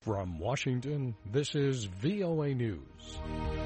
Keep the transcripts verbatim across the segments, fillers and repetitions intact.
From Washington, this is V O A News.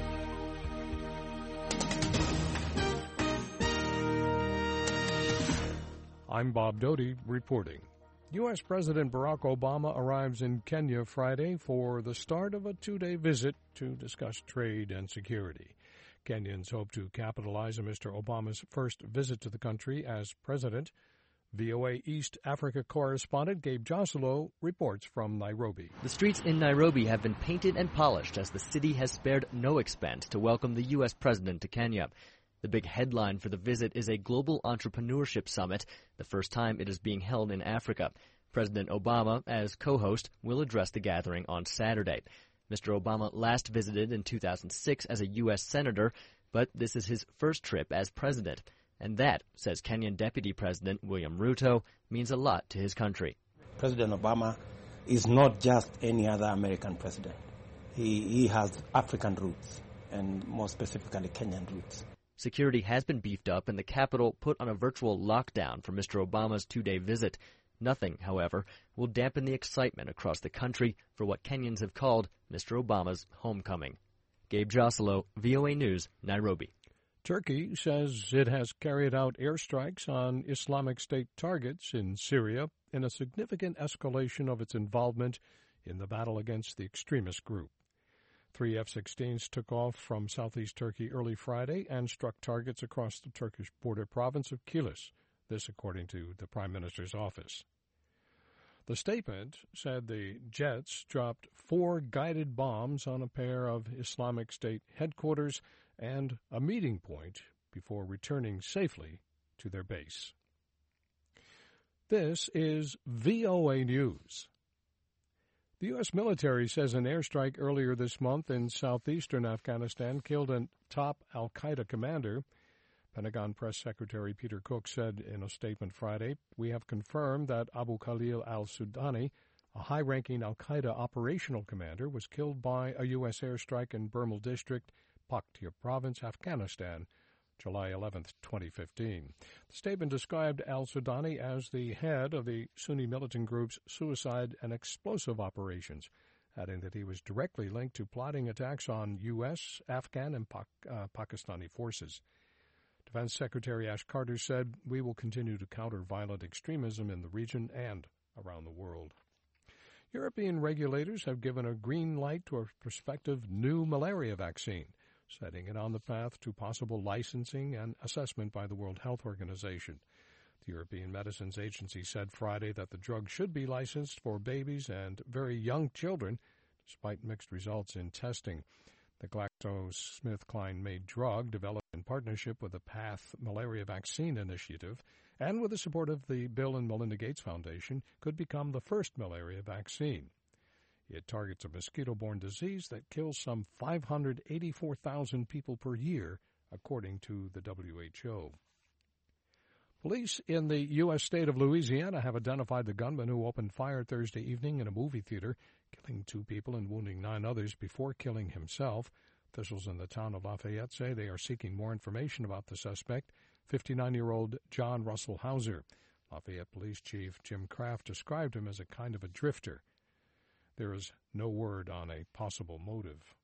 I'm Bob Doty reporting. U S. President Barack Obama arrives in Kenya Friday for the start of a two-day visit to discuss trade and security. Kenyans hope to capitalize on Mister Obama's first visit to the country as president. V O A East Africa correspondent Gabe Joselo reports from Nairobi. The streets in Nairobi have been painted and polished as the city has spared no expense to welcome the U S president to Kenya. The big headline for the visit is a global entrepreneurship summit, the first time it is being held in Africa. President Obama, as co-host, will address the gathering on Saturday. Mister Obama last visited in two thousand six as a U S senator, but this is his first trip as president. And that, says Kenyan Deputy President William Ruto, means a lot to his country. President Obama is not just any other American president. He, he has African roots, and more specifically Kenyan roots. Security has been beefed up and the capital put on a virtual lockdown for Mister Obama's two-day visit. Nothing, however, will dampen the excitement across the country for what Kenyans have called Mister Obama's homecoming. Gabe Joselo, V O A News, Nairobi. Turkey says it has carried out airstrikes on Islamic State targets in Syria in a significant escalation of its involvement in the battle against the extremist group. Three F sixteens took off from southeast Turkey early Friday and struck targets across the Turkish border province of Kilis, this according to the Prime Minister's office. The statement said the jets dropped four guided bombs on a pair of Islamic State headquarters and a meeting point before returning safely to their base. This is V O A News. The U S military says an airstrike earlier this month in southeastern Afghanistan killed a top al-Qaeda commander. Pentagon Press Secretary Peter Cook said in a statement Friday, "We have confirmed that Abu Khalil al-Sudani, a high-ranking al-Qaeda operational commander, was killed by a U S airstrike in Burmal District, Paktia Province, Afghanistan, July eleventh, twenty fifteen. The statement described al-Sudani as the head of the Sunni militant group's suicide and explosive operations, adding that he was directly linked to plotting attacks on U S, Afghan, and Pak- uh, Pakistani forces. Defense Secretary Ash Carter said, "We will continue to counter violent extremism in the region and around the world." European regulators have given a green light to a prospective new malaria vaccine, setting it on the path to possible licensing and assessment by the World Health Organization. The European Medicines Agency said Friday that the drug should be licensed for babies and very young children, despite mixed results in testing. The GlaxoSmithKline-made drug, developed in partnership with the PATH Malaria Vaccine Initiative and with the support of the Bill and Melinda Gates Foundation, could become the first malaria vaccine. It targets a mosquito-borne disease that kills some five hundred eighty-four thousand people per year, according to the W H O. Police in the U S state of Louisiana have identified the gunman who opened fire Thursday evening in a movie theater, killing two people and wounding nine others before killing himself. Officials in the town of Lafayette say they are seeking more information about the suspect, fifty-nine-year-old John Russell Hauser. Lafayette Police Chief Jim Kraft described him as a kind of a drifter. There is no word on a possible motive.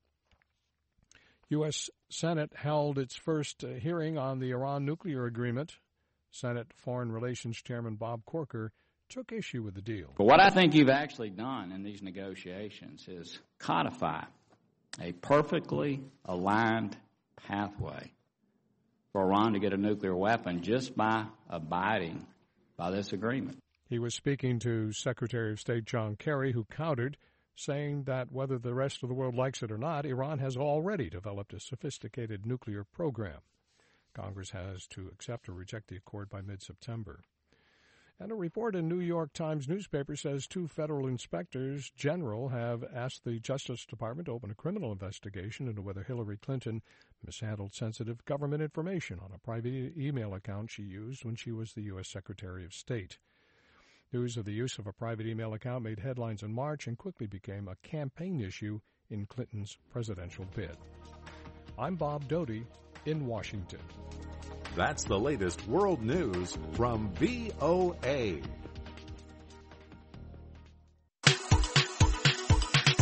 U S. Senate held its first uh, hearing on the Iran nuclear agreement. Senate Foreign Relations Chairman Bob Corker took issue with the deal. But what I think you've actually done in these negotiations is codify a perfectly aligned pathway for Iran to get a nuclear weapon just by abiding by this agreement. He was speaking to Secretary of State John Kerry, who countered, saying that whether the rest of the world likes it or not, Iran has already developed a sophisticated nuclear program. Congress has to accept or reject the accord by mid-September. And a report in New York Times newspaper says two federal inspectors general have asked the Justice Department to open a criminal investigation into whether Hillary Clinton mishandled sensitive government information on a private e- email account she used when she was the U S Secretary of State. News of the use of a private email account made headlines in March and quickly became a campaign issue in Clinton's presidential bid. I'm Bob Doty in Washington. That's the latest world news from V O A.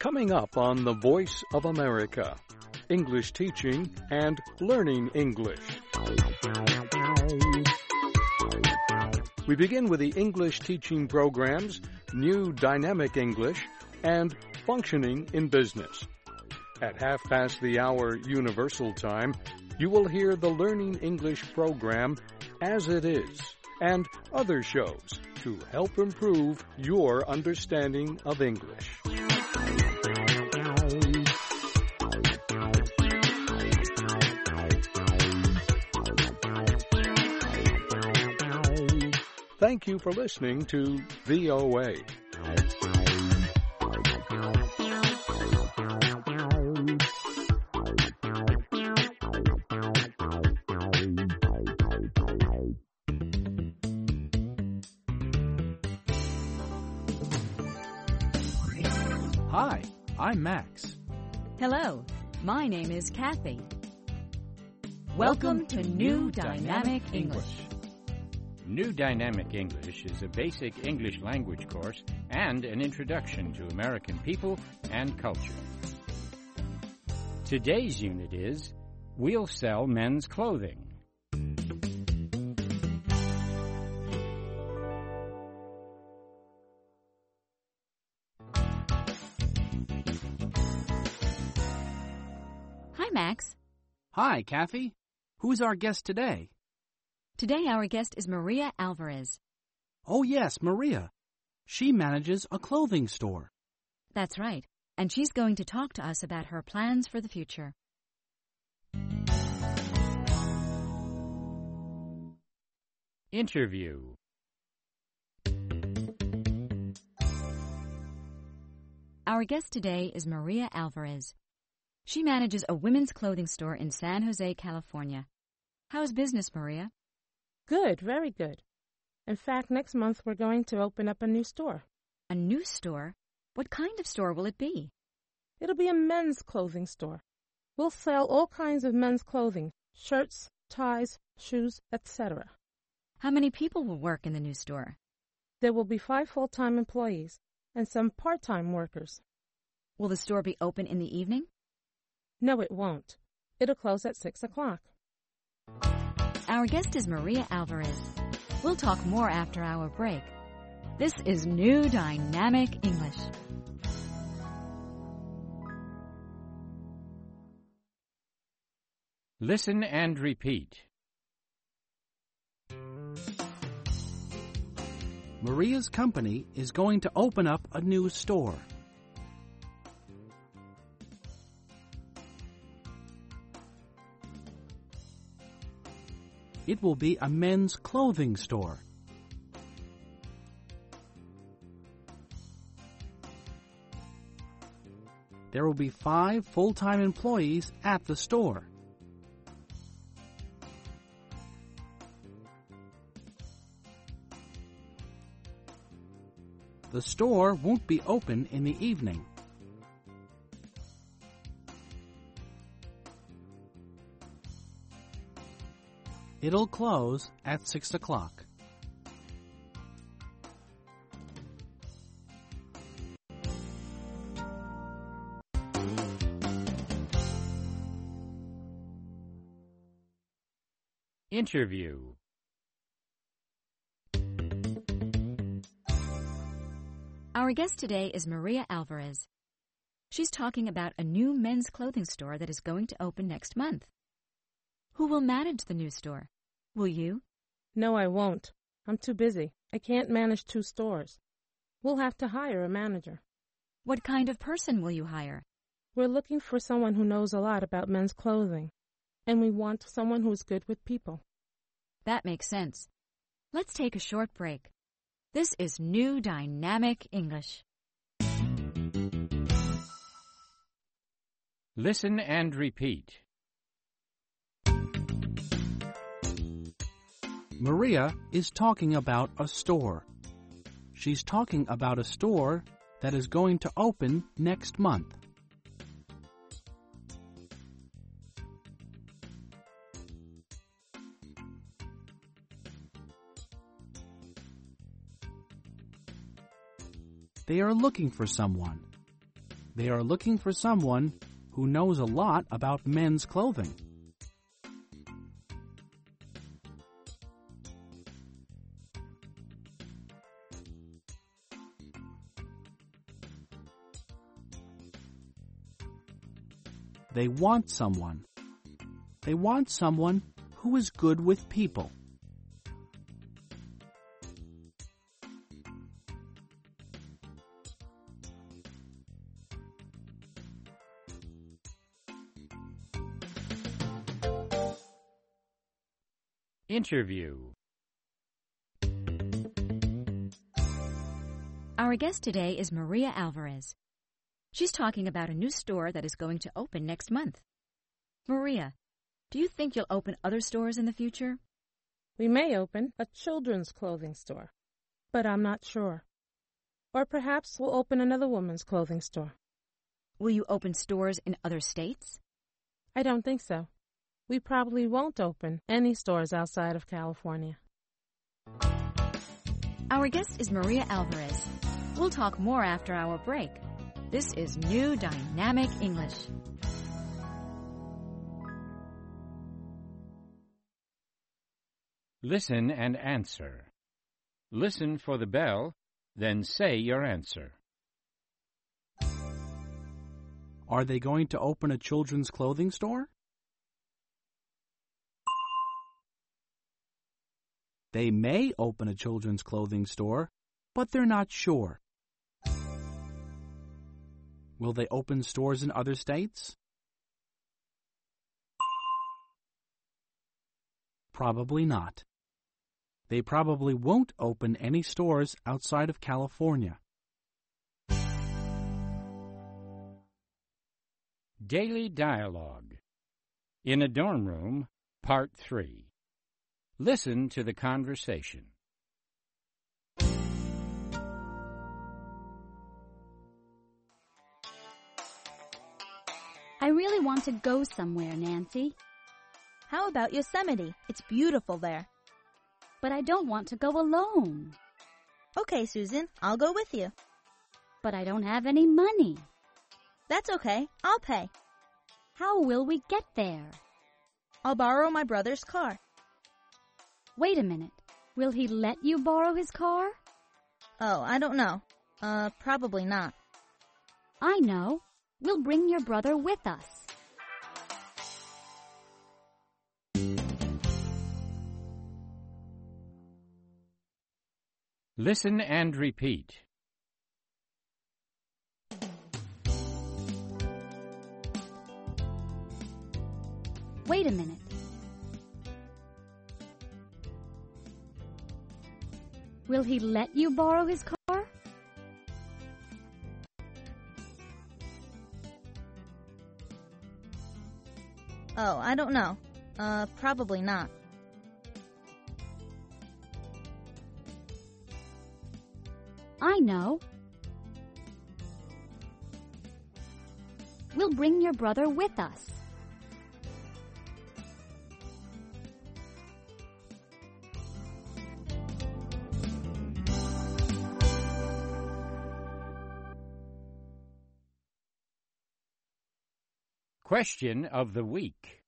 Coming up on The Voice of America, English teaching and learning English. We begin with the English teaching programs, New Dynamic English, and Functioning in Business. At half past the hour Universal Time, you will hear the Learning English program, As It Is, and other shows to help improve your understanding of English. Thank you for listening to V O A. Hi, I'm Max. Hello, my name is Kathy. Welcome to New Dynamic English. New Dynamic English is a basic English language course and an introduction to American people and culture. Today's unit is, We'll Sell Men's Clothing. Hi, Max. Hi, Kathy. Who's our guest today? Today our guest is Maria Alvarez. Oh, yes, Maria. She manages a clothing store. That's right, and she's going to talk to us about her plans for the future. Interview. Our guest today is Maria Alvarez. She manages a women's clothing store in San Jose, California. How's business, Maria? Good, very good. In fact, next month we're going to open up a new store. A new store? What kind of store will it be? It'll be a men's clothing store. We'll sell all kinds of men's clothing, shirts, ties, shoes, et cetera. How many people will work in the new store? There will be five full-time employees and some part-time workers. Will the store be open in the evening? No, it won't. It'll close at six o'clock. Our guest is Maria Alvarez. We'll talk more after our break. This is New Dynamic English. Listen and repeat. Maria's company is going to open up a new store. It will be a men's clothing store. There will be five full-time employees at the store. The store won't be open in the evening. It'll close at six o'clock. Interview. Our guest today is Maria Alvarez. She's talking about a new men's clothing store that is going to open next month. Who will manage the new store? Will you? No, I won't. I'm too busy. I can't manage two stores. We'll have to hire a manager. What kind of person will you hire? We're looking for someone who knows a lot about men's clothing, and we want someone who's good with people. That makes sense. Let's take a short break. This is New Dynamic English. Listen and repeat. Maria is talking about a store. She's talking about a store that is going to open next month. They are looking for someone. They are looking for someone who knows a lot about men's clothing. They want someone. They want someone who is good with people. Interview. Our guest today is Maria Alvarez. She's talking about a new store that is going to open next month. Maria, do you think you'll open other stores in the future? We may open a children's clothing store, but I'm not sure. Or perhaps we'll open another woman's clothing store. Will you open stores in other states? I don't think so. We probably won't open any stores outside of California. Our guest is Maria Alvarez. We'll talk more after our break. This is New Dynamic English. Listen and answer. Listen for the bell, then say your answer. Are they going to open a children's clothing store? They may open a children's clothing store, but they're not sure. Will they open stores in other states? Probably not. They probably won't open any stores outside of California. Daily Dialogue. In a Dorm Room, Part three. Listen to the conversation. I really want to go somewhere, Nancy. How about Yosemite? It's beautiful there. But I don't want to go alone. Okay, Susan, I'll go with you. But I don't have any money. That's okay, I'll pay. How will we get there? I'll borrow my brother's car. Wait a minute. Will he let you borrow his car? Oh, I don't know. Uh, probably not. I know. We'll bring your brother with us. Listen and repeat. Wait a minute. Will he let you borrow his car? Oh, I don't know. Uh, probably not. I know. We'll bring your brother with us. Question of the week.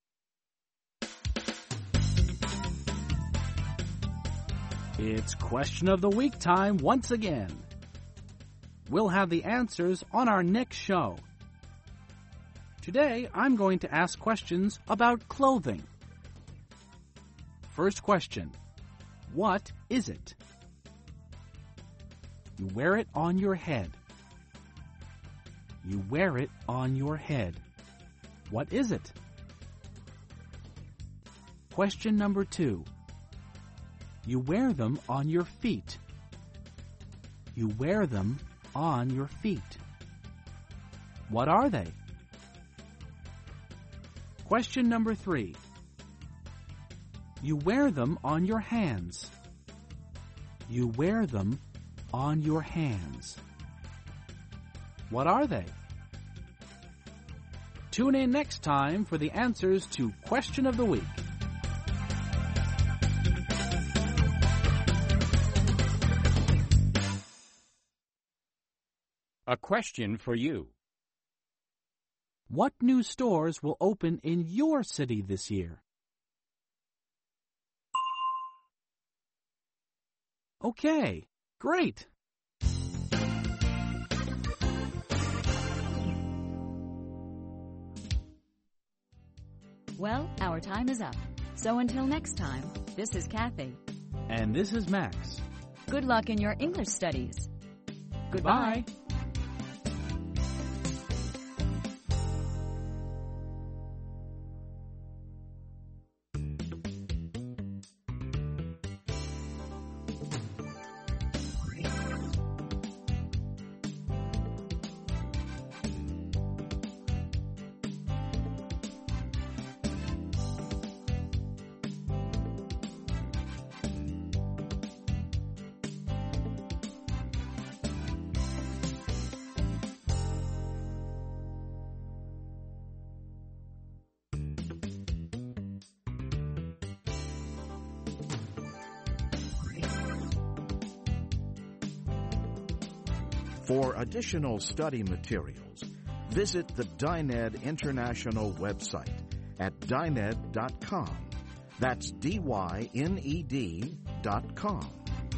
It's Question of the Week time once again. We'll have the answers on our next show. Today, I'm going to ask questions about clothing. First question. What is it? You wear it on your head. You wear it on your head. What is it? Question number two. You wear them on your feet. You wear them on your feet. What are they? Question number three. You wear them on your hands. You wear them on your hands. What are they? Tune in next time for the answers to Question of the Week. A question for you. What new stores will open in your city this year? Okay, great. Well, our time is up. So until next time, this is Kathy. And this is Max. Good luck in your English studies. Goodbye. Goodbye. For additional study materials, visit the Dyned International website at dyned dot com. That's D Y N E D dot com.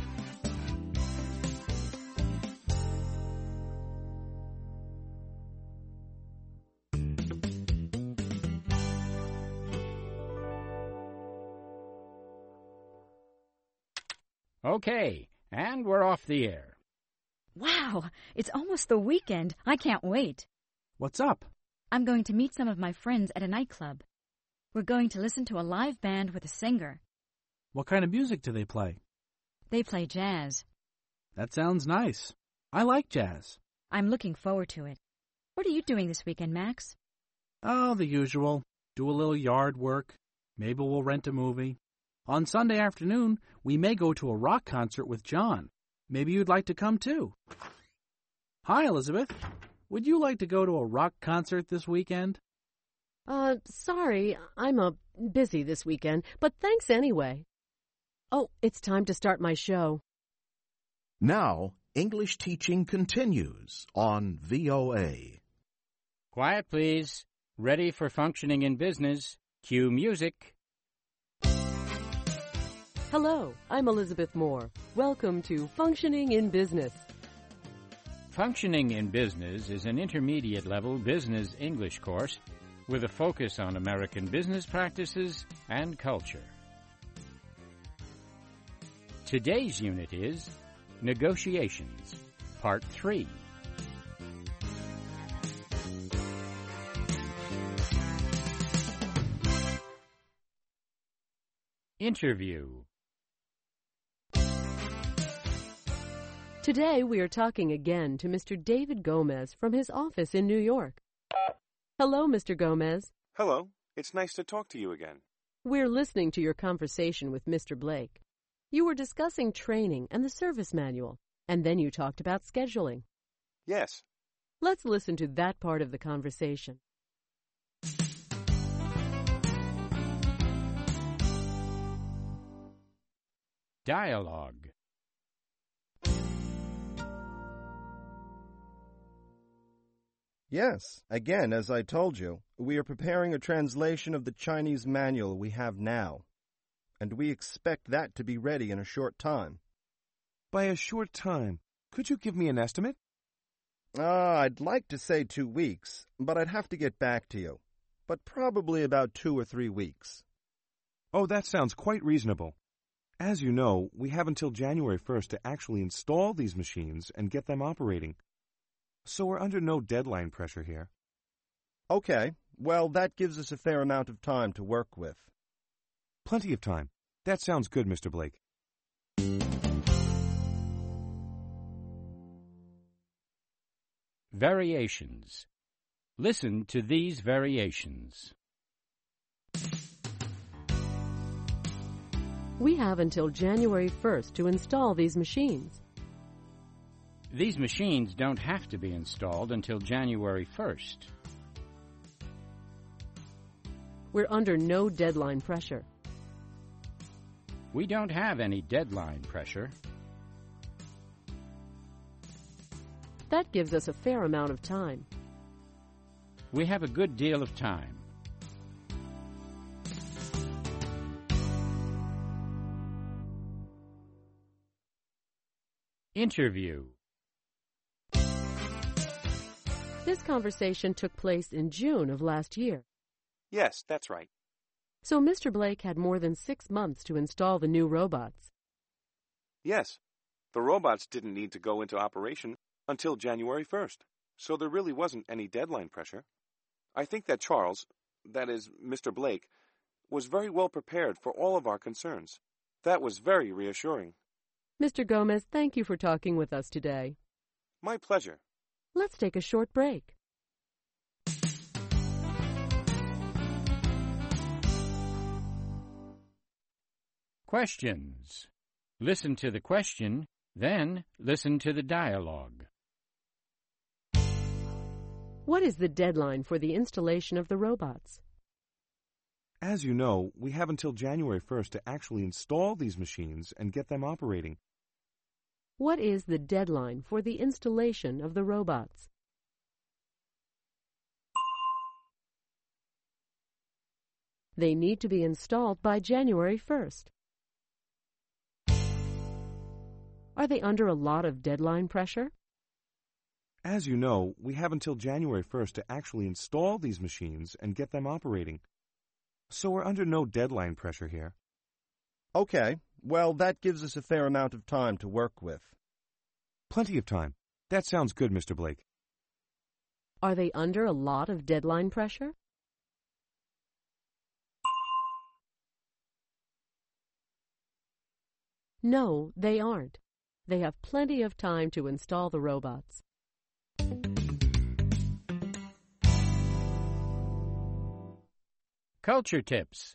Okay, and we're off the air. Wow, it's almost the weekend. I can't wait. What's up? I'm going to meet some of my friends at a nightclub. We're going to listen to a live band with a singer. What kind of music do they play? They play jazz. That sounds nice. I like jazz. I'm looking forward to it. What are you doing this weekend, Max? Oh, the usual. Do a little yard work. Maybe we'll rent a movie. On Sunday afternoon, we may go to a rock concert with John. Maybe you'd like to come too. Hi, Elizabeth. Would you like to go to a rock concert this weekend? Uh, sorry, I'm uh, busy this weekend, but thanks anyway. Oh, it's time to start my show. Now, English teaching continues on V O A. Quiet, please. Ready for functioning in business. Cue music. Hello, I'm Elizabeth Moore. Welcome to Functioning in Business. Functioning in Business is an intermediate-level business English course with a focus on American business practices and culture. Today's unit is Negotiations, Part three. Interview. Today we are talking again to Mister David Gomez from his office in New York. Hello, Mister Gomez. Hello. It's nice to talk to you again. We're listening to your conversation with Mister Blake. You were discussing training and the service manual, and then you talked about scheduling. Yes. Let's listen to that part of the conversation. Dialogue. Yes, again, as I told you, we are preparing a translation of the Chinese manual we have now, and we expect that to be ready in a short time. By a short time, could you give me an estimate? Ah, uh, I'd like to say two weeks, but I'd have to get back to you. But probably about two or three weeks. Oh, that sounds quite reasonable. As you know, we have until January first to actually install these machines and get them operating. So we're under no deadline pressure here. Okay, well, that gives us a fair amount of time to work with. Plenty of time. That sounds good, Mister Blake. Variations. Listen to these variations. We have until January first to install these machines. These machines don't have to be installed until January first. We're under no deadline pressure. We don't have any deadline pressure. That gives us a fair amount of time. We have a good deal of time. Interview. This conversation took place in June of last year. Yes, that's right. So Mister Blake had more than six months to install the new robots. Yes. The robots didn't need to go into operation until January first, so there really wasn't any deadline pressure. I think that Charles, that is, Mister Blake, was very well prepared for all of our concerns. That was very reassuring. Mister Gomez, thank you for talking with us today. My pleasure. Let's take a short break. Questions. Listen to the question, then listen to the dialogue. What is the deadline for the installation of the robots? As you know, we have until January first to actually install these machines and get them operating. What is the deadline for the installation of the robots? They need to be installed by January first. Are they under a lot of deadline pressure? As you know, we have until January first to actually install these machines and get them operating. So we're under no deadline pressure here. Okay, well, that gives us a fair amount of time to work with. Plenty of time. That sounds good, Mister Blake. Are they under a lot of deadline pressure? No, they aren't. They have plenty of time to install the robots. Culture tips.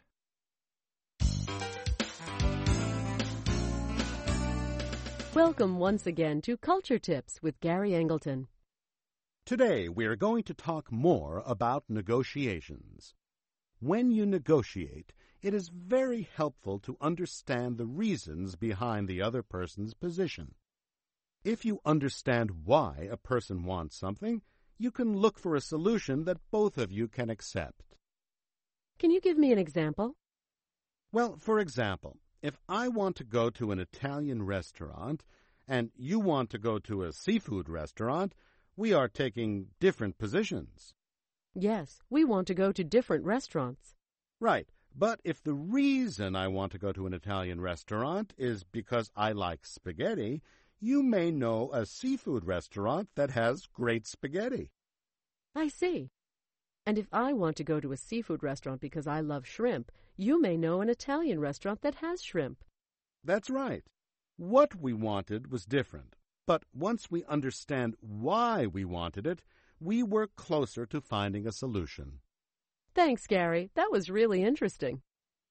Welcome once again to Culture Tips with Gary Angleton. Today we are going to talk more about negotiations. When you negotiate, it is very helpful to understand the reasons behind the other person's position. If you understand why a person wants something, you can look for a solution that both of you can accept. Can you give me an example? Well, for example, if I want to go to an Italian restaurant and you want to go to a seafood restaurant, we are taking different positions. Yes, we want to go to different restaurants. Right, but if the reason I want to go to an Italian restaurant is because I like spaghetti, you may know a seafood restaurant that has great spaghetti. I see. And if I want to go to a seafood restaurant because I love shrimp, you may know an Italian restaurant that has shrimp. That's right. What we wanted was different, but once we understand why we wanted it, we work closer to finding a solution. Thanks, Gary. That was really interesting.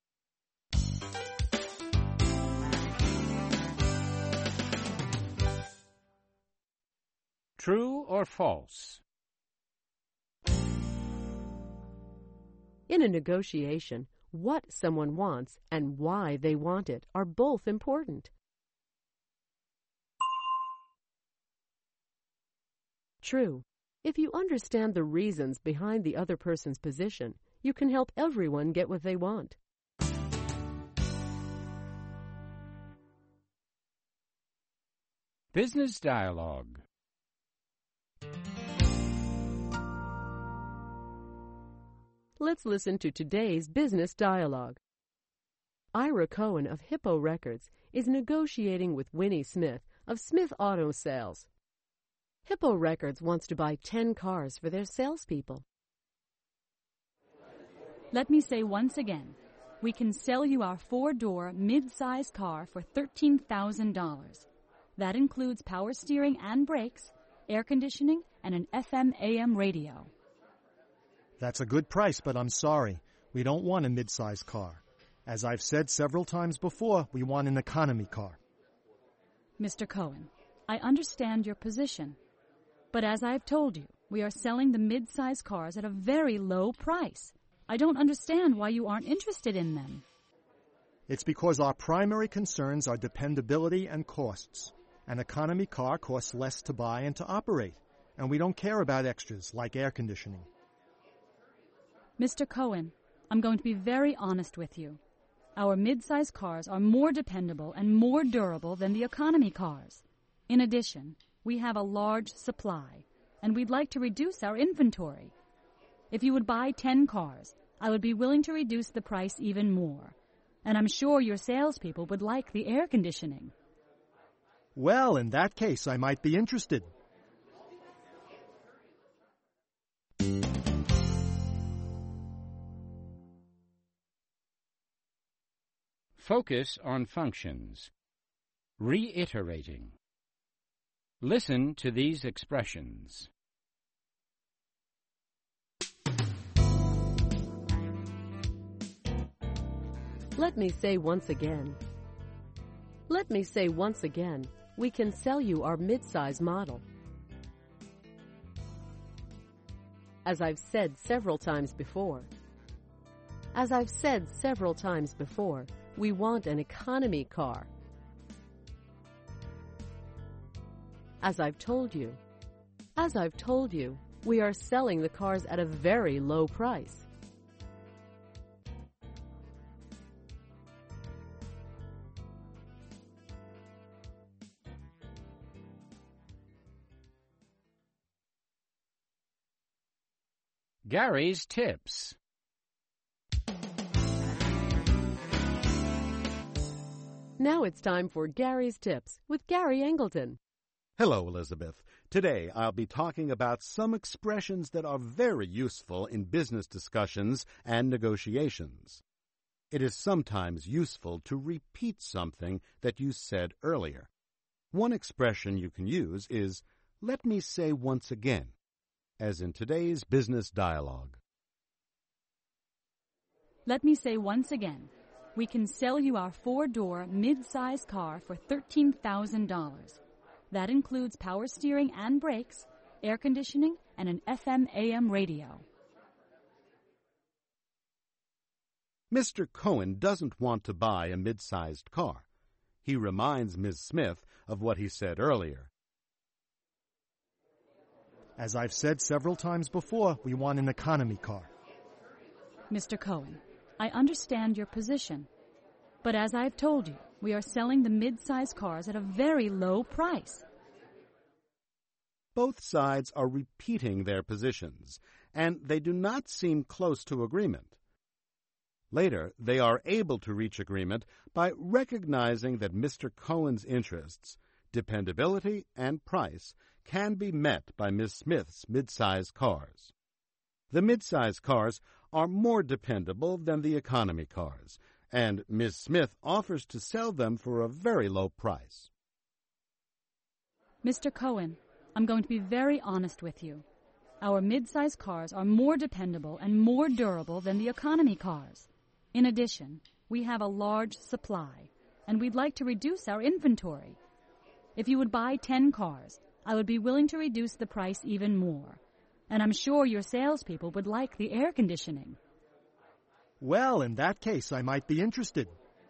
True or false? In a negotiation, what someone wants and why they want it are both important. True. If you understand the reasons behind the other person's position, you can help everyone get what they want. Business dialogue. Let's listen to today's business dialogue. Ira Cohen of Hippo Records is negotiating with Winnie Smith of Smith Auto Sales. Hippo Records wants to buy ten cars for their salespeople. Let me say once again, we can sell you our four-door, mid-size car for thirteen thousand dollars. That includes power steering and brakes, air conditioning, and an F M A M radio. That's a good price, but I'm sorry. We don't want a mid-size car. As I've said several times before, we want an economy car. Mister Cohen, I understand your position. But as I've told you, we are selling the mid-size cars at a very low price. I don't understand why you aren't interested in them. It's because our primary concerns are dependability and costs. An economy car costs less to buy and to operate, and we don't care about extras like air conditioning. Mister Cohen, I'm going to be very honest with you. Our mid-size cars are more dependable and more durable than the economy cars. In addition, we have a large supply, and we'd like to reduce our inventory. If you would buy ten cars, I would be willing to reduce the price even more. And I'm sure your salespeople would like the air conditioning. Well, in that case, I might be interested. Focus on functions. Reiterating. Listen to these expressions. Let me say once again. Let me say once again, we can sell you our mid-size model. As I've said several times before, as I've said several times before, we want an economy car. As I've told you, as I've told you, we are selling the cars at a very low price. Gary's Tips. Now it's time for Gary's Tips with Gary Angleton. Hello, Elizabeth. Today I'll be talking about some expressions that are very useful in business discussions and negotiations. It is sometimes useful to repeat something that you said earlier. One expression you can use is, "Let me say once again," as in today's business dialogue. Let me say once again, we can sell you our four-door mid-size car for thirteen thousand dollars. That includes power steering and brakes, air conditioning, and an F M A M radio. Mister Cohen doesn't want to buy a mid-sized car. He reminds Miz Smith of what he said earlier. As I've said several times before, we want an economy car. Mister Cohen, I understand your position, but as I've told you, we are selling the mid-size cars at a very low price. Both sides are repeating their positions, and they do not seem close to agreement. Later, they are able to reach agreement by recognizing that Mister Cohen's interests, dependability and price, can be met by Miz Smith's mid-size cars. The mid-size cars are more dependable than the economy cars, and Miz Smith offers to sell them for a very low price. Mister Cohen, I'm going to be very honest with you. Our mid-size cars are more dependable and more durable than the economy cars. In addition, we have a large supply, and we'd like to reduce our inventory. If you would buy ten cars, I would be willing to reduce the price even more. And I'm sure your salespeople would like the air conditioning. Well, in that case, I might be interested.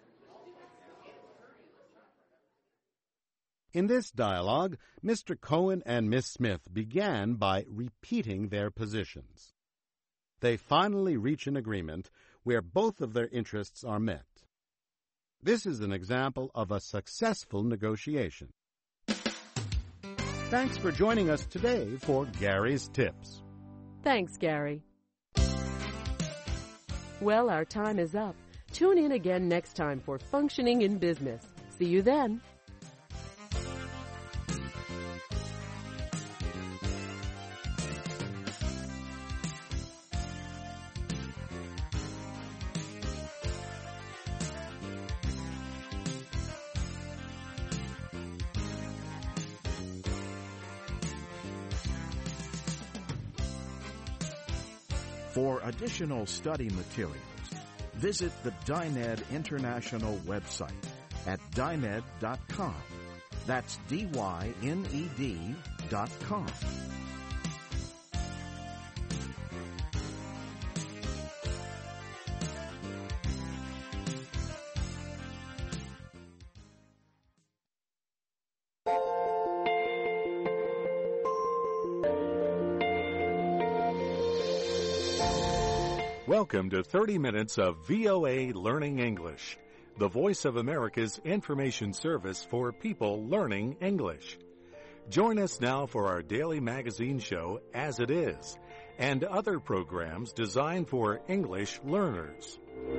In this dialogue, Mister Cohen and Miz Smith began by repeating their positions. They finally reach an agreement where both of their interests are met. This is an example of a successful negotiation. Thanks for joining us today for Gary's Tips. Thanks, Gary. Well, our time is up. Tune in again next time for Functioning in Business. See you then. For additional study materials, visit the Dyned International website at dyned dot com. That's D Y N E D dot com. Welcome to thirty minutes of V O A Learning English, the voice of America's information service for people learning English. Join us now for our daily magazine show, As It Is, and other programs designed for English learners.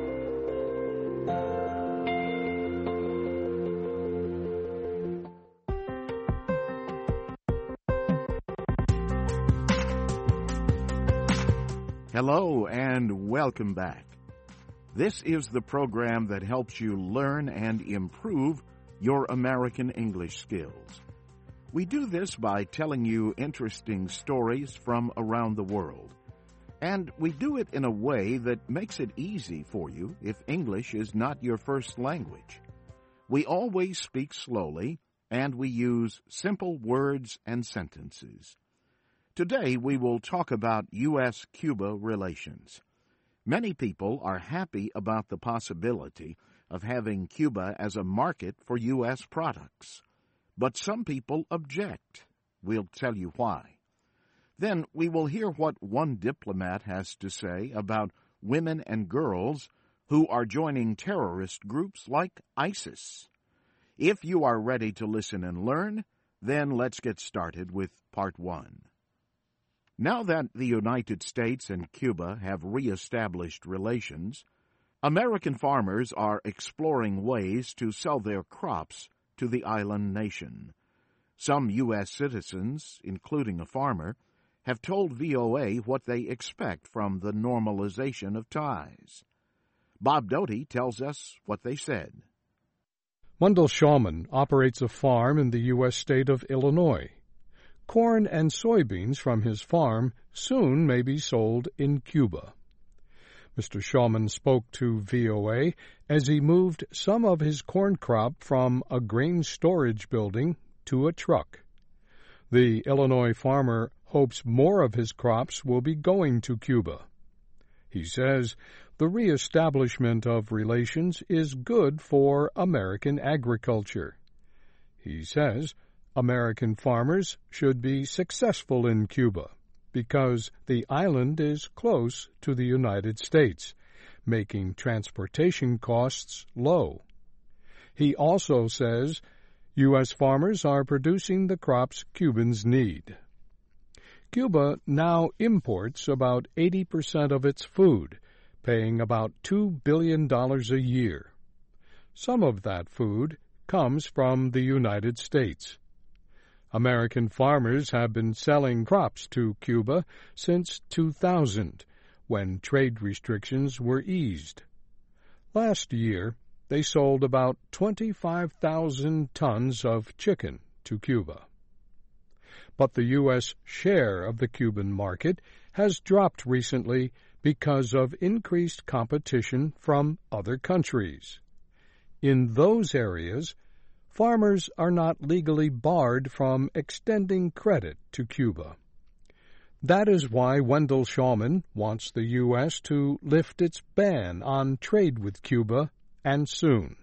Hello and welcome back. This is the program that helps you learn and improve your American English skills. We do this by telling you interesting stories from around the world. And we do it in a way that makes it easy for you if English is not your first language. We always speak slowly, and we use simple words and sentences. Today we will talk about U S Cuba relations. Many people are happy about the possibility of having Cuba as a market for U S products. But some people object. We'll tell you why. Then we will hear what one diplomat has to say about women and girls who are joining terrorist groups like ISIS. If you are ready to listen and learn, then let's get started with part one. Now that the United States and Cuba have reestablished relations, American farmers are exploring ways to sell their crops to the island nation. Some U S citizens, including a farmer, have told V O A what they expect from the normalization of ties. Bob Doty tells us what they said. Wendell Shawman operates a farm in the U S state of Illinois. Corn and soybeans from his farm soon may be sold in Cuba. Mister Shawman spoke to V O A as he moved some of his corn crop from a grain storage building to a truck. The Illinois farmer hopes more of his crops will be going to Cuba. He says the reestablishment of relations is good for American agriculture. He says American farmers should be successful in Cuba because the island is close to the United States, making transportation costs low. He also says U S farmers are producing the crops Cubans need. Cuba now imports about eighty percent of its food, paying about two billion dollars a year. Some of that food comes from the United States. American farmers have been selling crops to Cuba since two thousand, when trade restrictions were eased. Last year, they sold about twenty-five thousand tons of chicken to Cuba. But the U S share of the Cuban market has dropped recently because of increased competition from other countries. In those areas, farmers are not legally barred from extending credit to Cuba. That is why Wendell Shawman wants the U S to lift its ban on trade with Cuba, and soon.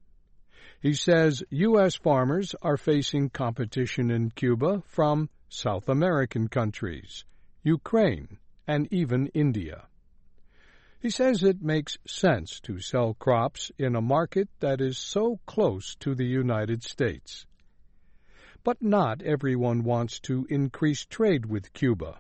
He says U S farmers are facing competition in Cuba from South American countries, Ukraine, and even India. He says it makes sense to sell crops in a market that is so close to the United States. But not everyone wants to increase trade with Cuba.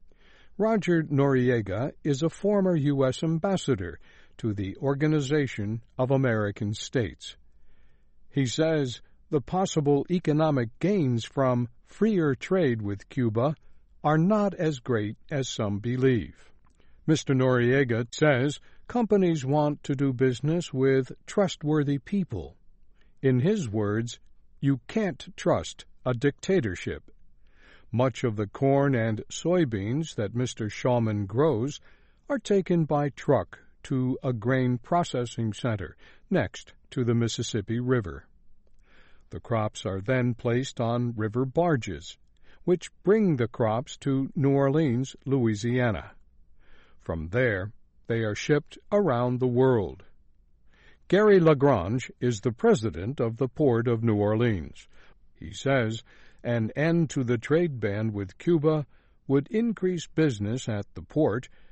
Roger Noriega is a former U S ambassador to the Organization of American States. He says the possible economic gains from freer trade with Cuba are not as great as some believe. Mister Noriega says companies want to do business with trustworthy people. In his words, you can't trust a dictatorship. Much of the corn and soybeans that Mister Shawman grows are taken by truck to a grain processing center next to the Mississippi River. The crops are then placed on river barges, which bring the crops to New Orleans, Louisiana. From there, they are shipped around the world. Gary Lagrange is the president of the Port of New Orleans. He says an end to the trade ban with Cuba would increase business at the port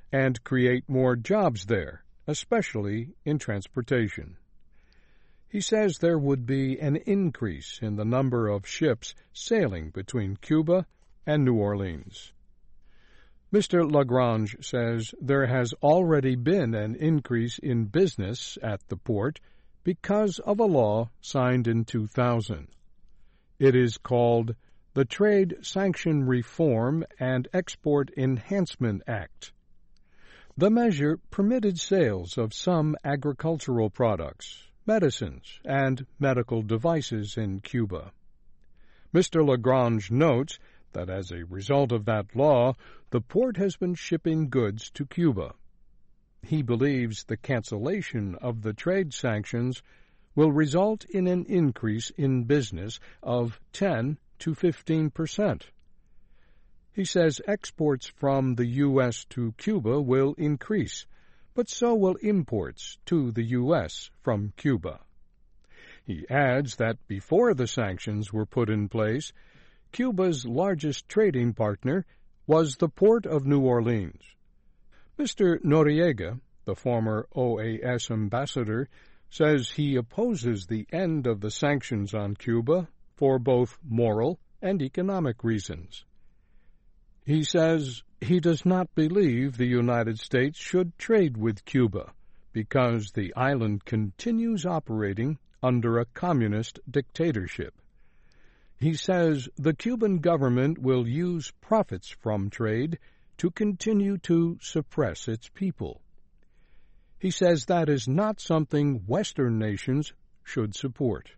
and create more jobs there, especially in transportation. He says there would be an increase in the number of ships sailing between Cuba and New Orleans. Mister Lagrange says there has already been an increase in business at the port because of a law signed in two thousand. It is called the Trade Sanction Reform and Export Enhancement Act. The measure permitted sales of some agricultural products, medicines, and medical devices in Cuba. Mister Lagrange notes that as a result of that law, the port has been shipping goods to Cuba. He believes the cancellation of the trade sanctions will result in an increase in business of ten to fifteen percent. He says exports from the U S to Cuba will increase, but so will imports to the U S from Cuba. He adds that before the sanctions were put in place, Cuba's largest trading partner was the Port of New Orleans. Mister Noriega, the former O A S ambassador, says he opposes the end of the sanctions on Cuba for both moral and economic reasons. He says he does not believe the United States should trade with Cuba because the island continues operating under a communist dictatorship. He says the Cuban government will use profits from trade to continue to suppress its people. He says that is not something Western nations should support.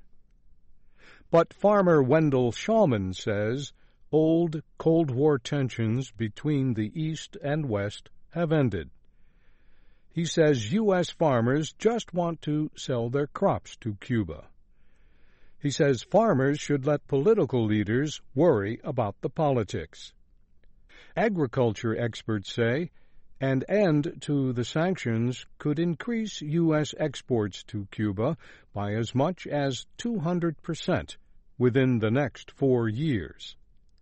But farmer Wendell Shulman says old Cold War tensions between the East and West have ended. He says U S farmers just want to sell their crops to Cuba. He says farmers should let political leaders worry about the politics. Agriculture experts say an end to the sanctions could increase U S exports to Cuba by as much as two hundred percent within the next four years.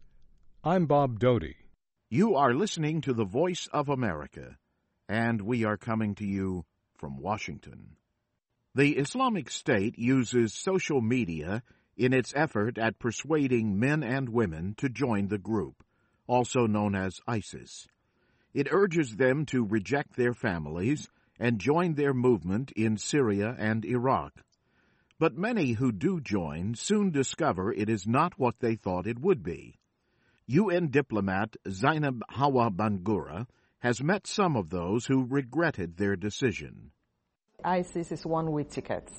I'm Bob Doty. You are listening to the Voice of America, and we are coming to you from Washington. The Islamic State uses social media in its effort at persuading men and women to join the group, also known as ISIS. It urges them to reject their families and join their movement in Syria and Iraq. But many who do join soon discover it is not what they thought it would be. U N diplomat Zainab Hawa Bangura has met some of those who regretted their decision. ISIS is one-way ticket.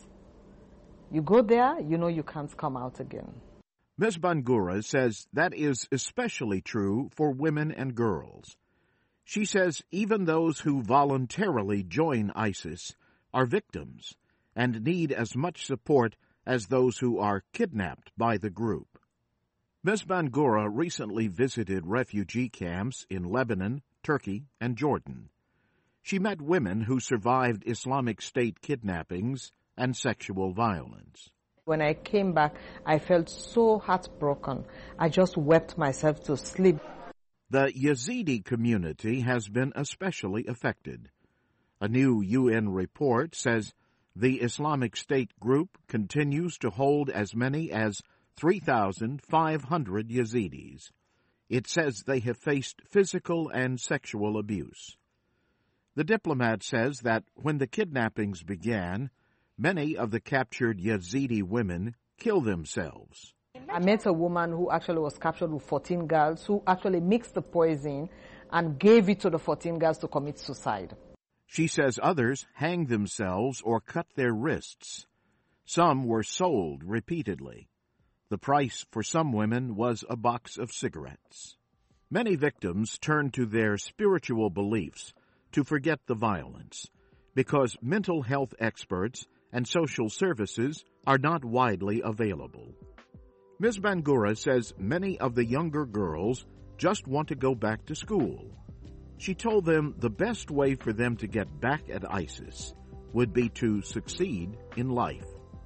You go there, you know you can't come out again. Miz Bangura says that is especially true for women and girls. She says even those who voluntarily join ISIS are victims and need as much support as those who are kidnapped by the group. Miz Bangura recently visited refugee camps in Lebanon, Turkey, and Jordan. She met women who survived Islamic State kidnappings and sexual violence. When I came back, I felt so heartbroken. I just wept myself to sleep. The Yazidi community has been especially affected. A new U N report says the Islamic State group continues to hold as many as three thousand five hundred Yazidis. It says they have faced physical and sexual abuse. The diplomat says that when the kidnappings began, many of the captured Yazidi women killed themselves. I met a woman who actually was captured with fourteen girls who actually mixed the poison and gave it to the fourteen girls to commit suicide. She says others hanged themselves or cut their wrists. Some were sold repeatedly. The price for some women was a box of cigarettes. Many victims turn to their spiritual beliefs to forget the violence, because mental health experts and social services are not widely available. Miz Bangura says many of the younger girls just want to go back to school. She told them the best way for them to get back at ISIS would be to succeed in life.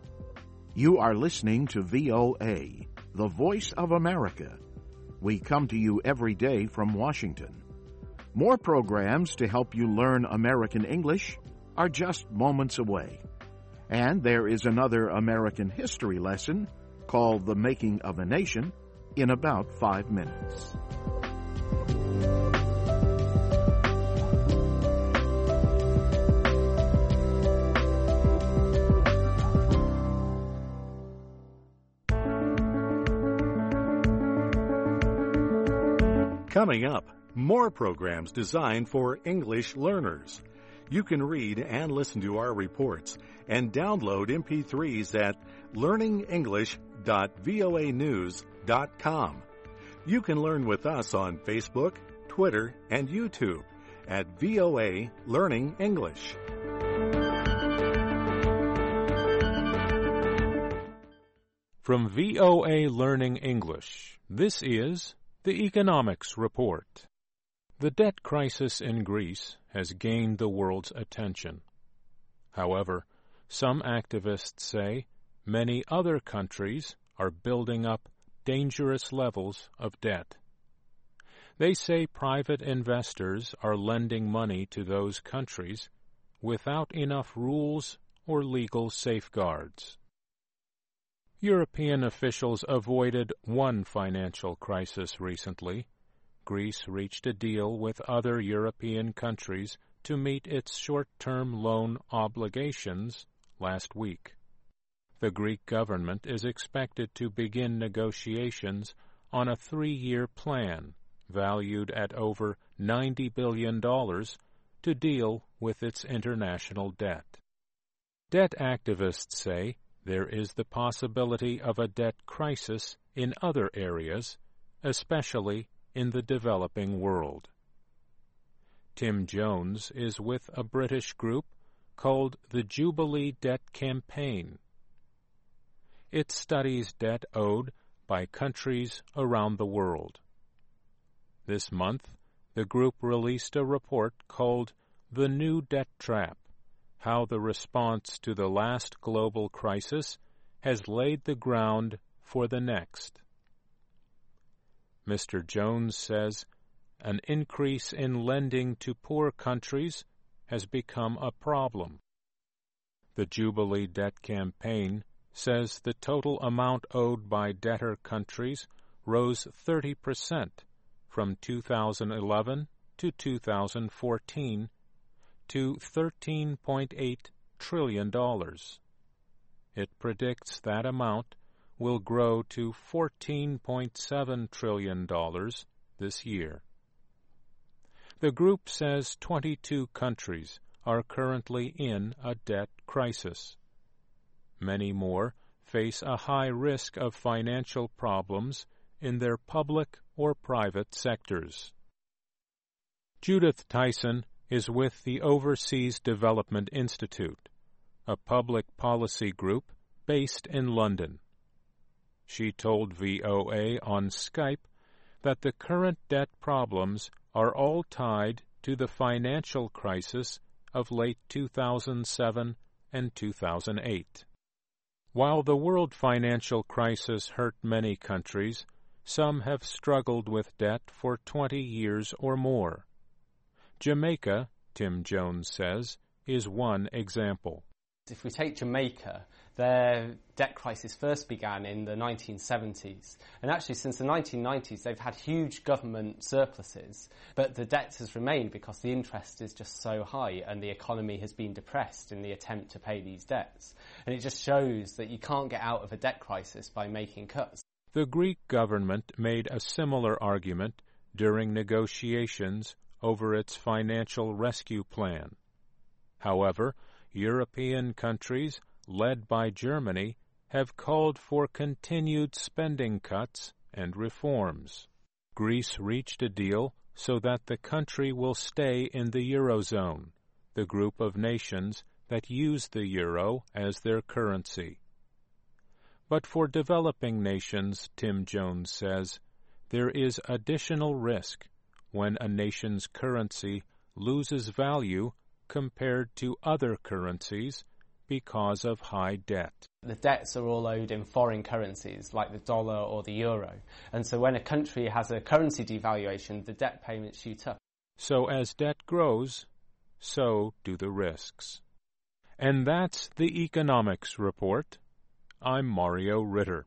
You are listening to V O A, the Voice of America. We come to you every day from Washington. More programs to help you learn American English are just moments away. And there is another American history lesson called The Making of a Nation in about five minutes. Coming up, more programs designed for English learners. You can read and listen to our reports and download M P threes at learning english dot voa news dot com. You can learn with us on Facebook, Twitter, and YouTube at V O A Learning English. From V O A Learning English, this is the Economics Report. The debt crisis in Greece has gained the world's attention. However, some activists say many other countries are building up dangerous levels of debt. They say private investors are lending money to those countries without enough rules or legal safeguards. European officials avoided one financial crisis recently. Greece reached a deal with other European countries to meet its short-term loan obligations last week. The Greek government is expected to begin negotiations on a three-year plan valued at over ninety billion dollars to deal with its international debt. Debt activists say there is the possibility of a debt crisis in other areas, especially in the developing world. Tim Jones is with a British group called the Jubilee Debt Campaign. It studies debt owed by countries around the world. This month, the group released a report called The New Debt Trap: How the Response to the Last Global Crisis has Laid the Ground for the Next. Mister Jones says an increase in lending to poor countries has become a problem. The Jubilee Debt Campaign says the total amount owed by debtor countries rose thirty percent from two thousand eleven to two thousand fourteen to thirteen point eight trillion dollars. It predicts that amount will grow to fourteen point seven trillion dollars this year. The group says twenty-two countries are currently in a debt crisis. Many more face a high risk of financial problems in their public or private sectors. Judith Tyson is with the Overseas Development Institute, a public policy group based in London. She told V O A on Skype that the current debt problems are all tied to the financial crisis of late two thousand seven and two thousand eight. While the world financial crisis hurt many countries, some have struggled with debt for twenty years or more. Jamaica, Tim Jones says, is one example. If we take Jamaica, their debt crisis first began in the nineteen seventies. And actually, since the nineteen nineties, they've had huge government surpluses. But the debt has remained because the interest is just so high and the economy has been depressed in the attempt to pay these debts. And it just shows that you can't get out of a debt crisis by making cuts. The Greek government made a similar argument during negotiations over its financial rescue plan. However, European countries, led by Germany, have called for continued spending cuts and reforms. Greece reached a deal so that the country will stay in the Eurozone, the group of nations that use the euro as their currency. But for developing nations, Tim Jones says, there is additional risk when a nation's currency loses value compared to other currencies because of high debt. The debts are all owed in foreign currencies, like the dollar or the euro. And so when a country has a currency devaluation, the debt payments shoot up. So as debt grows, so do the risks. And that's the Economics Report. I'm Mario Ritter.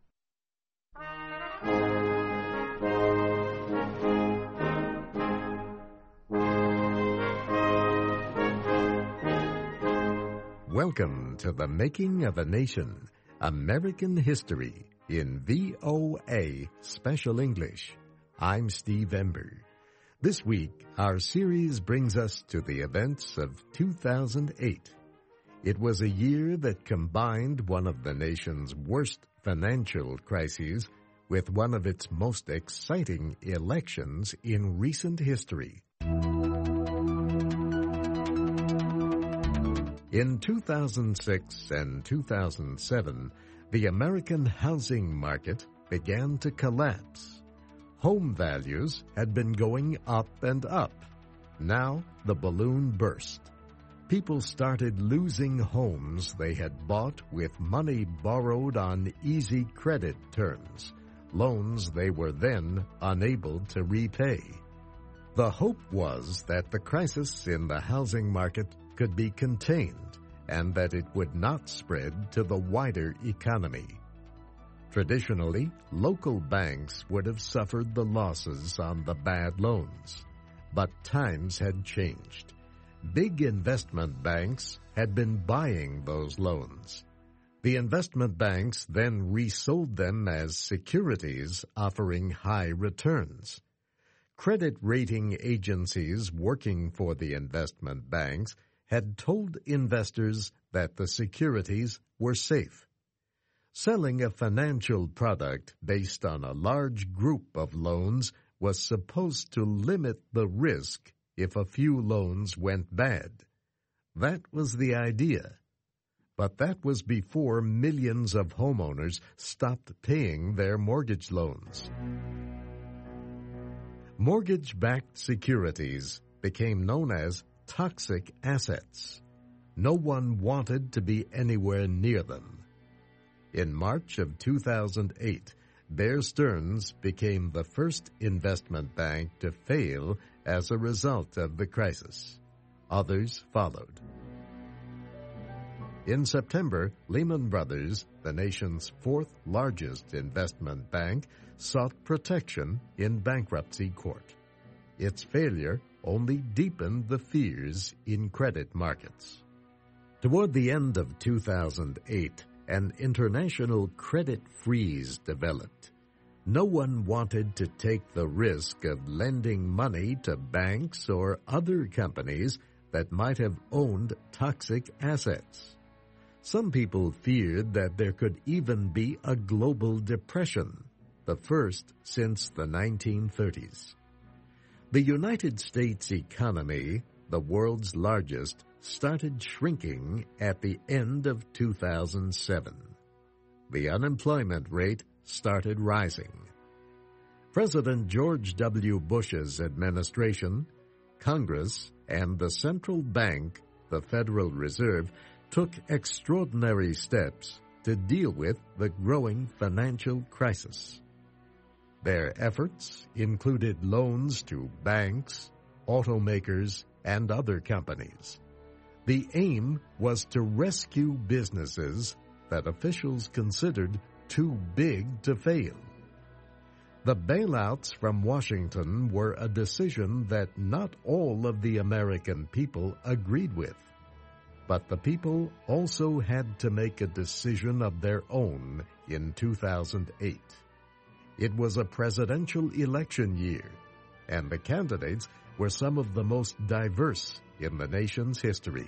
Welcome to The Making of a Nation, American History in V O A Special English. I'm Steve Ember. This week, our series brings us to the events of two thousand eight. It was a year that combined one of the nation's worst financial crises with one of its most exciting elections in recent history. In two thousand six and two thousand seven, the American housing market began to collapse. Home values had been going up and up. Now the balloon burst. People started losing homes they had bought with money borrowed on easy credit terms, loans they were then unable to repay. The hope was that the crisis in the housing market could be contained and that it would not spread to the wider economy. Traditionally, local banks would have suffered the losses on the bad loans. But times had changed. Big investment banks had been buying those loans. The investment banks then resold them as securities offering high returns. Credit rating agencies working for the investment banks had told investors that the securities were safe. Selling a financial product based on a large group of loans was supposed to limit the risk if a few loans went bad. That was the idea. But that was before millions of homeowners stopped paying their mortgage loans. Mortgage-backed securities became known as toxic assets. No one wanted to be anywhere near them. In March of two thousand eight, Bear Stearns became the first investment bank to fail as a result of the crisis. Others followed. In September, Lehman Brothers, the nation's fourth largest investment bank, sought protection in bankruptcy court. Its failure only deepened the fears in credit markets. Toward the end of two thousand eight, an international credit freeze developed. No one wanted to take the risk of lending money to banks or other companies that might have owned toxic assets. Some people feared that there could even be a global depression, the first since the nineteen thirties. The United States economy, the world's largest, started shrinking at the end of two thousand seven. The unemployment rate started rising. President George W. Bush's administration, Congress, and the central bank, the Federal Reserve, took extraordinary steps to deal with the growing financial crisis. Their efforts included loans to banks, automakers, and other companies. The aim was to rescue businesses that officials considered too big to fail. The bailouts from Washington were a decision that not all of the American people agreed with. But the people also had to make a decision of their own in two thousand eight. It was a presidential election year, and the candidates were some of the most diverse in the nation's history.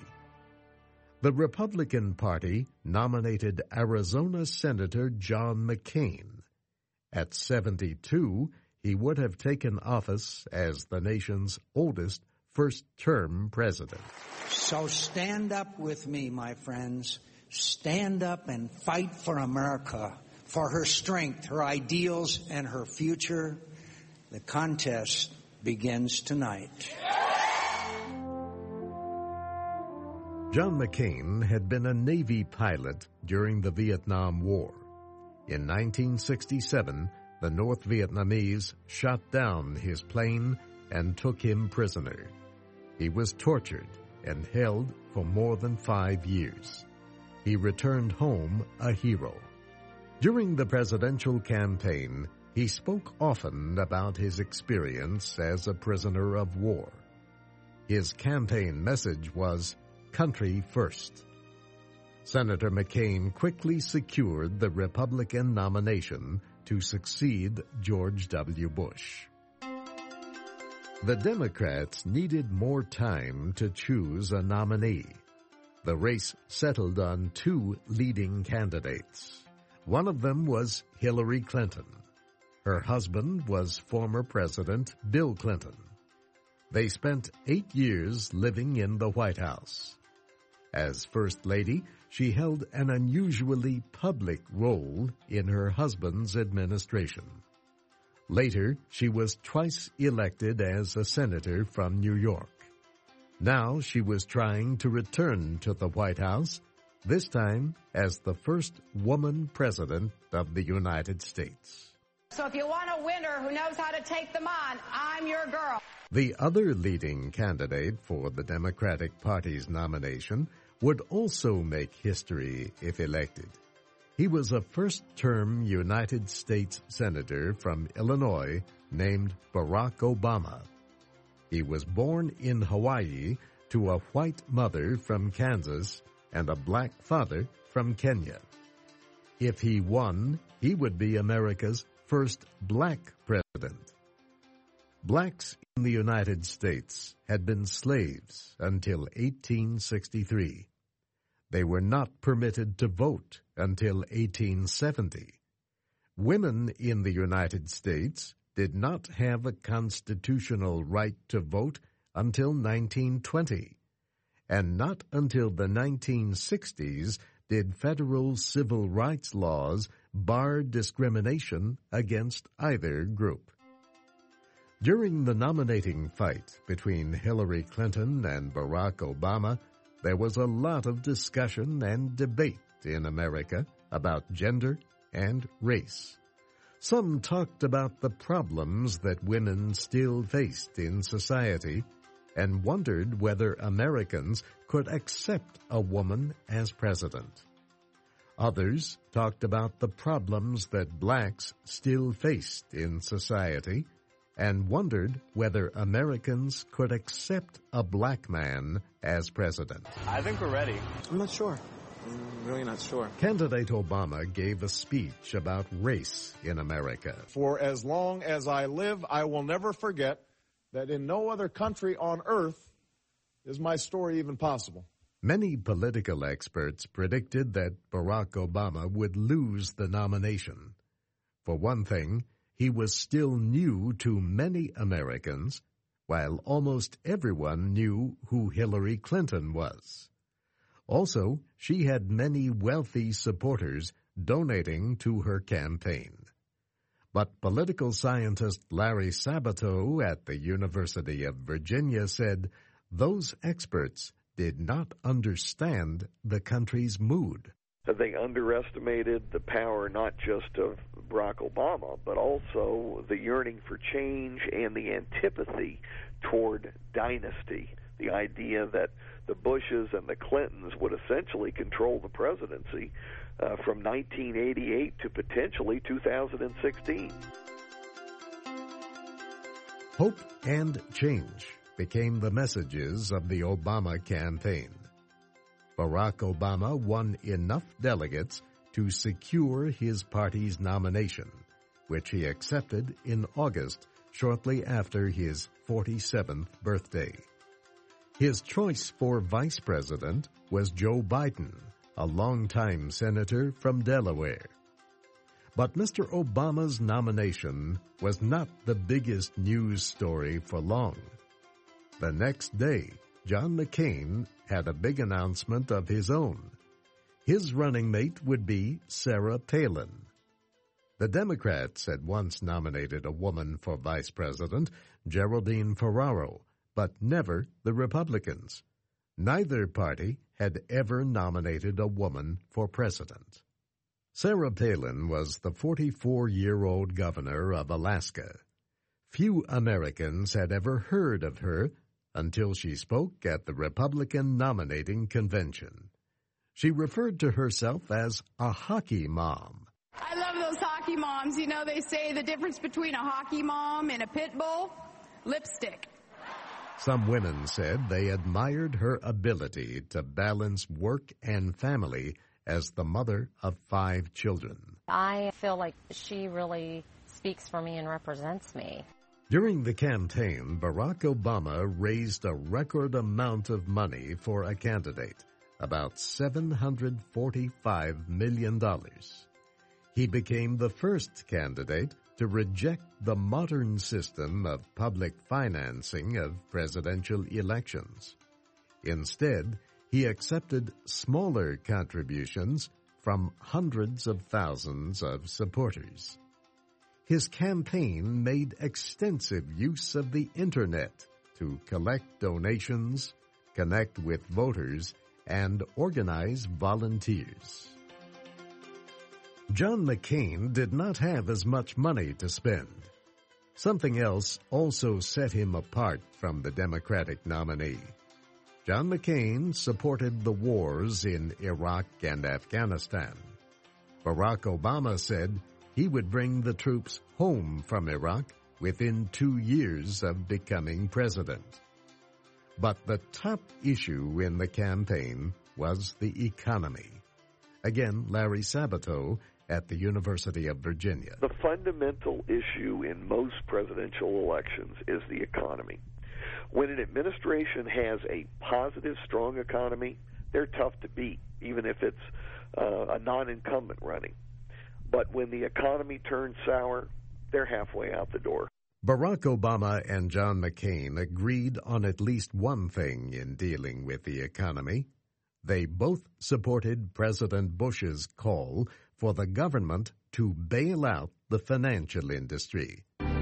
The Republican Party nominated Arizona Senator John McCain. At seventy-two, he would have taken office as the nation's oldest first-term president. So stand up with me, my friends. Stand up and fight for America, for her strength, her ideals, and her future. The contest begins tonight. John McCain had been a Navy pilot during the Vietnam War. In nineteen sixty-seven, the North Vietnamese shot down his plane, and took him prisoner. He was tortured and held for more than five years. He returned home a hero. During the presidential campaign, he spoke often about his experience as a prisoner of war. His campaign message was, "Country first." Senator McCain quickly secured the Republican nomination to succeed George W. Bush. The Democrats needed more time to choose a nominee. The race settled on two leading candidates. One of them was Hillary Clinton. Her husband was former President Bill Clinton. They spent eight years living in the White House. As First Lady, she held an unusually public role in her husband's administration. Later, she was twice elected as a senator from New York. Now she was trying to return to the White House, this time as the first woman president of the United States. So if you want a winner who knows how to take them on, I'm your girl. The other leading candidate for the Democratic Party's nomination would also make history if elected. He was a first-term United States Senator from Illinois named Barack Obama. He was born in Hawaii to a white mother from Kansas and a black father from Kenya. If he won, he would be America's first black president. Blacks in the United States had been slaves until eighteen sixty-three. They were not permitted to vote until eighteen seventy. Women in the United States did not have a constitutional right to vote until nineteen twenty, and not until the nineteen sixties did federal civil rights laws bar discrimination against either group. During the nominating fight between Hillary Clinton and Barack Obama, there was a lot of discussion and debate in America about gender and race. Some talked about the problems that women still faced in society and wondered whether Americans could accept a woman as president. Others talked about the problems that blacks still faced in society and wondered whether Americans could accept a black man as president. I think we're ready. I'm not sure. I'm really not sure. Candidate Obama gave a speech about race in America. For as long as I live, I will never forget that in no other country on earth is my story even possible. Many political experts predicted that Barack Obama would lose the nomination. For one thing, he was still new to many Americans, while almost everyone knew who Hillary Clinton was. Also, she had many wealthy supporters donating to her campaign. But political scientist Larry Sabato at the University of Virginia said those experts did not understand the country's mood. They underestimated the power not just of Barack Obama, but also the yearning for change and the antipathy toward dynasty, the idea that the Bushes and the Clintons would essentially control the presidency uh, from nineteen eighty-eight to potentially two thousand sixteen. Hope and change became the messages of the Obama campaign. Barack Obama won enough delegates to secure his party's nomination, which he accepted in August, shortly after his forty-seventh birthday. His choice for vice president was Joe Biden, a longtime senator from Delaware. But Mister Obama's nomination was not the biggest news story for long. The next day, John McCain had a big announcement of his own. His running mate would be Sarah Palin. The Democrats had once nominated a woman for vice president, Geraldine Ferraro, but never the Republicans. Neither party had ever nominated a woman for president. Sarah Palin was the forty-four-year-old governor of Alaska. Few Americans had ever heard of her until she spoke at the Republican nominating convention. She referred to herself as a hockey mom. I love those hockey moms. You know, they say the difference between a hockey mom and a pit bull? Lipstick. Some women said they admired her ability to balance work and family as the mother of five children. I feel like she really speaks for me and represents me. During the campaign, Barack Obama raised a record amount of money for a candidate, about seven hundred forty-five million dollars. He became the first candidate to reject the modern system of public financing of presidential elections. Instead, he accepted smaller contributions from hundreds of thousands of supporters. His campaign made extensive use of the Internet to collect donations, connect with voters, and organize volunteers. John McCain did not have as much money to spend. Something else also set him apart from the Democratic nominee. John McCain supported the wars in Iraq and Afghanistan. Barack Obama said he would bring the troops home from Iraq within two years of becoming president. But the top issue in the campaign was the economy. Again, Larry Sabato at the University of Virginia. The fundamental issue in most presidential elections is the economy. When an administration has a positive, strong economy, they're tough to beat, even if it's uh, a non-incumbent running. But when the economy turns sour, they're halfway out the door. Barack Obama and John McCain agreed on at least one thing in dealing with the economy. They both supported President Bush's call for the government to bail out the financial industry.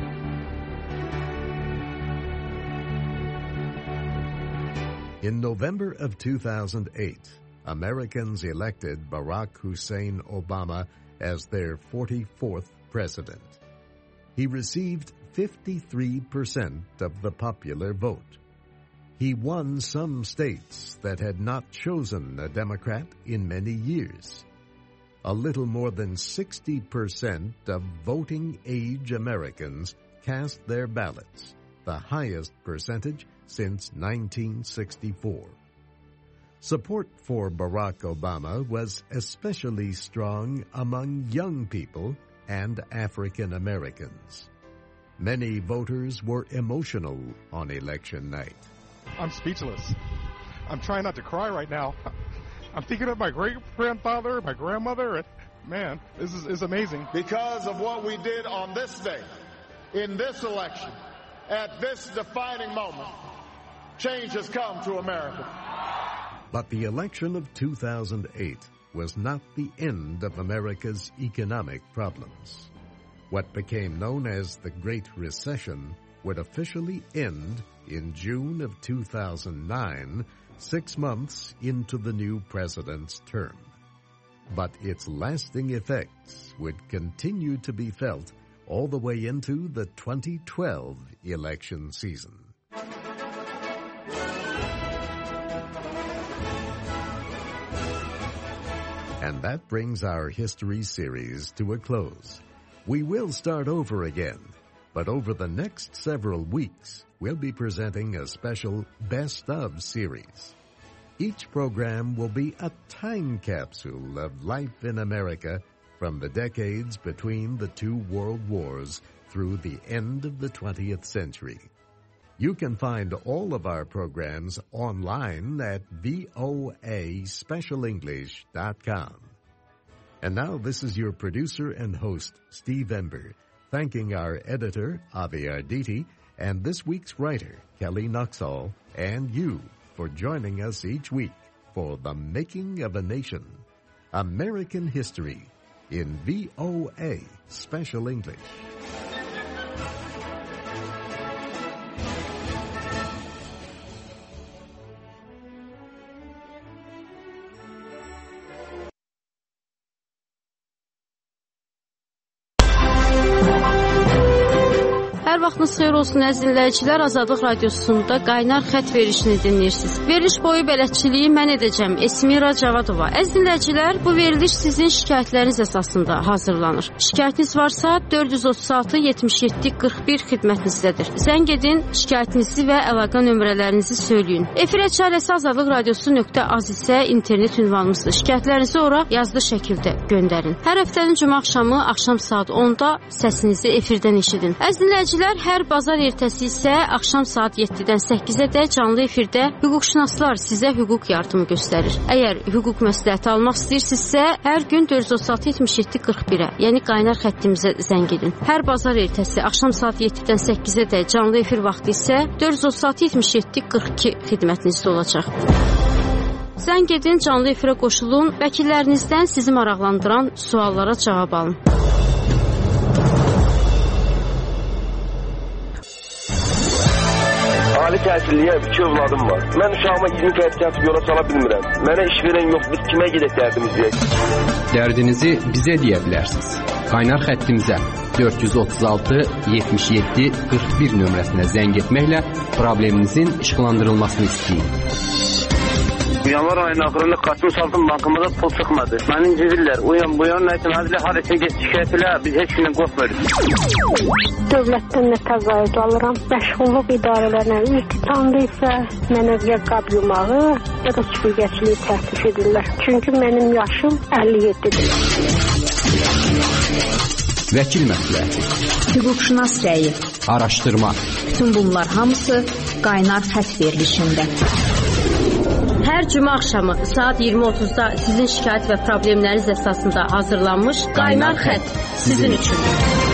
In November of two thousand eight, Americans elected Barack Hussein Obama as their forty-fourth president. He received fifty-three percent of the popular vote. He won some states that had not chosen a Democrat in many years. A little more than sixty percent of voting-age Americans cast their ballots, the highest percentage since nineteen sixty-four. Support for Barack Obama was especially strong among young people and African Americans. Many voters were emotional on election night. I'm speechless. I'm trying not to cry right now. I'm thinking of my great-grandfather, my grandmother, and man, this is, is amazing. Because of what we did on this day, in this election, at this defining moment, change has come to America. But the election of two thousand eight was not the end of America's economic problems. What became known as the Great Recession would officially end in June of two thousand nine, six months into the new president's term. But its lasting effects would continue to be felt all the way into the twenty twelve election season. And that brings our history series to a close. We will start over again, but over the next several weeks, we'll be presenting a special Best Of series. Each program will be a time capsule of life in America from the decades between the two world wars through the end of the twentieth century. You can find all of our programs online at voa special english dot com. And now this is your producer and host, Steve Ember, thanking our editor, Avi Arditi, and this week's writer, Kelly Nuxall, and you for joining us each week for The Making of a Nation, American History, in V O A Special English. Hər vaxtınız xeyir olsun əziz dinləyicilər. Azadlıq Radiosunda qaynar xətt verilişini dinləyirsiniz. Veriliş boyu bələdçiliyi mən edəcəm. Esmira Cavadova. Əziz dinləyicilər, bu veriliş sizin şikayətləriniz əsasında hazırlanır. Şikayətiniz varsa dörd yüz otuz altı yetmiş yeddi qırx bir xidmətinizdədir. Zəng edin, şikayətinizi və əlaqə nömrələrinizi söyləyin. Efirə çarəsi azadlıq radiosu nöqtə az isə internet ünvanımızdır. Şikayətlərinizi ora yazılı şəkildə göndərin. Hər həftənin cümə axşamı axşam saat onda səsinizi efirdən eşidin. Əziz dinləyicilər, hər bazar ertəsi isə axşam saat yeddidən səkkizədək canlı efirdə hüquqşünaslar sizə hüquq yardımı göstərir. Əgər hüquq məsləhəti almaq istəyirsinizsə, hər gün dörd yüz otuz altı yetmiş yeddi qırx birə, yəni qaynar xəttimizə zəng edin. Hər bazar ertəsi axşam saat yeddidən səkkizədək canlı efir vaxtı isə dörd yüz otuz altı yetmiş yeddi qırx iki xidmətinizdə olacaq. Zəng edin, canlı efirə qoşulun, vəkillərinizdən sizi maraqlandıran suallara cavab alın. Ali təhsilliyə iki övladım var. Mən uşağıma iyirmi qəpik atıb yola sala bilmirəm. Mənə iş verən yox, biz kimə gedək dərdimiz deyək? Dərdinizi bizə deyə bilərsiniz. Qaynar xəttimizə dörd yüz otuz altı yetmiş yeddi qırx bir nömrəsinə zəng etməklə probleminizin işıqlandırılmasını istəyin. Yanvar ayının axırında Qasım Saltın bankımıza pul çıxmadı. Məni incidirlər. Uyan bu yan nəyəsin, həzlə har etsin, geç şikayət elə, biz heç kimdən qorxmuyoruz. Dövlətdən nə təzayüd alıram. Məşğulluq idarələrinə iqtisamda isə mənə ya qab yumağı, ya da süpürgəçiliyi təklif edirlər. Çünki mənim yaşım əlli yeddidir. Vəkil məsləhəti, hüquqşünas rəyi, araşdırma. Bütün bunlar hamısı qaynar xətt verilişində. Hər cümə axşamı saat iyirmi otuzda sizin şikayət və problemləriniz əsasında hazırlanmış qaynar xətt sizin üçün.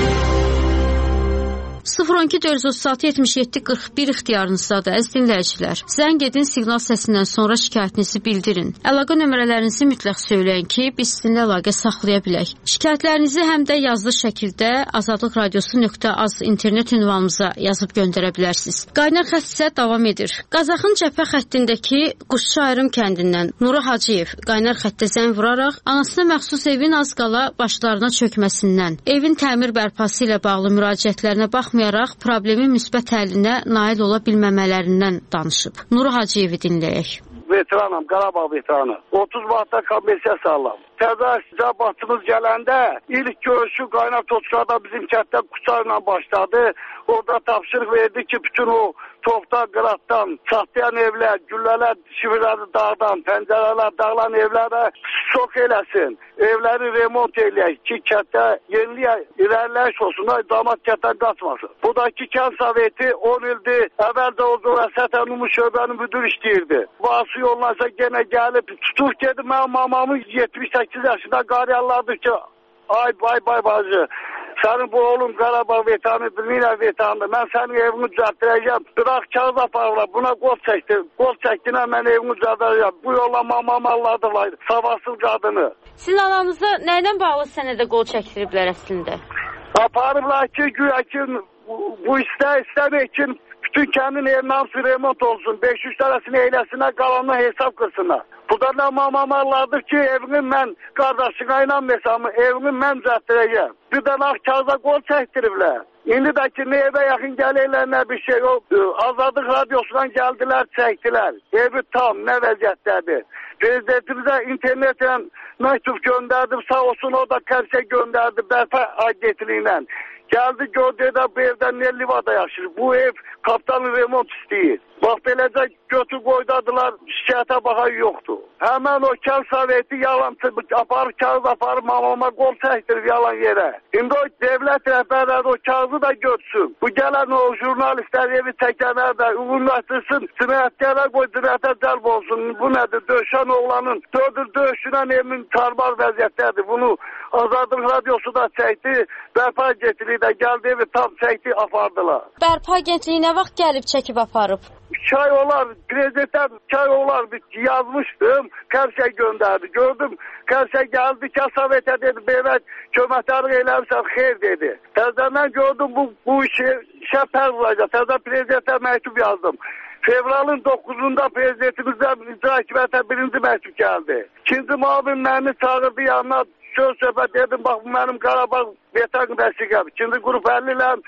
sıfır on iki dörd yüz otuz altı yetmiş yeddi qırx bir ixtiyarınızdadır əziz dinləyicilər. Zəng edin, siqnal səsindən sonra şikayətinizi bildirin. Əlaqə nömrələrinizi mütləq söyləyin ki, biz sizinlə əlaqə saxlaya bilək. Şikayətlərinizi həm də yazılı şəkildə azadlıq radiosu nöqtə az internet ünvanımıza yazıb göndərə bilərsiniz. Qaynar xətt isə davam edir. Qazaxın cəbhə xəttindəki Quşçu Ayrım kəndindən Nura Hacıyev qaynar xəttə zəng vuraraq anasına məxsus evin az qala başlarına çökməsindən, evin təmir bərpası ilə bağlı müraciətlərinə baxmayaraq problemin müsbət həllinə nail ola bilməmələrindən danışıb. Nura Hacıyevi dinləyək. Veteranım, Qarabağ veteranı. otuz vaxtda kommersiya sağlam. Təzə cəbatımız gələndə ilk görüşü qaynar toçlarda bizim kətdə Quçarla başladı. Orada tapşırıq verdi ki, bütün o topdan, qıratdan, çatlayan evlər, güllələr, şivirləri dağdan, pəncərələr, dağılan evlərə sok eləsin. Evləri remont eləyək ki, kətdə yenilik, irəliləyiş olsun, damat kətdən qaçmasın. Budakı kənd soveti on ildir, əvvəldə oldu və sətən Numus şöbənin müdür işləyirdi. Vası yolunasa gene gəlib, tutur dedi, mən mamamın yetmiş səkkiz yaşında qariyarlardır ki, ay bay bay bacı. Sənin bu oğlum Qarabağ veteranı, Bilmiylə veteranı. Mən sənin evini düzəltdirəcəm. Bırax kağız aparlar. Buna qol çəkdi. Qol çəkdinə mən evini düzəltdirəcəm. Bu yolla mamam Allah'dırlar. Savasız qadını. Sizin ananızı nəydən bağlı sənədə qol çəkdiriblər əslində? Aparıblar ki, güya ki, bu istə istəmək ki, bütün kəndin evinin hamısı remont olsun. beş yüz tənəsini eyləsinə, qalanına hesab qırsınlar. Bu da nə mamamarlardır ki, evini mən qardaşına inanmıysam, evini mən düzəltdirəcəm. Bir də nax kağıza qol çəkdiriblər. İndi də ki, nə evə yaxın gəlirlər, nə bir şey o. Azadlıq radiosundan gəldilər, çəkdilər. Evi tam, nə vəziyyətdədir. Prezidentimizə internetle məktub göndərdim, sağ olsun o da kərsə göndərdi, bərpa agentliğiyle. Geldi gördü də bu evdən nə livada yaşır. Bu ev kaptanın remont istəyir. Bax beləcə götür qoydadılar, şikayətə baxan yoxdur. Həmən o kənd soveti yalançı aparır, kağız aparır, mamama qol çəkdirir yalan yerə. İndi o devlət rəhbərləri o kağızı da götürsün. Bu gələn o jurnalistlər evi çəkənlər də ünləşdirsin, cinayətlərə qoy, cinayətə cəlb olsun. Bu nədir? Döşən oğlanın dördür döşünən emin tarbar vəziyyətdədir. Bunu Azadlıq radiosu da çəkdi, bərpa agentliyi də gəldi evi tam çəkdi, apardılar. Bərpa agentliyi nə vaxt gəlib çəkib aparıb? İki ay olar, prezidentdən iki ay olar yazmışdım, Kərsə göndərdi. Gördüm, Kərsə gəldi, Kəsavetə dedi, belə köməkdarlıq eləmişsən, xeyr dedi. Təzədən gördüm bu, bu işi işə pəz olacaq. Təzə prezidentə məktub yazdım. Fevralın doqquzunda prezidentimizdən icra hakimiyyətə birinci məktub gəldi. İkinci müavin məni çağırdı yanına, söz söhbət dedim, bax bu mənim Qarabağ veteran vəsiqəm. İkinci qrup əlli ilə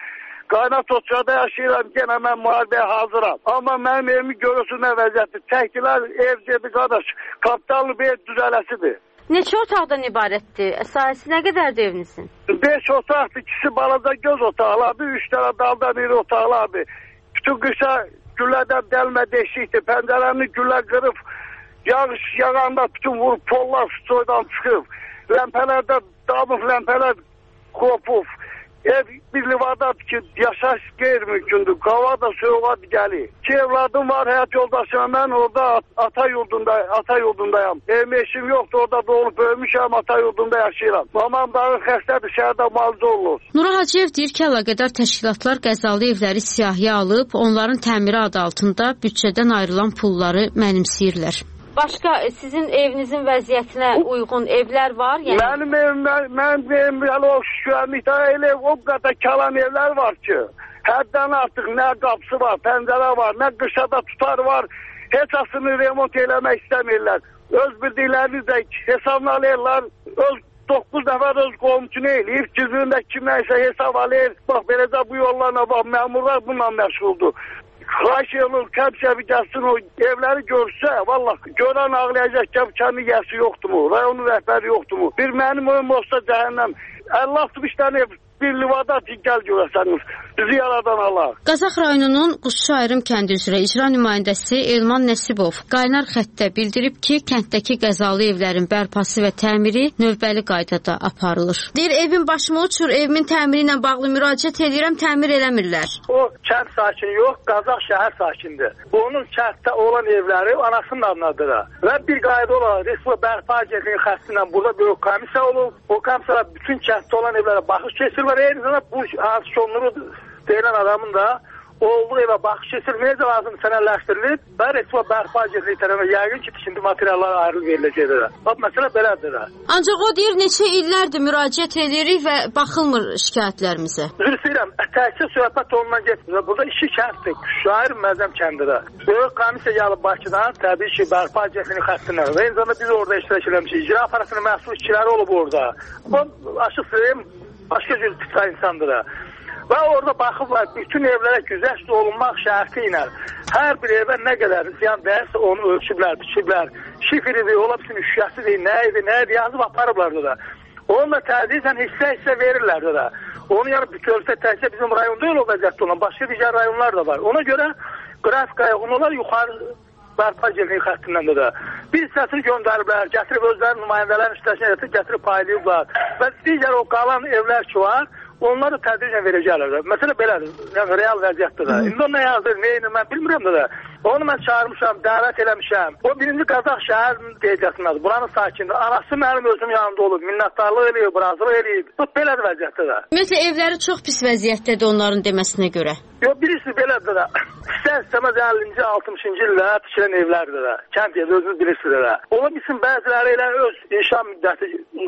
Qaynat Oçada yaşayıram, yenə mən müharibəyə hazıram. Amma mənim evimi görürsün nə vəziyyətdir. Təkdilər ev dedi, qardaş, kapitallı bir ev düzələsidir. Neçə otaqdan ibarətdir? Sahəsi nə qədərdir evinizin? Beş otaqdır, ikisi balaca göz otaqlardır, üç dənə daldan iri otaqlardır. Bütün qışa güllərdən dəlmə deşikdir, pəncərəni güllər qırıb, yağış yağanda bütün vurub, pollar soydan çıxıb, ləmpələrdə damıb, ləmpələr qopub. Ev bir livadadır ki, yaşayış qeyri-mümkündür. Qava da soğuqadır gəlir. İki evladım var, həyat yoldaşım. Mən orada ata yurdunda, ata yurdundayam. Evim eşim yoxdur, orada doğulub böyümüşəm, ata yurdunda yaşayıram. Mamam dağı xəstədir, şəhərdə müalicə olunur. Nura Hacıyev deyir ki, əlaqədar təşkilatlar qəzalı evləri siyahıya alıb, onların təmiri adı altında büdcədən ayrılan pulları mənimsəyirlər. Başqa sizin evinizin vəziyyətinə uyğun evlər var? Yəni... Mənim evim, mənim evim hələ o şükürlükdə elə o qədər kalan evlər var ki, həddən artıq nə qapısı var, pəncərə var, nə qışada tutar var, heç asını remont eləmək istəmirlər. Öz bildiklərini də hesablayırlar, öz doqquz nəfər öz qomçunu eləyib, cizrində kim nəysə hesab alır, bax beləcə bu yollarına bax, məmurlar bununla məşğuldur. Xahiş edilir, kəmşəvi gəlsin o evləri görsə, vallah, görən ağlayacaq ki, kəndi yəsi yoxdur mu, rayonun rəhbəri yoxdur mu? Bir mənim oyum olsa cəhənnəm, əlli altmış dənə ev, bir livada gəl görəsəniz, bizi yaradan Allah. Qazax rayonunun Quşçu Ayrım kəndi üzrə icra nümayəndəsi Elman Nəsibov qaynar xəttdə bildirib ki, kənddəki qəzalı evlərin bərpası və təmiri növbəli qaydada aparılır. Deyir, evin başıma uçur, evimin təmiri ilə bağlı müraciət edirəm, təmir eləmirlər. O kənd sakini yox, Qazax şəhər sakindir. Onun kənddə olan evləri anasının adınadır. Və bir qayda olaraq Respublika Bərpa Agentliyi xəstindən burada böyük komissiya olub. O komissiyada bütün kənddə olan evlərə baxış keçirir. Eyni zamanda bu hansı sonları deyilən adamın da olduğu evə baxış keçirilməyəcə lazım sənədləşdirilib və Respublika Bərpa Agentliyi tərəfindən yəqin ki, tikinti materialları ayrılıb veriləcəkdir. Bax, məsələ belədir. Ancaq o deyir, neçə illərdir müraciət edirik və baxılmır şikayətlərimizə. Üzr istəyirəm, təkcə söhbət ondan getmir. Burada iki kənddir, Şair Məzəm kəndidir. Böyük komissiya gəlib Bakıdan, təbii ki, Bərpa Agentliyinin xəttindən. Və eyni zamanda biz orada iştirak eləmişik. İcra aparatının məsul işçiləri olub orada. Bu, açıq söyləyim, başqa cür tiplər insandır. Və orada baxıblar, bütün evlərə güzəşt olunmaq şərti ilə hər bir evə nə qədər ziyan dəyərsə onu ölçüblər, biçiblər. Şifiridir, ola bilsin üşüyəsidir, nə idi, nə idi, yazıb aparıblar da. Onu da tədricən hissə-hissə verirlər da. Onu yəni bütövlükdə təkcə bizim rayonda öyle o vəziyyətdə olan, başqa digər rayonlar da var. Ona görə qrafikaya onlar yuxarı Bərpa Agentliyi xəttindən də. Bir hissəsini göndəriblər, gətirib özlərinin nümayəndələrin işləşinə gətirib paylayıblar. Və digər o qalan evlər ki var, onları tədricən verəcəklər. Məsələ belədir, yəni real vəziyyətdir də. İndi o nə yazdır, neyini mən bilmirəm də. Onu mən çağırmışam, dəvət eləmişəm. O birinci Qazax şəhərinin qeydiyyatındadır, buranın sakindir. Anası mənim özüm yanımda olub, minnətdarlıq eləyib, razılıq eləyib. Bu belədir vəziyyətdir də. Ümumiyyətlə evləri çox pis vəziyyətdədir onların deməsinə görə. Yox, birisi belədir də. İstər-istəməz əllinci, altmışıncı illə tikilən evlərdir də. Kənd yeri özünüz bilirsiniz də. Ola bilsin bəziləri elə öz inşa müddəti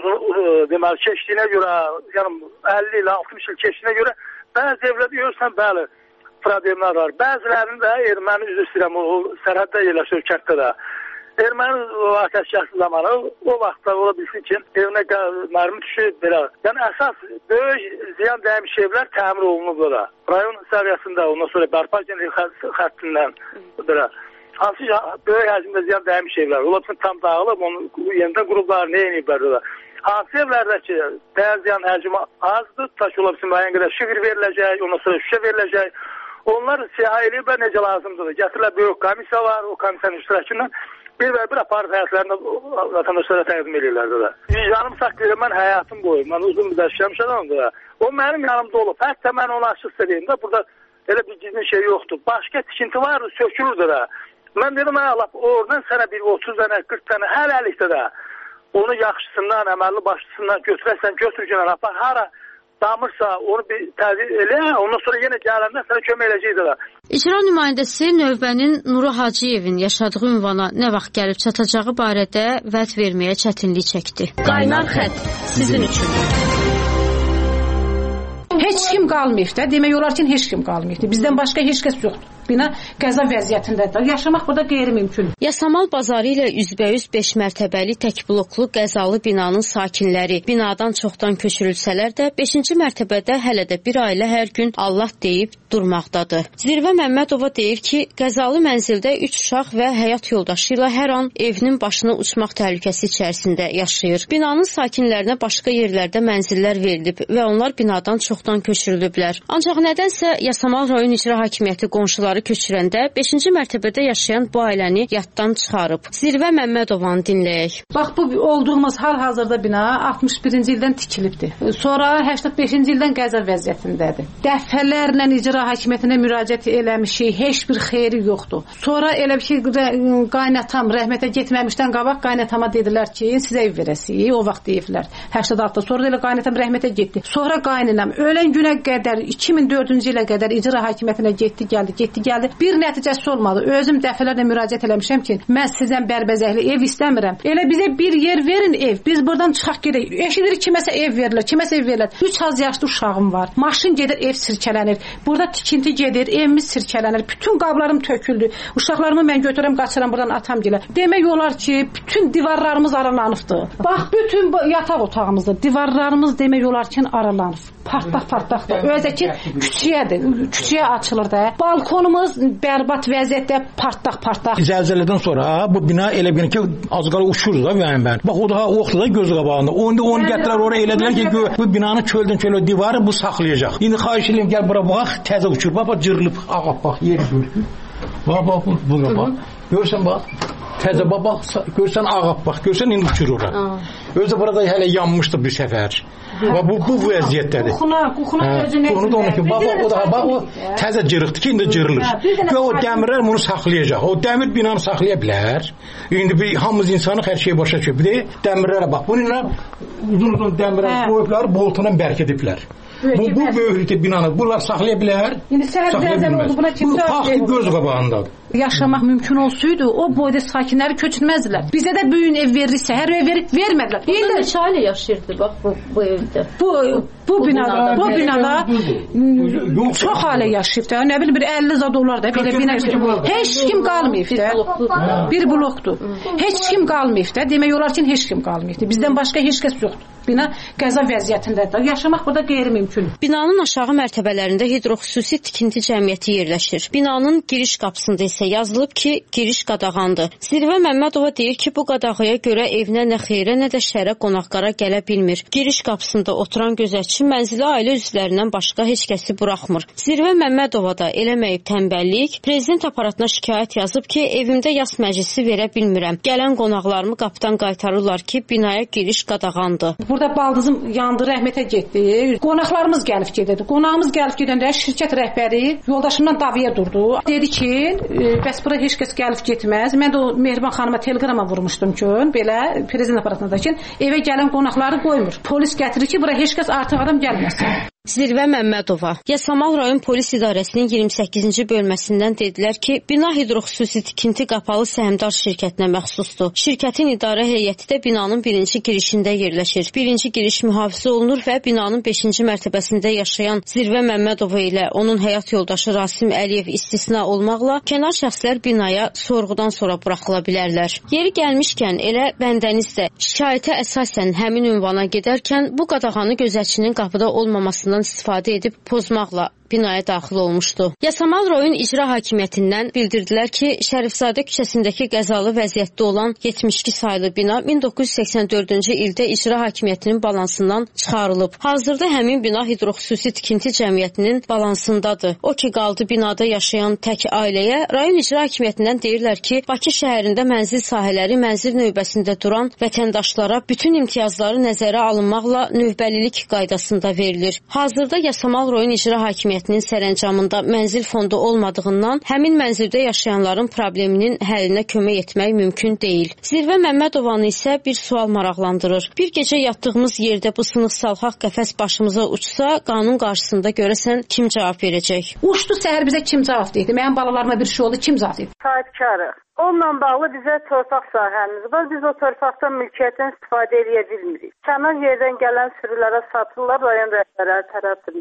deməli keçdiyinə görə, yəni əlli ilə altmış il keçdiyinə görə bəzi evlərdə görürsən, bəli, problemlər var. Bəzilərinin də erməni üzr istəyirəm, o sərhəddə yerləşir kənddə də. Erməni ateşkəsi zamanı o vaxtda ola bilsin ki, evinə mərmi düşüb, belə. Yəni əsas böyük ziyan dəymiş evlər təmir olunub da. Rayon səviyyəsində, ondan sonra Bərpa Agentliyi xəttindən, belə. Hansı böyük həcmdə ziyan dəymiş evlər. Ola bilsin tam dağılıb, onu yenidən qurublar, nə yeniblər da. Hansı evlərdə ki, dəyər ziyan həcmi azdır, ta ki, ola bilsin müəyyən qədər şifir veriləcək, ondan sonra şüşə veriləcək. Onlar siyah eləyiblər necə lazımdır. Gətirirlər böyük komissiya var, o komissiyanın iştirakından bir və bir aparat həyatlarında vətəndaşlara təqdim edirlər də. Vicdanım saxlayır, mən həyatım boyu, mən uzun müddət işləmiş adamım da. O mənim yanımda olub. Hətta mən onu açıq söyləyim də, burada elə bir gizli şey yoxdur. Başqa tikinti var, sökülürdü də. Mən dedim, oradan sənə bir otuz dənə, qırx dənə, hər əlikdə də onu yaxşısından, əməlli başçısından götürəsən, götürgən apar, hara damırsa onu bir təzir elə, ondan sonra yenə gələndə sənə kömək eləyəcəkdir. İcra nümayəndəsi növbənin Nuru Hacıyevin yaşadığı ünvana nə vaxt gəlib çatacağı barədə vəd verməyə çətinlik çəkdi. Qaynar xətt sizin üçün. Heç kim qalmayıb da, demək olar ki, heç kim qalmayıb. Bizdən başqa heç kəs yoxdur. Bina qəza vəziyyətindədir. Yaşamaq burada qeyri-mümkün. Yasamal bazarı ilə üzbəüz beş mərtəbəli tək bloklu qəzalı binanın sakinləri binadan çoxdan köçürülsələr də beşinci mərtəbədə hələ də bir ailə hər gün Allah deyib durmaqdadır. Zirvə Məmmədova deyir ki, qəzalı mənzildə üç uşaq və həyat yoldaşı ilə hər an evinin başına uçmaq təhlükəsi içərisində yaşayır. Binanın sakinlərinə başqa yerlərdə mənzillər verilib və onlar binadan çoxdan köçürülüblər. Ancaq nədənsə Yasamal rayon icra hakimiyyəti qonşuları köçürəndə beşinci mərtəbədə yaşayan bu ailəni yaddan çıxarıb. Zirvə Məmmədovanı dinləyək. Bax, bu olduğumuz hal-hazırda bina altmış birinci ildən tikilibdir. Sonra səksən beşinci ildən qəza vəziyyətindədir. Dəfələrlə icra hakimiyyətinə müraciət eləmişik, heç bir xeyri yoxdur. Sonra elə bir ki, qaynatam rəhmətə getməmişdən qabaq qaynatama dedilər ki, sizə ev verəsik, o vaxt deyiblər. səksən altıda sonra elə qaynatam rəhmətə getdi. Sonra qaynanam ölən günə qədər iki min dördüncü ilə qədər icra hakimiyyətinə getdi, gəldi, getdi, gəldi. Bir nəticəsi olmadı. Özüm dəfələrlə müraciət eləmişəm ki, mən sizdən bərbəzəkli ev istəmirəm. Elə bizə bir yer verin ev. Biz buradan çıxaq gedək. Eşidirik kiməsə ev verilir, kiməsə ev verilir. üç az yaşlı uşağım var. Maşın gedir, ev sirkələnir. Burada tikinti gedir, evimiz sirkələnir. Bütün qablarım töküldü. Uşaqlarımı mən götürəm, qaçıram buradan atam gələ. Demək olar ki, bütün divarlarımız aralanıbdı. Bax, bütün yataq otağımızda divarlarımız demək olar ki, aralanıb. Partlaq-partlaqdır. Özə ki, küçüyədir. Küçüyə açılır da. Balkonumuz bərbad vəziyyətdə partlaq-partlaq. Zəlzələdən sonra bu bina elə bir ki, az qala uçurdu da mənim mən. Bax, o da oxtu da göz qabağında. Onu onu gətirər oraya elədilər ki, bu binanı çöldən çölə divarı bu saxlayacaq. İndi xahiş edirəm gəl bura bax, təzə uçur. Bax, bax cırılıb, ağap bax, yeri görür. Bax, bax, bura bax. Görsən bax. Təzə baba, görsən ağap bax, görsən indi uçur ora. Özü burada hələ yanmışdı bir səfər. Və bu bu vəziyyətdədir. Qoxuna, qoxuna özünə. Onu da onu ki, bax o da bax o təzə cırıqdı ki, indi cırılır. Və o dəmirlər bunu saxlayacaq. O dəmir binanı saxlaya bilər. İndi bir hamımız insanı hər şey başa düşür. Bir də dəmirlərə bax. Bununla uzun-uzun dəmirlər qoyublar, boltuna bərkədiblər. Bu bu böyüklükdə binanı bunlar saxlaya bilər. İndi səhər zəlzələ oldu, buna kimsə faktı göz qabağındadır. Yaşamaq mümkün olsaydı, o boyda sakinləri köçürməzdilər. Bizə də böyük ev verirsə, hər ev verib vermədilər. İndi neçə ailə yaşayırdı bax bu, bu evdə? Bu bu binada, bu binada çox ailə yaşayıb da. Nə bilim bir əlli zad olar da belə bina. Heç kim qalmayıb da. Bir blokdur. Heç kim qalmayıb da. Demək olar ki, heç kim qalmayıb. Bizdən başqa heç kəs yoxdur. Bina qəza vəziyyətindədir. Yaşamaq burada qeyri-mümkün. Binanın aşağı mərtəbələrində hidroxüsusi tikinti cəmiyyəti yerləşir. Binanın giriş qapısında isə yazılıb ki, giriş qadağandır. Zirvə Məmmədova deyir ki, bu qadağaya görə evinə nə xeyrə, nə də şərə qonaqlara gələ bilmir. Giriş qapısında oturan gözətçi mənzilə ailə üzvlərindən başqa heç kəsi buraxmır. Zirvə Məmmədova da eləməyib tənbəllik, prezident aparatına şikayət yazıb ki, evimdə yas məclisi verə bilmirəm. Gələn qonaqlarımı qapıdan qaytarırlar ki, binaya giriş qadağandır. Burada baldızım yandı, rəhmətə getdi. Qonaqlarımız gəlib gedirdi. Qonağımız gəlib gedəndə şirkət rəhbəri yoldaşımdan davaya durdu. Dedi ki, bəs bura heç kəs gəlib getməz. Mən də o Mehriban xanıma teleqrama vurmuşdum ki, belə prezident aparatında ki, evə gələn qonaqları qoymur. Polis gətirir ki, bura heç kəs artıq adam gəlməsin. Zirvə Məmmədova, Yasamal rayon polis idarəsinin iyirmi səkkizinci bölməsindən dedilər ki, bina hidroxüsusi tikinti qapalı səhmdar şirkətinə məxsusdur. Şirkətin idarə heyəti də binanın birinci girişində yerləşir. Birinci giriş mühafizə olunur və binanın beşinci mərtəbəsində yaşayan Zirvə Məmmədova ilə onun həyat yoldaşı Rasim Əliyev istisna olmaqla kənar şəxslər binaya sorğudan sonra buraxıla bilərlər. Yeri gəlmişkən elə bəndəniz də şikayətə əsasən həmin ünvana gedərkən bu qadağanı gözətçinin qapıda olmamasından istifadə edib pozmaqla binaya daxil olmuşdu. Yasamal rayon icra hakimiyyətindən bildirdilər ki, Şərifzadə küçəsindəki qəzalı vəziyyətdə olan yetmiş iki saylı bina min doqquz yüz səksən dördüncü ildə icra hakimiyyətinin balansından çıxarılıb. Hazırda həmin bina hidroxüsusi tikinti cəmiyyətinin balansındadır. O ki, qaldı binada yaşayan tək ailəyə, rayon icra hakimiyyətindən deyirlər ki, Bakı şəhərində mənzil sahələri mənzil növbəsində duran vətəndaşlara bütün imtiyazları nəzərə alınmaqla növbəlilik qaydasında verilir. Hazırda Yasamal rayon icra hakimiyyəti sərəncamında mənzil fondu olmadığından həmin mənzildə yaşayanların probleminin həllinə kömək etmək mümkün deyil. Zirvə Məmmədovanı isə bir sual maraqlandırır. Bir gecə yatdığımız yerdə bu sınıqsal haqq qəfəs başımıza uçsa, qanun qarşısında görəsən kim cavab verəcək? Uçdu səhər bizə kim cavab deyildi? Mənim balalarıma bir şey oldu, kim cavab deyildi? Sahibkarıq. Onunla bağlı bizə torpaq sahəmiz var. Biz o torpaqdan mülkiyyətdən istifadə edə bilmirik. Kənar yerdən gələn sürülərə satırlar rayon rəhbərləri tərəfində.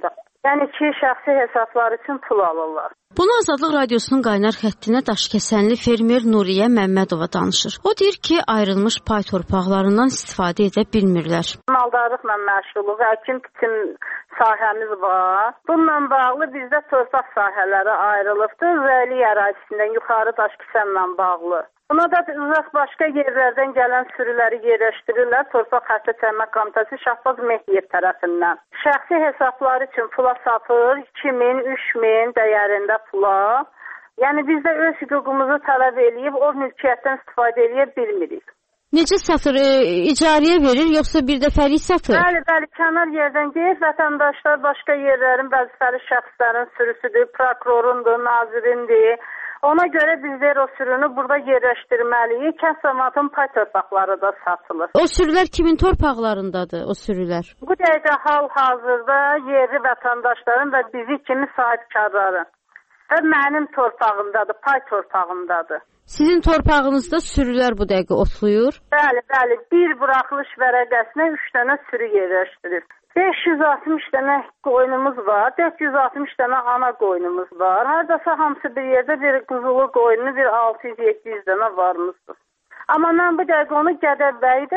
Yəni ki, şəxsi hesabları üçün pul alırlar. Bunu Azadlıq Radiosunun qaynar xəttinə Daşkəsənli fermer Nuriyə Məmmədova danışır. O deyir ki, ayrılmış pay torpaqlarından istifadə edə bilmirlər. Maldarlıqla məşğuluq, əkin biçim sahəmiz var. Bununla bağlı bizdə torpaq sahələri ayrılıbdır. Rəli ərazisindən yuxarı Daşkəsənlə bağlı. Buna da uzaq başqa yerlərdən gələn sürüləri yerləşdirirlər Torpaq Xətti Təmin Komitəsi Şahbaz Mehdiyev tərəfindən. Şəxsi hesabları üçün pula satır, iki min, üç min dəyərində pula. Yəni biz də öz hüququmuzu tələb eləyib o mülkiyyətdən istifadə edə bilmirik. Necə satır? E, icarəyə verir, yoxsa bir dəfəlik satır? Bəli, bəli, kənar yerdən deyir, vətəndaşlar başqa yerlərin vəzifəli şəxslərin sürüsüdür, prokurorundur, nazirindir. Ona görə bizlər o sürünü burada yerləşdirməliyik. Kənd cəmiyyətinin pay torpaqları da satılır. O sürülər kimin torpaqlarındadır, o sürülər? Bu dəqiqə hal-hazırda yerli vətəndaşların və bizi kimi sahibkarların və mənim torpağımdadır, pay torpağımdadır. Sizin torpağınızda sürülər bu dəqiqə otlayır? Bəli, bəli. Bir buraxılış vərəqəsinə üç dənə sürü yerləşdirir. beş yüz altmış dənə qoyunumuz var, dörd yüz altmış dənə ana qoyunumuz var. Hardasa hamısı bir yerdə bir quzulu qoyunu, bir altı yüz yeddi yüz dənə varımızdır. Amma mən bu dəqiqə onu Gədəbəydə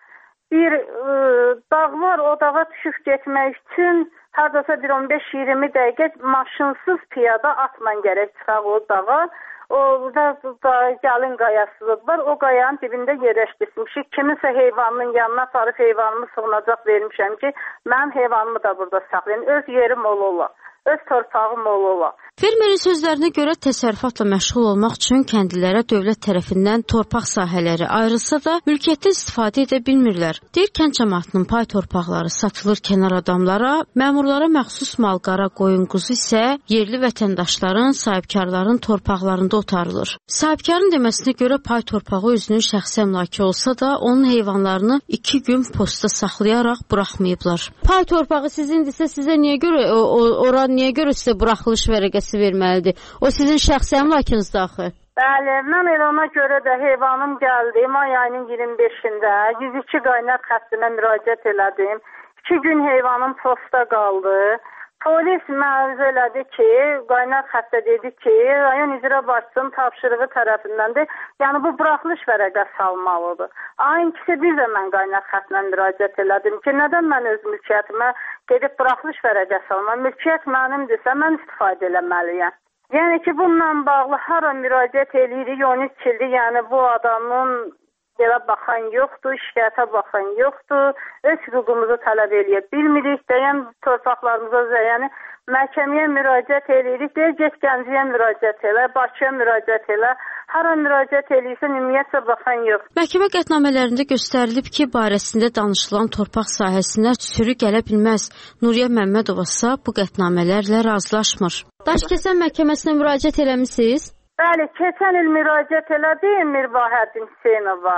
bir ə, dağ var, o dağa düşüb getmək üçün hardasa bir on beş iyirmi dəqiqə maşınsız piyada atman gərək çıxaq o dağa. O da, da gəlin qayası var. O qayanın dibində yerləşdirmişik. Kiminsə heyvanının yanına aparıb heyvanımı sığınacaq vermişəm ki, mən heyvanımı da burada saxlayayım. Öz yerim ola, öz torpağım ola. Fermerin sözlərinə görə təsərrüfatla məşğul olmaq üçün kəndlilərə dövlət tərəfindən torpaq sahələri ayrılsa da mülkiyyətdən istifadə edə bilmirlər. Deyir, kənd cəmiyyətinin pay torpaqları satılır kənar adamlara, məmurlara məxsus mal-qara, qoyun, quzu isə yerli vətəndaşların, sahibkarların torpaqlarında otarılır. Sahibkarın deməsinə görə pay torpağı özünün şəxsi əmlakı olsa da, onun heyvanlarını iki gün posta saxlayaraq buraxmayıblar. Pay torpağı sizindirsə, sizə niyə görə, o, o, ora niyə görə sizə buraxılış vərəqəsi verməlidir? O sizin şəxsi əmlakınızda axı. Bəli, mən elə ona görə də heyvanım gəldi. May ayının iyirmi beşində yüz iki qaynar xəttinə müraciət elədim. iki gün heyvanım posta qaldı. Polis məruzə elədi ki, qaynar xəttə dedi ki, rayon icra başçısının tapşırığı tərəfindəndir. Yəni bu buraxılış vərəqəsi almalıdır. Ayın ikisi bir də mən qaynar xəttinə müraciət elədim ki, nədən mən öz mülkiyyətimə gedib buraxılış vərəqəsi almam? Mülkiyyət mənimdirsə, mən istifadə eləməliyəm. Yəni ki, bununla bağlı hara müraciət eləyirik, on üç ildir, yəni bu adamın belə baxan yoxdur, şikayətə baxan yoxdur, öz hüququmuzu tələb eləyə bilmirik, deyən torpaqlarımıza yəni məhkəməyə müraciət eləyirik, deyir, get Gəncəyə müraciət elə, Bakıya müraciət elə, hara müraciət eləyirsən, ümumiyyətlə baxan yox. Məhkəmə qətnamələrində göstərilib ki, barəsində danışılan torpaq sahəsinə sürü gələ bilməz. Nuriyə Məmmədova isə bu qətnamələrlə razılaşmır. Daşkəsən məhkəməsinə müraciət eləmisiniz? Bəli, keçən il müraciət elədim Mirbahəddin Hüseynova.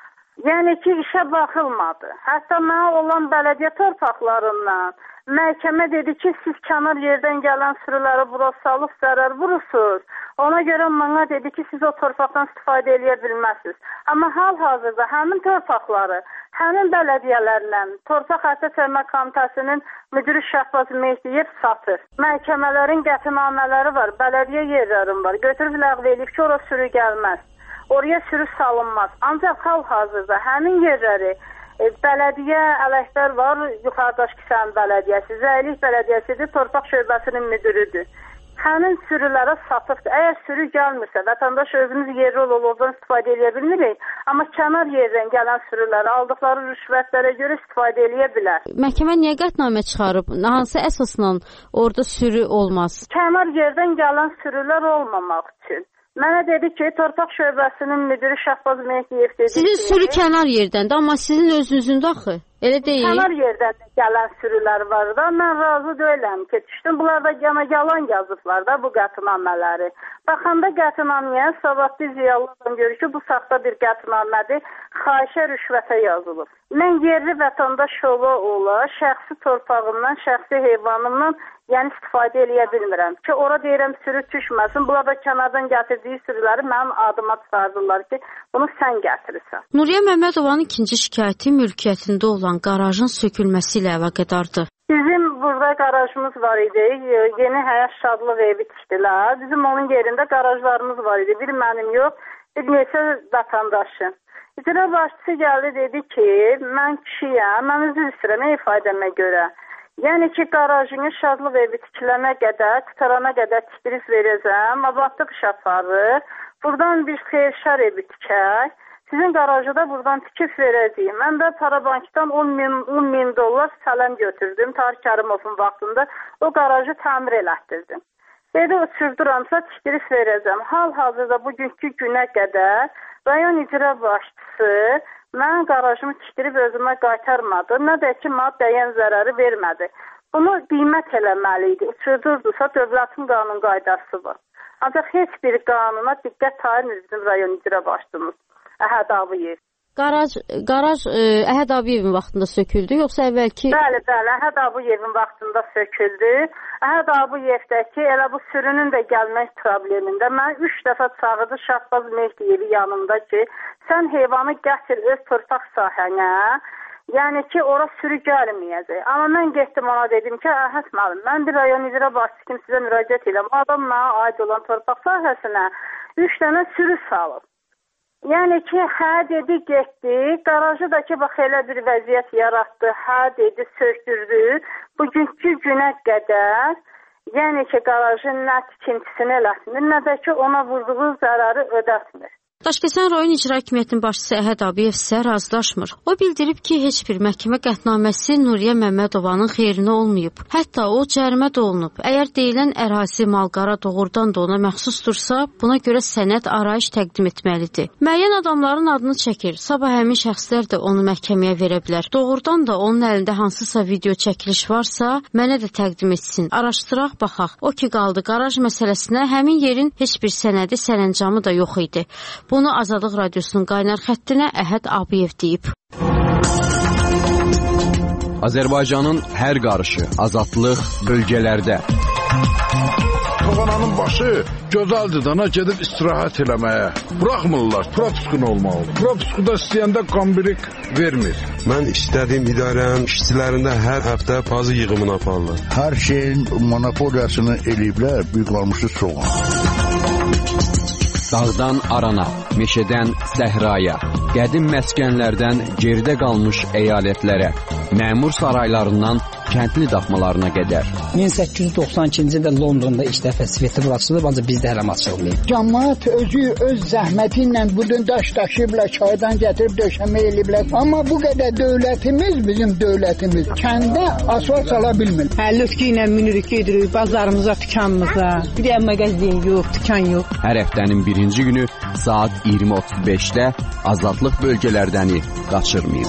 Yəni ki, işə baxılmadı. Hətta mənə olan bələdiyyə torpaqlarından məhkəmə dedi ki, siz kənar yerdən gələn sürüləri bura salıb zərər vurursunuz. Ona görə mənə dedi ki, siz o torpaqdan istifadə edə bilməzsiniz. Amma hal-hazırda həmin torpaqları həmin bələdiyyələrlə Torpaq Xətti Təmin Komitəsinin müdiri Şahbaz Mehdiyev satır. Məhkəmələrin qətnamələri var, bələdiyyə yerlərim var. Götürüb ləğv eləyib ki, ora sürü gəlməz. Oraya sürü salınmaz. Ancaq hal-hazırda həmin yerləri e, bələdiyyə ələklər var, yuxarıdaş Kisən bələdiyyəsi, Zəylik bələdiyyəsidir, Torpaq şöbəsinin müdürüdür. Həmin sürülərə satıbdır. Əgər sürü gəlmirsə, vətəndaş özümüz yerli olurdan istifadə edə bilmirik, amma kənar yerdən gələn sürüləri aldıqları rüşvətlərə görə istifadə edə bilər. Məhkəmə niyə qətnamə çıxarıb? Hansı əsasla orada sürü olmaz? Kənar yerdən gələn sürülər olmamaq üçün. Mənə dedi ki, Torpaq şöbəsinin müdürü Şahbaz Mehdiyev dedi sizin ki... Sizin sürü kənar yerdəndə, amma sizin özünüzün daxı. Elə deyil. Kənar yerdən gələn sürülər var da, mən razı deyiləm ki, düşdüm. Bunlar da yana yalan yazıblar da bu qətnamələri. Baxanda qətnaməyə savadlı ziyalıdan görür ki, bu saxta bir qətnamədir, xahişə rüşvətə yazılıb. Mən yerli vətəndaş ola ola, şəxsi torpağımdan, şəxsi heyvanımdan yəni istifadə eləyə bilmirəm ki, ora deyirəm sürü düşməsin. Bunlar da kənardan gətirdiyi sürüləri mənim adıma çıxardırlar ki, bunu sən gətirirsən. Nuriyə Məmmədovanın ikinci şikayəti mülkiyyətində olan qarajın sökülməsi ilə əlaqədardır. Bizim burada qarajımız var idi. Yeni Həyat Şadlıq evi tikdilər. Bizim onun yerində qarajlarımız var idi. Bir mənim yox, bir neçə vətəndaşın. İcra başçısı gəldi dedi ki, mən kişiyəm, mən üzr istəyirəm ifadəmə görə. Yəni ki, qarajını Şadlıq evi tikilənə qədər, tutarana qədər tikdirib verəcəm, abadlıq iş aparır. Buradan bir xeyirşər evi tikək. Sizin qarajı da buradan tikib verəcəyim. Mən də Parabankdan on min dollar sələm götürdüm. Tarık Kərimovun vaxtında o qarajı təmir elətdirdim. Dedi, uçurduramsa tikdirib verəcəm. Hal-hazırda bugünkü günə qədər rayon icra başçısı mən qarajımı tikdirib özümə qaytarmadı. Nə də ki, maddi dəyən zərəri vermədi. Bunu qiymət eləməli idi. Uçurdurdusa dövlətin qanun qaydası var. Ancaq heç bir qanuna diqqət ayırmır bizim rayon icra başçımız. Əhəd Abiyev. Qaraj, qaraj ə, Əhəd Abiyevin vaxtında söküldü, yoxsa əvvəlki? Bəli, bəli, Əhəd Abiyevin vaxtında söküldü. Əhəd Abiyevdəki elə bu sürünün də gəlmək problemində mən üç dəfə çağırdı Şahbaz Mehdiyevi yanımda ki, sən heyvanı gətir öz torpaq sahənə, yəni ki, ora sürü gəlməyəcək. Amma mən getdim ona dedim ki, Əhəd müəllim, mən bir rayon icra başçısı kimi sizə müraciət edirəm. Adam mənə aid olan torpaq sahəsinə üç dənə sürü salıb. Yəni ki, hə dedi, getdi, qarajı da ki, bax, elə bir vəziyyət yaratdı, hə dedi, söktürdü. Bugünkü günə qədər, yəni ki, qarajın nə tikintisini eləsinir, nə də ki, ona vurduğu zərəri ödətmir. Daşkəsən rayon icra hakimiyyətinin başçısı Əhəd Abiyev isə razılaşmır. O bildirib ki, heç bir məhkəmə qətnaməsi Nuriyə Məmmədovanın xeyrinə olmayıb. Hətta o cərimə də olunub. Əgər deyilən ərazi malqara doğrudan da ona məxsusdursa, buna görə sənəd arayış təqdim etməlidir. Müəyyən adamların adını çəkir. Sabah həmin şəxslər də onu məhkəməyə verə bilər. Doğrudan da onun əlində hansısa video çəkiliş varsa, mənə də təqdim etsin. Araşdıraq, baxaq. O ki qaldı qaraj məsələsinə, həmin yerin heç bir sənədi, sərəncamı da yox idi. Bunu Azadlıq Radiosunun qaynar xəttinə Əhəd Abiyev deyib. Azərbaycanın hər qarışı, azadlıq bölgələrdə. Toğananın başı gözəldir dana gedib istirahət eləməyə. Buraxmırlar, propiskun olmalıdır. Propiskuda istəyəndə qambirik vermir. Mən istədiyim idarənin işçilərində hər həftə pazı yığımını aparırlar. Hər şeyin monopoliyasını eləyiblər, büyük qalmışı soğan. Dağdan arana, meşədən səhraya, qədim məskənlərdən geridə qalmış əyalətlərə, məmur saraylarından kəndli daxmalarına qədər. min səkkiz yüz doxsan ikinci ildə Londonda ilk dəfə svetofor açılıb, ancaq bizdə hələ açılmayıb. Cəmaət özü öz zəhməti ilə budun daş daşıyıblar, çaydan gətirib döşəmə eləyiblər. Amma bu qədər dövlətimiz, bizim dövlətimiz kəndə asfalt sala bilmir. Həllüski ilə minirik gedirik bazarımıza, dükanımıza. Bir də mağazin yox, dükan yox. Hər həftənin birinci günü saat iyirmi otuz beşdə azadlıq bölgələrdəni qaçırmayın.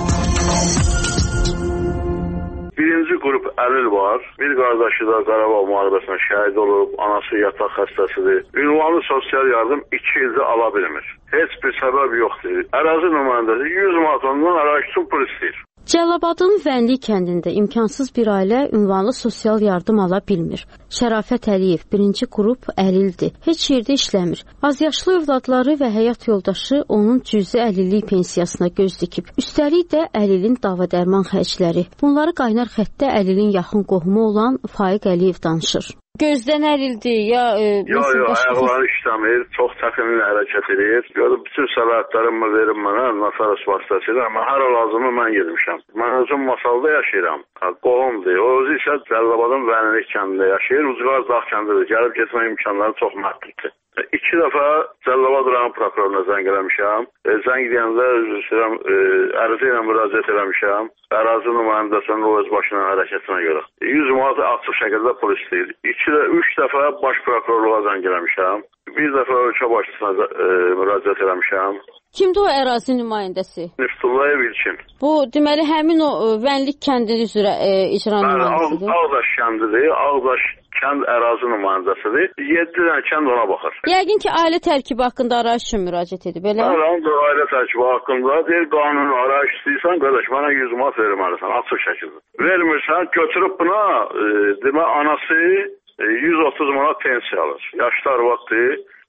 Birinci qrup əlil var. Bir qardaşı da Qarabağ müharibəsində şəhid olub, anası yataq xəstəsidir. Ünvanlı sosial yardım iki ildə ala bilmir. Heç bir səbəb yoxdur. Ərazi nümayəndəsi yüz manat ondan ərazi üçün pul istəyir. Cəlilabadın Vənli kəndində imkansız bir ailə ünvanlı sosial yardım ala bilmir. Şərafət Əliyev birinci qrup əlildir. Heç yerdə işləmir. Azyaşlı övladları və həyat yoldaşı onun cüzi əlillik pensiyasına göz dikib. Üstəlik də əlilin dava dərman xərcləri. Bunları qaynar xəttdə əlilin yaxın qohumu olan Faiq Əliyev danışır. Gözdən əlildir ya... E, yox, yox, ayaqları işləmir, çox çətinlə hərəkət edir. Görüm, bütün səlahiyyətlərimi verim mənə, Nasaras vasitəsilə, amma hər lazımı mən yedirmişəm. Mən özüm Masalda yaşayıram, qohumdur. O özü isə Cəlilabadın Vənli kəndində yaşayır, Ucqar Dağ kəndidir. Gəlib getmək imkanları çox məhduddur. İki dəfə Cəlilabad rayon prokuroruna zəng eləmişəm. E, zəng deyəndə üzr istəyirəm, e, ərizə ilə müraciət eləmişəm. Ərazi nümayəndəsinin o öz başına hərəkətinə görə. yüz manat açıq şəkildə pul istəyir. İki də, üç dəfə baş prokurorluğa zəng eləmişəm. Bir dəfə ölkə başçısına e, müraciət eləmişəm. Kimdir o ərazi nümayəndəsi? Niftullayev İlkin. Bu, deməli, həmin o Vənlik kəndi üzrə e, icra nümayəndəsidir. Ağdaş kəndidir, Ağdaş kənd ərazi nümayəndəsidir. yeddi dənə kənd ona baxır. Yəqin ki, ailə tərkibi haqqında arayış üçün müraciət edib, elə? Bəli, ailə tərkibi haqqında deyir, qanuni arayış istəyirsən, qardaş, mənə yüz manat verməlisən, açıq şəkildə. Vermirsən, götürüb buna, e, demə, anası e, yüz otuz manat pensiya alır. Yaşlı arvaddır,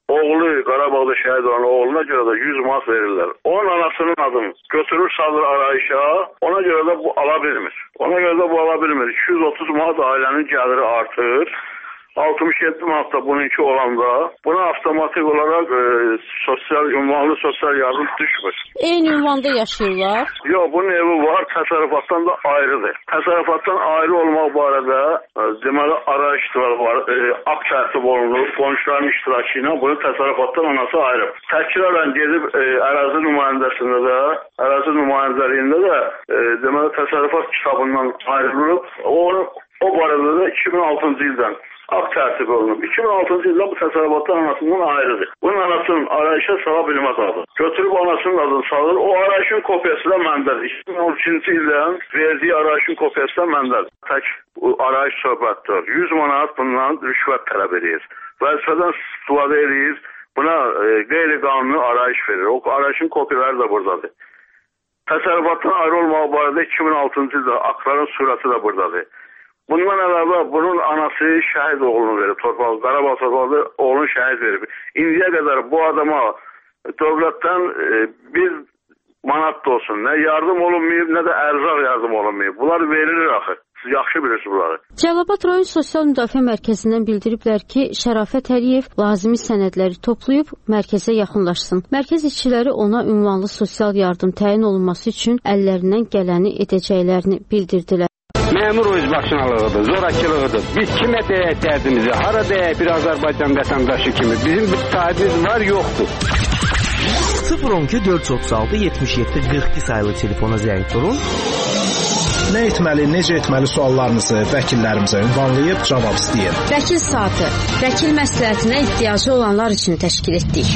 oğlu Qarabağda şəhid olan oğluna görə də yüz manat verirlər. Onun anasının adını götürür salır arayışa, ona görə də bu ala bilmir. Ona görə də bu ala bilmir. iki yüz otuz manat ailənin gəliri artır. altmış yeddi manat da bununki olanda buna avtomatik olaraq e, sosial, ünvanlı sosial yardım düşmür. Eyni ünvanda yaşayırlar? Yox, bunun evi var, təsərrüfatdan da ayrıdır. Təsərrüfatdan ayrı olmaq barədə e, deməli arayış var, e, akt tərtib olunur, qonşuların iştirakı ilə bunu təsərrüfatdan anası ayrı. Təkrarən gedib e, ərazi nümayəndəsində də, ərazi nümayəndəliyində də e, deməli təsərrüfat kitabından ayrılıb. O, o barədə də iki min altıncı ildən akt tərtib olunub. iki min altıncı ildə bu təsərrüfatdan anasından ayrıdır. Bunun anasının arayışa sala bilməz adı. Götürüb anasının adını salır. O arayışın kopyası da məndədir. iki min on ikinci ildən verdiyi arayışın kopyası da məndədir. Tək arayış söhbətdir. yüz manat bundan rüşvət tələb edir. Vəzifədən istifadə edir. Buna e, qeyri-qanuni arayış verir. O arayışın kopyaları da buradadır. Təsərrüfatdan ayrı olmağı barədə iki min altıncı ildə aktların surəti də buradadır. Bundan əlavə bunun anası şəhid oğlunu verib torpağı, Qarabağ torpağı oğlunu şəhid verib. İndiyə qədər bu adama dövlətdən e, bir manat da olsun, nə yardım olunmayıb, nə də ərzaq yardım olunmayıb. Bunlar verilir axı. Siz yaxşı bilirsiniz bunları. Cəlilabad rayon Sosial Müdafiə Mərkəzindən bildiriblər ki, Şərafət Əliyev lazımi sənədləri toplayıb mərkəzə yaxınlaşsın. Mərkəz işçiləri ona ünvanlı sosial yardım təyin olunması üçün əllərindən gələni edəcəklərini bildirdilər. Məmur özbaşınalığıdır, zorakılığıdır. Biz kimə deyək dərdimizi, hara deyək bir Azərbaycan vətəndaşı kimi. Bizim bir sahibimiz var, yoxdur. sıfır on iki dörd yüz otuz altı yetmiş yeddi qırx iki sayılı telefona zəng vurun. Nə etməli, necə etməli suallarınızı vəkillərimizə ünvanlayıb cavab istəyin. Vəkil saatı, vəkil məsləhətinə ehtiyacı olanlar üçün təşkil etdik.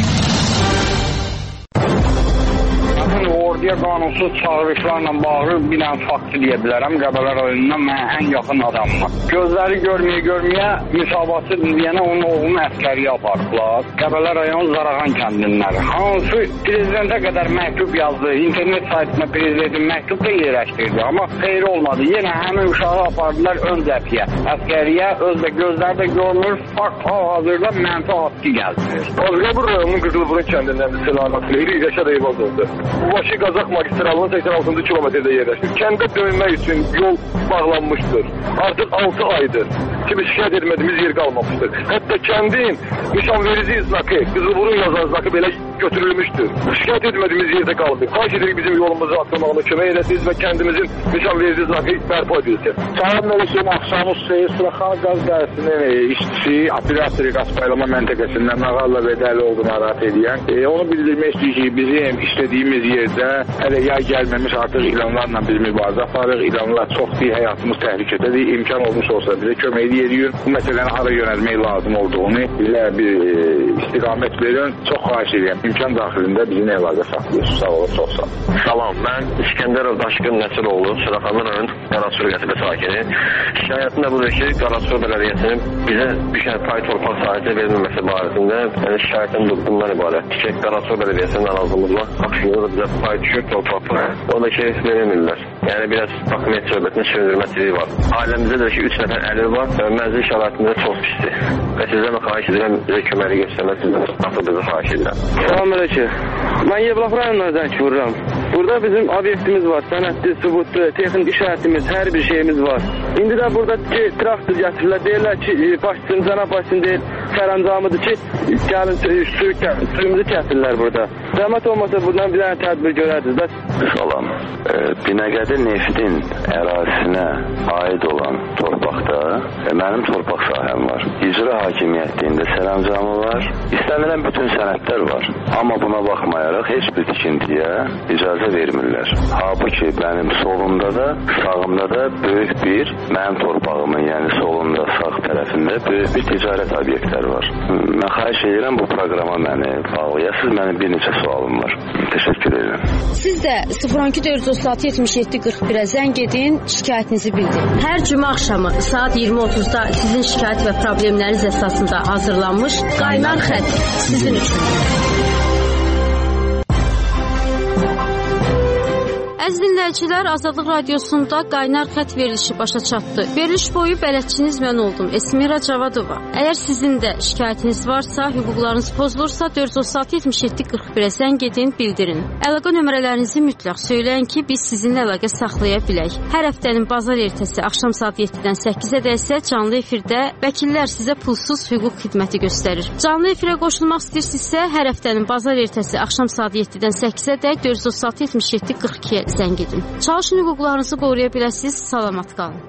Orduya qanunsuz çağırışlarla bağlı bir dənə fakt deyə bilərəm. Qəbələ rayonundan mənə ən yaxın adamım. Gözləri görməyə görməyə müsabatı deyənə onun oğlunu əskəriyə apardılar. Qəbələ rayon Zarağan kəndinlər. Hansı prezidentə qədər məktub yazdı. İnternet saytına prezidentin məktub da yerləşdirdi. Amma xeyri olmadı. Yenə həmin uşağı apardılar ön cəbhəyə. Əskəriyə özdə gözlər də görmür. Fakt hal-hazırda mənfi haqqı gəldirir. Azqabur rayonunun Qızılburun kəndindən selamat Leyli Rəşad Eyvaz oldu. Bu başı Qazaq magistralının səksən altıncı kilometrdə yerləşir. Kəndə dönmək üçün yol bağlanmışdır. Artıq altı aydır ki, biz şikayət etmədiyimiz yer qalmamışdır. Hətta kəndin nişanverici znakı, Qızılburun yazan znakı belə götürülmüşdür. Şikayət etmədiyimiz yerdə qalıb. Xahiş edirik bizim yolumuzu atılmağına kömək edəsiniz və kəndimizin nişanverici znakı bərpa edilsin. Salam Mələkəm, axşamız xeyir. Suraxan qaz dərəsinin işçisi, operatori qaz paylama məntəqəsindən Nağalla və Dəli oldu narahat edən. E, onu bildirmək istəyir ki, bizim işlədiyimiz yerdə hələ yay gəlməmiş artıq ilanlarla biz mübarizə aparırıq. İlanlar çox bir həyatımız təhlükədədir. İmkan olmuş olsa bizə kömək edirik. Bu məsələni hara yönəlmək lazım olduğunu bizə bir e, istiqamət verin. Çox xahiş edirəm. İmkan daxilində bizim əlaqə saxlayırsınız. Sağ olun, çox sağ olun. Salam, mən İskəndərov Daşqın Nəsiroğlu, Suraxanlı rayon Qarasur qəsəbə sakini. Şikayətim də budur ki, Qarasur bələdiyyəsinin bizə düşən pay torpaq sahəsi verilməməsi barəsində yəni şikayətim bundan ibarət. Ki, Qarasur bələdiyyəsinin narazılıqla aksiyonu da bizə pay düşür torpaqla. O da ki, verilmirlər. Yəni biraz hakimiyyət söhbətinin söndürməsiliyi var. Ailəmizdə də ki, üç nəfər əlil var və mənzil şəraitində çox pisdir. Və sizdən də xahiş edirəm, bizə köməkli göstərmək sizdən nasıl bizə xahiş edirəm. Salam Mələkəm. Mən Yevlax rayonundan zəng vururam. Burada bizim obyektimiz var, sənədli, sübutlu, texnik işarətimiz, hər bir şeyimiz var. İndi də burada ki, traktor gətirirlər, deyirlər ki, başçısını, cənab başçısını deyil, sərəncamıdır ki, gəlin suyu, suyumuzu kəsirlər burada. Zəhmət olmasa bundan bir dənə tədbir görərdiniz. Bəs... Salam. E, Binəqədi neftin ərazisinə aid olan torpaqda e, mənim torpaq sahəm var. İcra hakimiyyətliyində sərəncamı var. İstənilən bütün sənədlər var. Amma buna baxmayaraq heç bir tikintiyə icazə vermirlər. Halbuki mənim solumda da, sağımda da böyük bir mənim torpağımın, yəni solunda, sağ tərəfində böyük bir ticarət obyektləri var. Mən xahiş edirəm bu proqrama məni bağlayasınız. Mənim bir neçə sualım var. Təşəkkür edirəm. Siz də sıfır on iki dörd yüz otuz altı yetmiş yeddi qırx birə zəng edin, şikayətinizi bildirin. Hər cümə axşamı saat iyirmi otuzda sizin şikayət və problemləriniz əsasında hazırlanmış Qaynar xətt sizin üçün. Əziz dinləyicilər, Azadlıq Radiosunda qaynar xətt verilişi başa çatdı. Veriliş boyu bələdçiniz mən oldum, Esmira Cavadova. Əgər sizin də şikayətiniz varsa, hüquqlarınız pozulursa, dörd yüz otuz altı yetmiş yeddi qırx birə zəng edin, bildirin. Əlaqə nömrələrinizi mütləq söyləyin ki, biz sizinlə əlaqə saxlaya bilək. Hər həftənin bazar ertəsi axşam saat yeddidən səkkizədək isə canlı efirdə vəkillər sizə pulsuz hüquq xidməti göstərir. Canlı efirə qoşulmaq istəyirsinizsə, hər həftənin bazar ertəsi axşam saat yeddidən səkkizədək dörd yüz otuz altı yetmiş yeddi qırx ikiyə zəng edin. Çalışın hüquqlarınızı qoruya biləsiniz. Salamat qalın.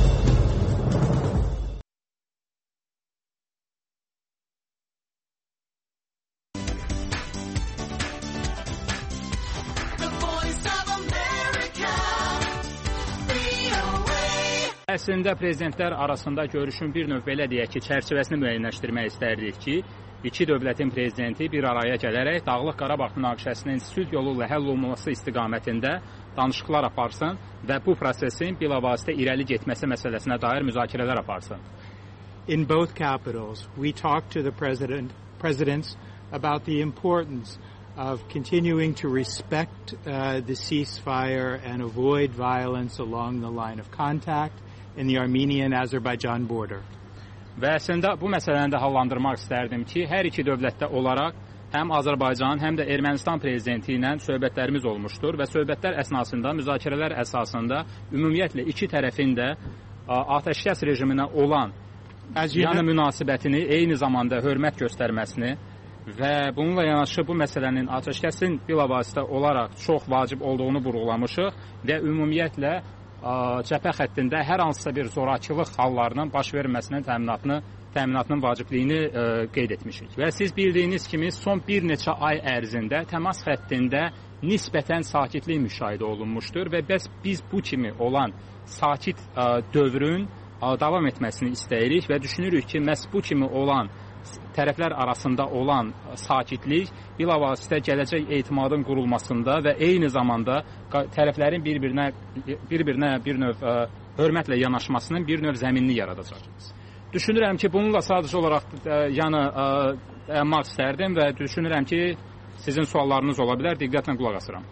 Əslində prezidentlər arasında görüşün bir növ belə deyək ki, çərçivəsini müəyyənləşdirmək istərdik ki, iki dövlətin prezidenti bir araya gələrək Dağlıq Qarabağ münaqişəsinin sülh yolu ilə həll olunması istiqamətində danışıqlar aparsın və bu prosesin bilavasitə irəli getməsi məsələsinə dair müzakirələr aparsın. In both capitals, we talked to the president, presidents about the importance of continuing to respect uh, the ceasefire and avoid violence along the line of contact in the Armenian-Azerbaijan border. Və əslində bu məsələni də hallandırmaq istərdim ki, hər iki dövlətdə olaraq həm Azərbaycan, həm də Ermənistan prezidenti ilə söhbətlərimiz olmuşdur və söhbətlər əsnasında, müzakirələr əsasında ümumiyyətlə iki tərəfin də atəşkəs rejiminə olan yəni münasibətini, eyni zamanda hörmət göstərməsini və bununla yanaşı bu məsələnin atəşkəsin bilavasitə olaraq çox vacib olduğunu vurğulamışıq və ümumiyyətlə cəbhə xəttində hər hansısa bir zorakılıq hallarının baş verməsinin təminatını, təminatının vacibliyini ə, qeyd etmişik. Və siz bildiyiniz kimi son bir neçə ay ərzində təmas xəttində nisbətən sakitlik müşahidə olunmuşdur və bəs biz bu kimi olan sakit ə, dövrün ə, davam etməsini istəyirik və düşünürük ki, məhz bu kimi olan tərəflər arasında olan sakitlik bilavasitə gələcək etimadın qurulmasında və eyni zamanda tərəflərin bir-birinə bir-birinə bir növ ə, hörmətlə yanaşmasının bir növ zəminini yaradacaq. Düşünürəm ki, bununla sadəcə olaraq ə, yəni dayanmaq istərdim və düşünürəm ki, sizin suallarınız ola bilər, diqqətlə qulaq asıram.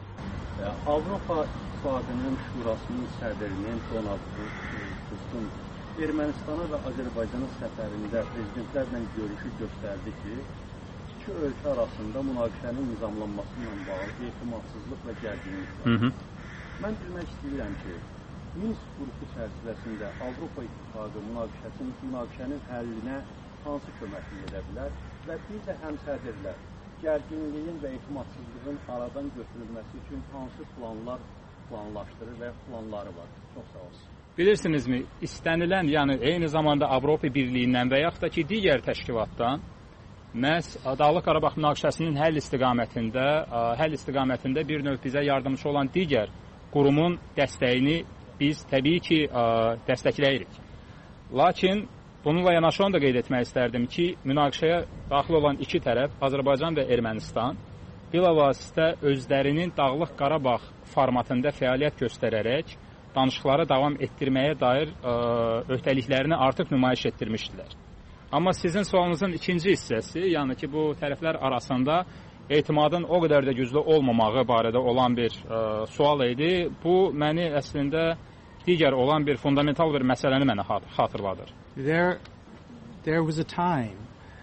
Avropa İttifaqının Şurasının sədrinin Donald Tusk'un Ermənistana və Azərbaycana səfərində prezidentlərlə görüşü göstərdi ki, iki ölkə arasında münaqişənin nizamlanması ilə bağlı etimadsızlıq və gərginlik var. Mən bilmək istəyirəm ki, Minsk qrupu çərçivəsində Avropa İttifaqı münaqişənin, münaqişənin həllinə hansı köməklik edə bilər və bir də həmsədrlər gərginliyin və etimadsızlığın aradan götürülməsi üçün hansı planlar planlaşdırır və planları var. Çox sağ olsun. Bilirsinizmi, istənilən, yəni eyni zamanda Avropa Birliyindən və yaxud da ki, digər təşkilatdan məhz Dağlıq Qarabağ münaqişəsinin həll istiqamətində, həll istiqamətində bir növ bizə yardımcı olan digər qurumun dəstəyini biz təbii ki, dəstəkləyirik. Lakin bununla yanaşı onu da qeyd etmək istərdim ki, münaqişəyə daxil olan iki tərəf, Azərbaycan və Ermənistan, bilavasitə özlərinin Dağlıq Qarabağ formatında fəaliyyət göstərərək danışıqları davam etdirməyə dair ə, öhdəliklərini artıq nümayiş etdirmişdilər. Amma sizin sualınızın ikinci hissəsi, yəni ki, bu tərəflər arasında etimadın o qədər də güclü olmamağı barədə olan bir ə, sual idi. Bu, məni əslində digər olan bir fundamental bir məsələni mənə xatırladır. There, there was a time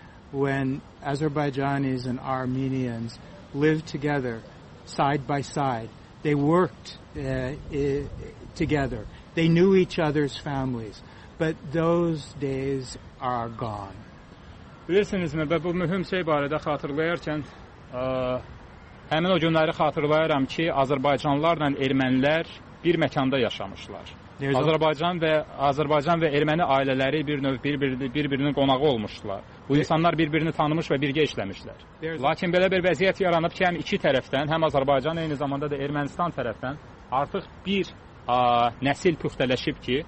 when Azerbaijanis and Armenians lived together, side by side. They worked uh, uh, together. They knew each other's families. But those days are gone. Bilirsinizmi, bu mühüm şey barədə xatırlayarkən ə, həmin o günləri xatırlayıram ki, Azərbaycanlılarla ermənilər bir məkanda yaşamışlar. Azərbaycan və Azərbaycan və erməni ailələri bir növ bir-birinin bir-birinin qonağı olmuşdular. Bu insanlar bir-birini tanımış və birgə işləmişlər. Lakin belə bir vəziyyət yaranıb ki, həm iki tərəfdən, həm Azərbaycan, eyni zamanda da Ermənistan tərəfdən artıq bir ə, nəsil püxtələşib ki,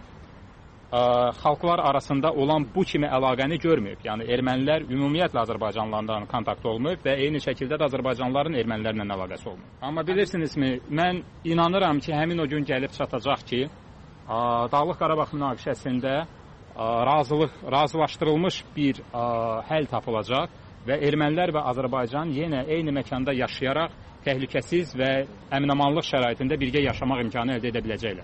ə, xalqlar arasında olan bu kimi əlaqəni görməyib. Yəni ermənilər ümumiyyətlə Azərbaycanlılarla kontakt olmayıb və eyni şəkildə də Azərbaycanlıların ermənilərlə əlaqəsi olmayıb. Amma bilirsinizmi, mən inanıram ki, həmin o gün gəlib çatacaq ki, Dağlıq Qarabağ münaqişəsində razılıq, razılaşdırılmış bir həll tapılacaq və ermənilər və Azərbaycan yenə eyni məkanda yaşayaraq təhlükəsiz və əminamanlıq şəraitində birgə yaşamaq imkanı əldə edə biləcəklər.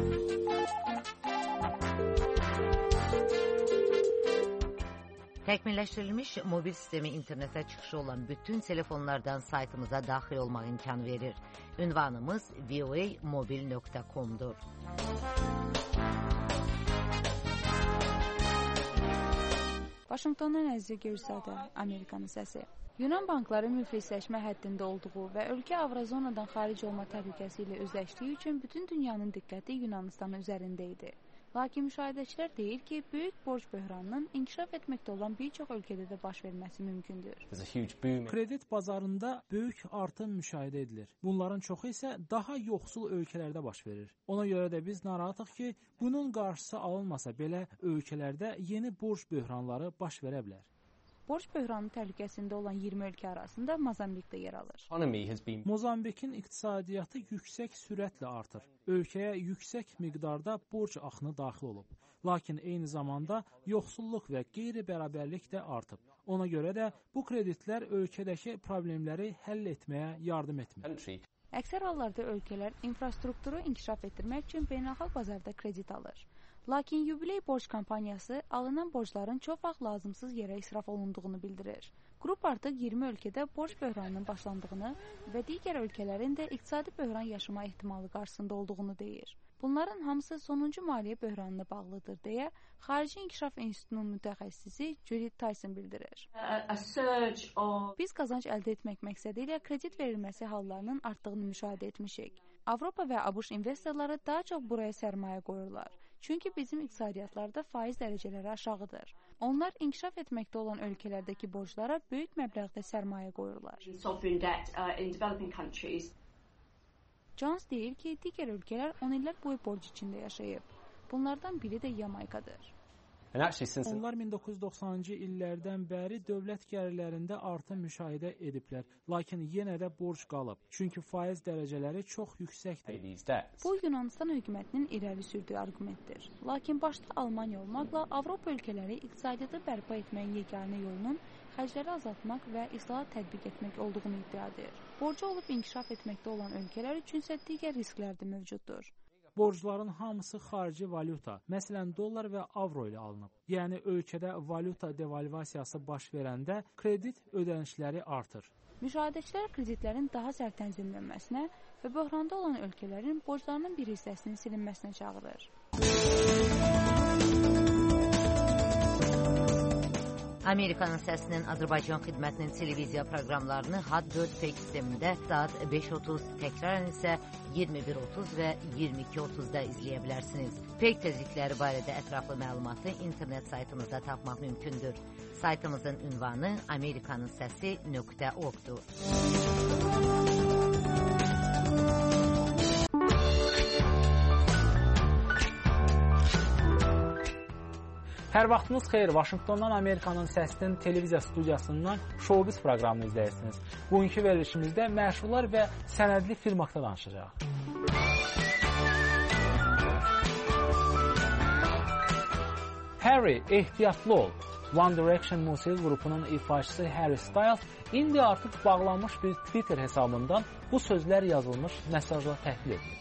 Təkmilləşdirilmiş mobil sistemi internetə çıxışı olan bütün telefonlardan saytımıza daxil olmaq imkanı verir. Ünvanımız v o a mobil nöqtə com'dur. Vaşinqtondan Əziz Gürsadə, Amerikanın səsi. Yunan bankları müflisləşmə həddində olduğu və ölkə Avrozonadan xaric olma təhlükəsi ilə üzləşdiyi üçün bütün dünyanın diqqəti Yunanistanın üzərində idi. Lakin müşahidəçilər deyir ki, böyük borc böhranının inkişaf etməkdə olan bir çox ölkədə də baş verməsi mümkündür. Kredit bazarında böyük artım müşahidə edilir. Bunların çoxu isə daha yoxsul ölkələrdə baş verir. Ona görə də biz narahatıq ki, bunun qarşısı alınmasa belə ölkələrdə yeni borc böhranları baş verə bilər. Borc böhranı təhlükəsində olan iyirmi ölkə arasında Mozambik də yer alır. Mozambikin iqtisadiyyatı yüksək sürətlə artır. Ölkəyə yüksək miqdarda borc axını daxil olub. Lakin eyni zamanda yoxsulluq və qeyri-bərabərlik də artıb. Ona görə də bu kreditlər ölkədəki problemləri həll etməyə yardım etmir. Əksər hallarda ölkələr infrastrukturu inkişaf etdirmək üçün beynəlxalq bazarda kredit alır. Lakin Yubiley Borc Kampaniyası alınan borcların çox vaxt lazımsız yerə israf olunduğunu bildirir. Qrup artıq iyirmi ölkədə borc böhranının başlandığını və digər ölkələrin də iqtisadi böhran yaşama ehtimalı qarşısında olduğunu deyir. Bunların hamısı sonuncu maliyyə böhranına bağlıdır deyə Xarici İnkişaf İnstitutunun mütəxəssisi Judith Tyson bildirir. Biz qazanc əldə etmək məqsədi ilə kredit verilməsi hallarının artdığını müşahidə etmişik. Avropa və ABŞ investorları daha çox buraya sərmayə qoyurlar. Çünki bizim iqtisadiyyatlarda faiz dərəcələri aşağıdır. Onlar inkişaf etməkdə olan ölkələrdəki borclara böyük məbləğdə sərmayə qoyurlar. Jones deyir ki, digər ölkələr on illər boyu borc içində yaşayıb. Bunlardan biri də Yamaykadır. Onlar min doqquz yüz doxsanıncı illərdən bəri dövlət gəlirlərində artım müşahidə ediblər, lakin yenə də borc qalıb, çünki faiz dərəcələri çox yüksəkdir. Bu, Yunanistan hökumətinin irəli sürdüyü arqumentdir. Lakin başda Almaniya olmaqla Avropa ölkələri iqtisadiyyatı bərpa etməyin yeganə yolunun xərcləri azaltmaq və islahat tətbiq etmək olduğunu iddia edir. Borcu olub inkişaf etməkdə olan ölkələr üçünsə digər risklər də mövcuddur. Borcların hamısı xarici valyuta, məsələn dollar və avro ilə alınıb. Yəni ölkədə valyuta devalvasiyası baş verəndə kredit ödənişləri artır. Müşahidəçilər kreditlərin daha sərt tənzimlənməsinə və böhranda olan ölkələrin borclarının bir hissəsinin silinməsinə çağırır. Amerikanın səsinin Azərbaycan xidmətinin televiziya proqramlarını H A D dörd Fake sistemində saat beş otuz, təkrarən isə iyirmi bir otuz və iyirmi iki otuzda izləyə bilərsiniz. Fake tezlikləri barədə ətraflı məlumatı internet saytımızda tapmaq mümkündür. Saytımızın ünvanı amerikanın səsi nöqtə org-dur. Hər vaxtınız xeyir, Vaşinqtondan Amerikanın səsinin televiziya studiyasından Showbiz proqramını izləyirsiniz. Bugünkü verilişimizdə məşhurlar və sənədli film haqqında danışacağıq. Harry, ehtiyatlı ol. One Direction musiqi qrupunun ifaçısı Harry Styles indi artıq bağlanmış bir Twitter hesabından bu sözlər yazılmış mesajla təhlil edilir.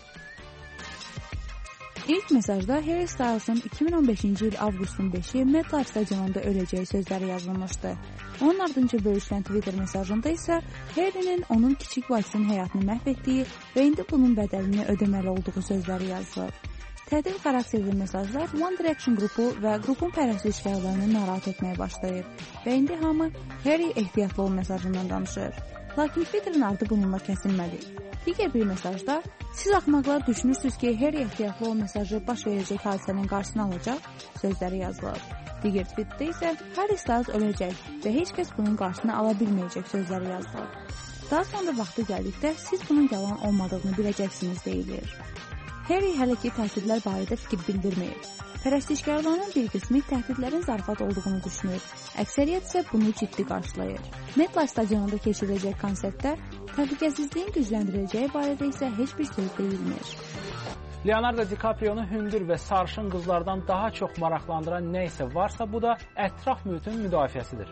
İlk mesajda Harry Styles'ın iki min on beşinci il avqustun beşi MetLife stadionunda öləcəyi sözləri yazılmışdı. Onun ardınca bölüşülən Twitter mesajında isə Harry'nin onun kiçik bacısının həyatını məhv etdiyi və indi bunun bədəlini ödəməli olduğu sözləri yazılır. Tədil xarakterli mesajlar One Direction qrupu və qrupun pərəstişkarlarını narahat etməyə başlayır və indi hamı Harry ehtiyatlı ol mesajından danışır. Lakin Twitter'ın ardı bununla kəsilmədi. Digər bir mesajda siz axmaqlar düşünürsünüz ki, Harry ehtiyatlı ol mesajı baş verəcək hadisənin qarşısını alacaq sözləri yazılır. Digər tweetdə isə Harry Styles öləcək və heç kəs bunun qarşısını ala bilməyəcək sözləri yazılır. Daha sonra vaxtı gəldikdə siz bunun yalan olmadığını biləcəksiniz deyilir. Harry hələ ki təhdidlər barədə fikir bildirməyir. Pərəstişkarlarının bir qismi təhdidlərin zarafat olduğunu düşünür. Əksəriyyət isə bunu ciddi qarşılayır. MetLife stadionunda keçiriləcək konsertdə təhlükəsizliyin gücləndiriləcəyi barədə isə heç bir söz deyilmir. Leonardo DiCaprio'nu hündür və sarışın qızlardan daha çox maraqlandıran nə isə varsa, bu da ətraf mühitin müdafiəsidir.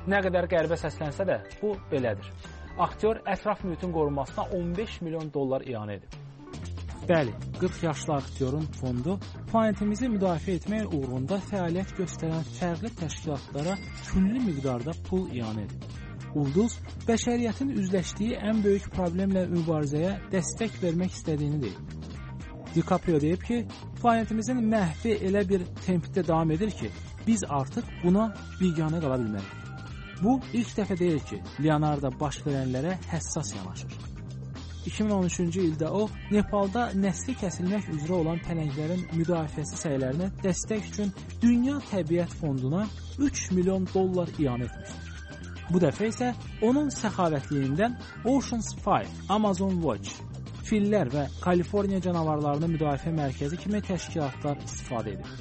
Nə qədər qəribə səslənsə də, bu belədir. Aktyor ətraf mühitin qorunmasına on beş milyon dollar ianə edib. Bəli, qırx yaşlı aktyorun fondu planetimizi müdafiə etmək uğrunda fəaliyyət göstərən fərqli təşkilatlara külli miqdarda pul ianə edib. Ulduz, bəşəriyyətin üzləşdiyi ən böyük problemlə mübarizəyə dəstək vermək istədiyini deyib. DiCaprio deyib ki, planetimizin məhvi elə bir tempdə davam edir ki, biz artıq buna biganə qala bilmərik. Bu, ilk dəfə deyil ki, Leonardo baş verənlərə həssas yanaşır. iki min on üçüncü ildə o, Nepalda nəsli kəsilmək üzrə olan pələnglərin müdafiəsi səylərinə dəstək üçün Dünya Təbiət Fonduna üç milyon dollar ianə etmişdir. Bu dəfə isə onun səxavətliyindən Ocean's Five, Amazon Watch, fillər və Kaliforniya canavarlarını müdafiə mərkəzi kimi təşkilatlar istifadə edir.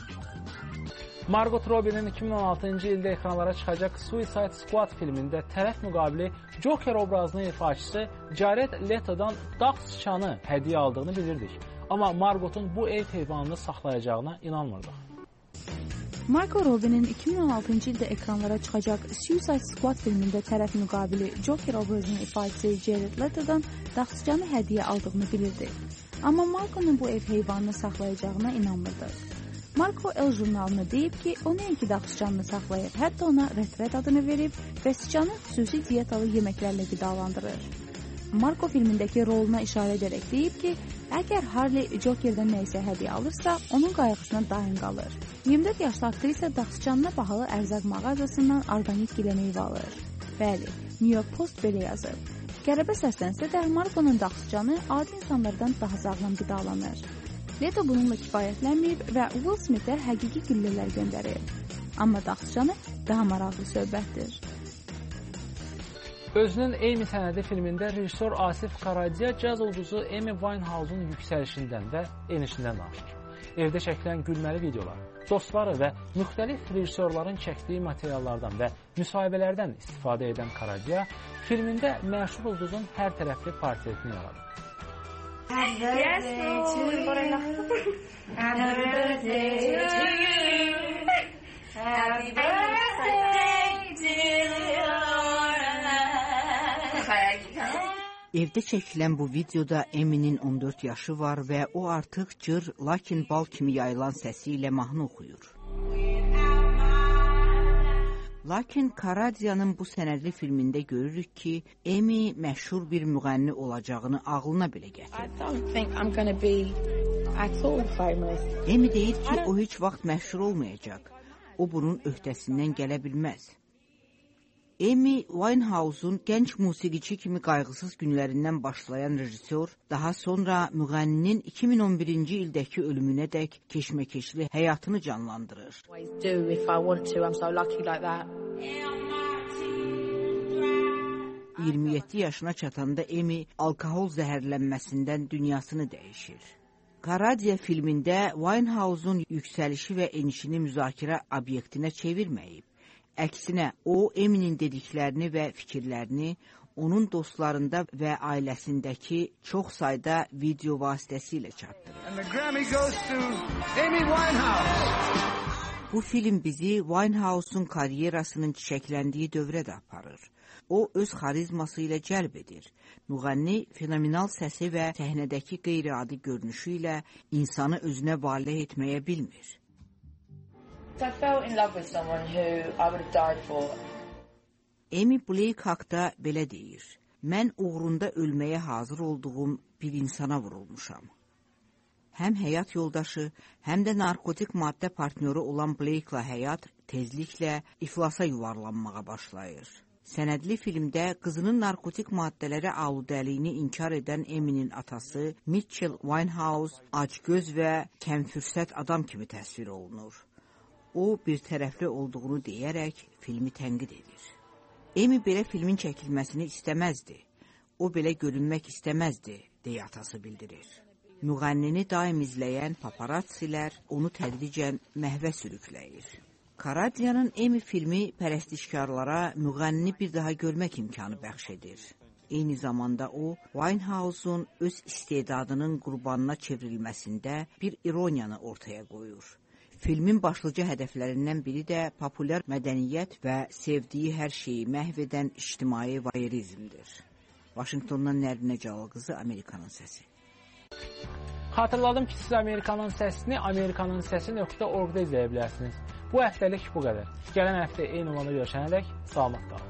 Margot Robbie'nin iki min on altıncı ildə ekranlara çıxacaq Suicide Squad filmində tərəf müqabili Joker obrazının ifaçısı Jared Leto'dan dağ sıçanı hədiyyə aldığını bilirdik. Amma Margot'un bu ev heyvanını saxlayacağına inanmırdıq. Margot Robbie'nin iki min on altıncı ildə ekranlara çıxacaq Suicide Squad filmində tərəf müqabili Joker obrazının ifaçısı Jared Leto'dan dağ sıçanı hədiyyə aldığını bilirdik. Amma Margot'un bu ev heyvanını saxlayacağına inanmırdıq. Marco El jurnalına deyib ki, o nəinki dağ sıçanını saxlayır, hətta ona Red adını verib və sıçanı xüsusi diyetalı yeməklərlə qidalandırır. Marco filmindəki roluna işarə edərək deyib ki, əgər Harley Joker'dən nəyisə hədiyyə alırsa, onun qayğısına daim qalır. iyirmi dörd yaşlı aktrisa dağ sıçanına bahalı ərzaq mağazasından orqanik gilə meyvə alır. Bəli, New York Post belə yazıb. Qəribə səslənsə də Marco'nun dağ sıçanı adi insanlardan daha sağlam qidalanır. Leto bununla kifayətlənməyib və Will Smith'ə həqiqi güllələr göndərib. Amma dağ sıçanı daha maraqlı söhbətdir. Özünün Amy sənədi filmində rejissor Asif Karadziya caz ulduzu Amy Winehouse'un yüksəlişindən və enişindən danışır. Evdə çəkilən gülməli videolar, dostları və müxtəlif rejissorların çəkdiyi materiallardan və müsahibələrdən istifadə edən Karadziya filmində məşhur ulduzun hər tərəfli portretini yaradır. Happy birthday to you. Happy birthday to you. Happy birthday to you. Evdə çəkilən bu videoda Amy'nin on dörd yaşı var və o artıq cır, lakin bal kimi yayılan səsi ilə mahnı oxuyur. Lakin Karadziya'nın bu sənədli filmində görürük ki, Amy məşhur bir müğənni olacağını ağlına belə gətirir. Amy deyir ki, o heç vaxt məşhur olmayacaq. O bunun öhdəsindən gələ bilməz. Amy Winehouse'un gənc musiqiçi kimi qayğısız günlərindən başlayan rejissor, daha sonra müğənninin iki min on birinci ildəki ölümünədək keşməkeşli həyatını canlandırır. iyirmi yeddi yaşına çatanda Amy alkohol zəhərlənməsindən dünyasını dəyişir. Karadziya filmində Winehouse'un yüksəlişi və enişini müzakirə obyektinə çevirməyib. Əksinə, o, Amy'nin dediklərini və fikirlərini onun dostlarında və ailəsindəki çox sayda video vasitəsilə çatdırır. Bu film bizi Winehouse'un karyerasının çiçəkləndiyi dövrə də aparır. O, öz xarizması ilə cəlb edir. Müğənni fenomenal səsi və səhnədəki qeyri-adi görünüşü ilə insanı özünə valeh etməyə bilmir. Amy Blake haqda belə deyir. Mən uğrunda ölməyə hazır olduğum bir insana vurulmuşam. Həm həyat yoldaşı, həm də narkotik maddə partnyoru olan Blake'la həyat tezliklə iflasa yuvarlanmağa başlayır. Sənədli filmdə qızının narkotik maddələrə aludəliyini inkar edən Amy'nin atası Mitchell Winehouse acgöz və kəmfürsət adam kimi təsvir olunur. O, bir tərəfli olduğunu deyərək filmi tənqid edir. Amy belə filmin çəkilməsini istəməzdi. O, belə görünmək istəməzdi, deyə atası bildirir. Müğənnini daim izləyən paparatsilər onu tədricən məhvə sürükləyir. Karadziyanın Amy filmi pərəstişkarlara müğənnini bir daha görmək imkanı bəxş edir. Eyni zamanda o, Winehouse'un öz istedadının qurbanına çevrilməsində bir ironiyanı ortaya qoyur. Filmin başlıca hədəflərindən biri də populyar mədəniyyət və sevdiyi hər şeyi məhv edən ictimai voyeurizmdir. Vaşinqtondan Nərinə Cəlal, Amerikanın səsi. Xatırladım ki, siz Amerikanın səsini amerikanın səsi nöqtə org-da izləyə bilərsiniz. Bu həftəlik bu qədər. Gələn həftə eyni olanda görüşənədək salamat qalın.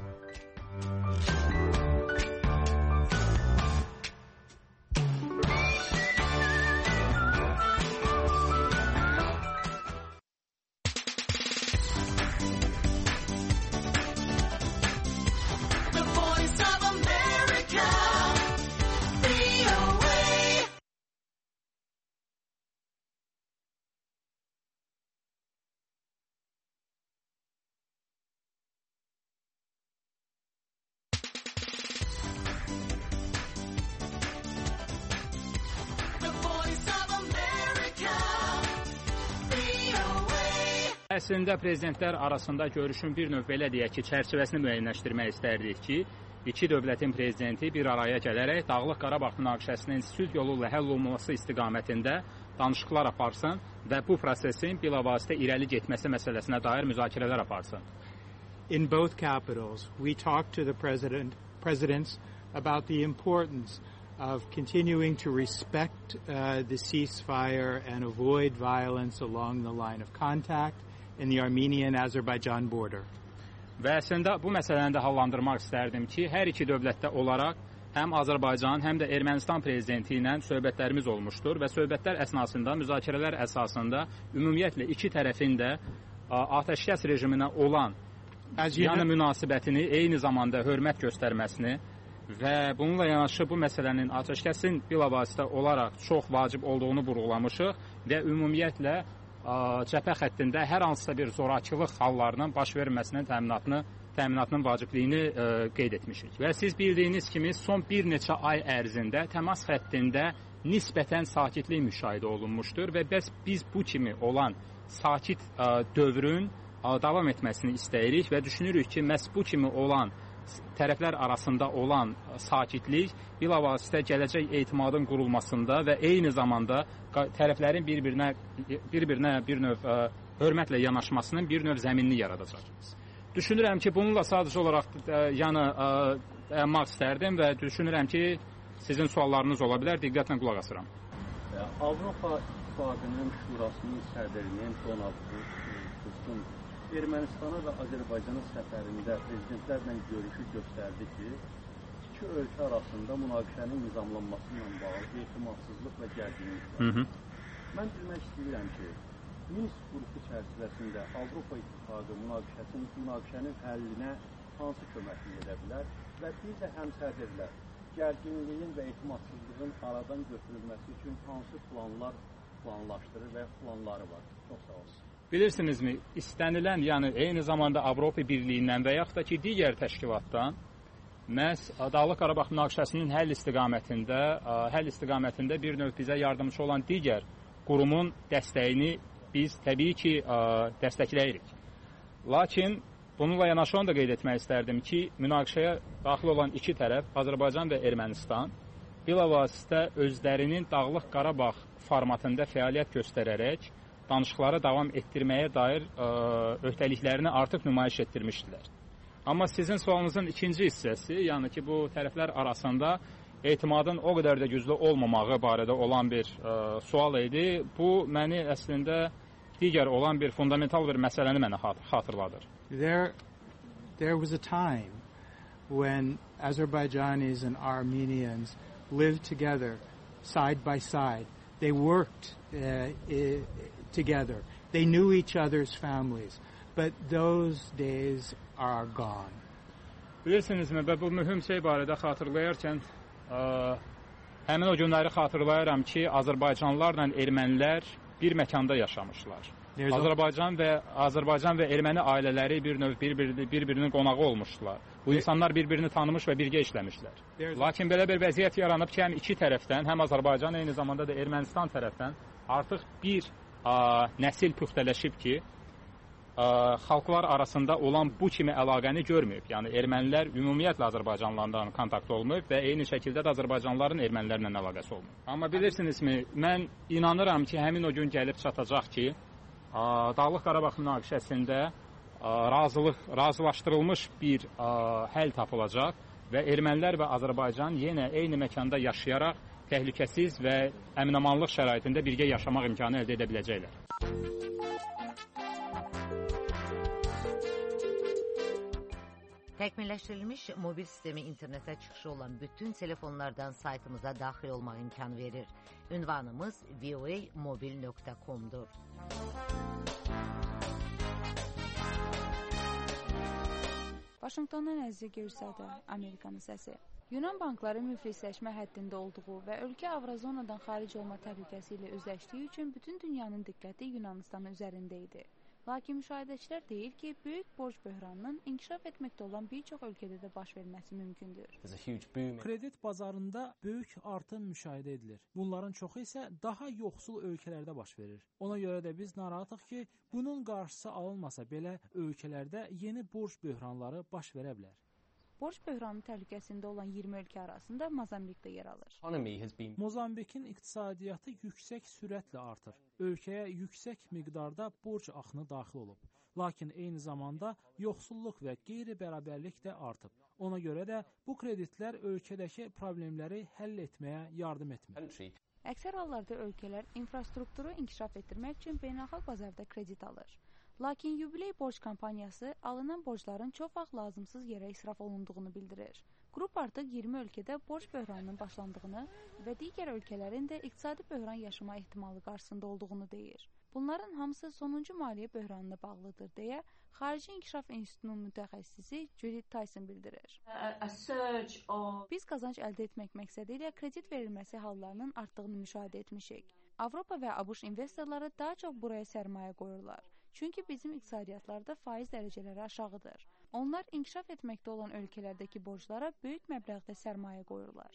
Əslində prezidentlər arasında görüşün bir növ belə deyək ki, çərçivəsini müəyyənləşdirmək istərdik ki, iki dövlətin prezidenti bir araya gələrək Dağlıq Qarabağ münaqişəsinin sülh yolu ilə həll olunması istiqamətində danışıqlar aparsın və bu prosesin bilavasitə irəli getməsi məsələsinə dair müzakirələr aparsın. In both capitals, we talked to the president, presidents about the importance of continuing to respect uh, the ceasefire and avoid violence along the line of contact in the Armenian-Azerbaycan border. Və əslində bu məsələni də hallandırmaq istərdim ki, hər iki dövlətdə olaraq həm Azərbaycan, həm də Ermənistan prezidenti ilə söhbətlərimiz olmuşdur və söhbətlər əsnasında, müzakirələr əsasında ümumiyyətlə iki tərəfin də atəşkəs rejiminə olan yəni münasibətini, eyni zamanda hörmət göstərməsini və bununla yanaşı bu məsələnin atəşkəsin bilavasitə olaraq çox vacib olduğunu vurğulamışıq və ümumiyyətlə cəbhə xəttində hər hansısa bir zorakılıq hallarının baş verməsinin təminatını, təminatının vacibliyini ə, qeyd etmişik. Və siz bildiyiniz kimi son bir neçə ay ərzində təmas xəttində nisbətən sakitlik müşahidə olunmuşdur və bəs biz bu kimi olan sakit ə, dövrün ə, davam etməsini istəyirik və düşünürük ki, məhz bu kimi olan tərəflər arasında olan sakitlik bilavasitə gələcək etimadın qurulmasında və eyni zamanda tərəflərin bir-birinə bir-birinə bir növ ə, hörmətlə yanaşmasının bir növ zəminini yaradacaq. Düşünürəm ki, bununla sadəcə olaraq ə, yəni dayanmaq istərdim və düşünürəm ki, sizin suallarınız ola bilər, diqqətlə qulaq asıram. Avropa İttifaqının Şurasının sədrinin Donald Tusk'un Ermənistana və Azərbaycana səfərində prezidentlərlə görüşü göstərdi ki, iki ölkə arasında münaqişənin nizamlanması ilə bağlı etimadsızlıq və gərginlik var. Mən bilmək istəyirəm ki, Minsk qrupu çərçivəsində Avropa İttifaqı münaqişənin, münaqişənin həllinə hansı köməklik edə bilər və bir də həmsədrlər gərginliyin və etimadsızlığın aradan götürülməsi üçün hansı planlar planlaşdırır və planları var. Çox sağ olsun. Bilirsinizmi, istənilən, yəni eyni zamanda Avropa Birliyindən və yaxud da ki, digər təşkilatdan məhz Dağlıq Qarabağ münaqişəsinin həll istiqamətində, həll istiqamətində bir növ bizə yardımcı olan digər qurumun dəstəyini biz təbii ki, dəstəkləyirik. Lakin bununla yanaşı onu da qeyd etmək istərdim ki, münaqişəyə daxil olan iki tərəf, Azərbaycan və Ermənistan, bilavasitə özlərinin Dağlıq Qarabağ formatında fəaliyyət göstərərək danışıqları davam etdirməyə dair ə, öhdəliklərini artıq nümayiş etdirmişdilər. Amma sizin sualınızın ikinci hissəsi, yəni ki, bu tərəflər arasında etimadın o qədər də güclü olmamağı barədə olan bir ə, sual idi. Bu, məni əslində digər olan bir fundamental bir məsələni mənə xatırladır. There, there was a time when Azerbaijanis and Armenians lived together side by side. They worked uh, together. They knew each other's families. But those days are gone. Bilirsinizmi, bu mühüm şey barədə xatırlayarkən ə, həmin o günləri xatırlayıram ki, Azərbaycanlılarla ermənilər bir məkanda yaşamışlar. Azərbaycan və Azərbaycan və erməni ailələri bir növ bir-birinin bir-birinin qonağı olmuşdular. Bu insanlar bir-birini tanımış və birgə işləmişlər. Lakin belə bir vəziyyət yaranıb ki, həm iki tərəfdən, həm Azərbaycan, eyni zamanda da Ermənistan tərəfdən artıq bir ə, nəsil püxtələşib ki, ə, xalqlar arasında olan bu kimi əlaqəni görməyib. Yəni ermənilər ümumiyyətlə Azərbaycanlılarla kontakt olmayıb və eyni şəkildə də Azərbaycanlıların ermənilərlə əlaqəsi olmayıb. Amma bilirsinizmi, mən inanıram ki, həmin o gün gəlib çatacaq ki, Dağlıq Qarabağ münaqişəsində razılıq, razılaşdırılmış bir həll tapılacaq və ermənilər və Azərbaycan yenə eyni məkanda yaşayaraq təhlükəsiz və əminamanlıq şəraitində birgə yaşamaq imkanı əldə edə biləcəklər. Təkmilləşdirilmiş mobil sistemi internetə çıxışı olan bütün telefonlardan saytımıza daxil olmaq imkanı verir. Ünvanımız v o a mobil nöqtə com'dur. Vaşinqtondan əziz Gürsadə, Amerikanın səsi. Yunan bankları müflisləşmə həddində olduğu və ölkə Avrozonadan xaric olma təhlükəsi ilə üzləşdiyi üçün bütün dünyanın diqqəti Yunanistanın üzərində idi. Lakin müşahidəçilər deyir ki, böyük borc böhranının inkişaf etməkdə olan bir çox ölkədə də baş verməsi mümkündür. Kredit bazarında böyük artım müşahidə edilir. Bunların çoxu isə daha yoxsul ölkələrdə baş verir. Ona görə də biz narahatıq ki, bunun qarşısı alınmasa belə ölkələrdə yeni borc böhranları baş verə bilər. Borc böhranı təhlükəsində olan iyirmi ölkə arasında Mozambik də yer alır. Mozambikin iqtisadiyyatı yüksək sürətlə artır. Ölkəyə yüksək miqdarda borc axını daxil olub. Lakin eyni zamanda yoxsulluq və qeyri-bərabərlik də artıb. Ona görə də bu kreditlər ölkədəki problemləri həll etməyə yardım etmir. Əksər hallarda ölkələr infrastrukturu inkişaf etdirmək üçün beynəlxalq bazarda kredit alır. Lakin Yubiley Borc Kampaniyası alınan borcların çox vaxt lazımsız yerə israf olunduğunu bildirir. Qrup artıq iyirmi ölkədə borc böhranının başlandığını və digər ölkələrin də iqtisadi böhran yaşama ehtimalı qarşısında olduğunu deyir. Bunların hamısı sonuncu maliyyə böhranına bağlıdır deyə Xarici İnkişaf İnstitutunun mütəxəssisi Judith Tyson bildirir. Biz qazanc əldə etmək məqsədi ilə kredit verilməsi hallarının artdığını müşahidə etmişik. Avropa və ABŞ investorları daha çox buraya sərmayə qoyurlar. Çünki bizim iqtisadiyyatlarda faiz dərəcələri aşağıdır. Onlar inkişaf etməkdə olan ölkələrdəki borclara böyük məbləğdə sərmayə qoyurlar.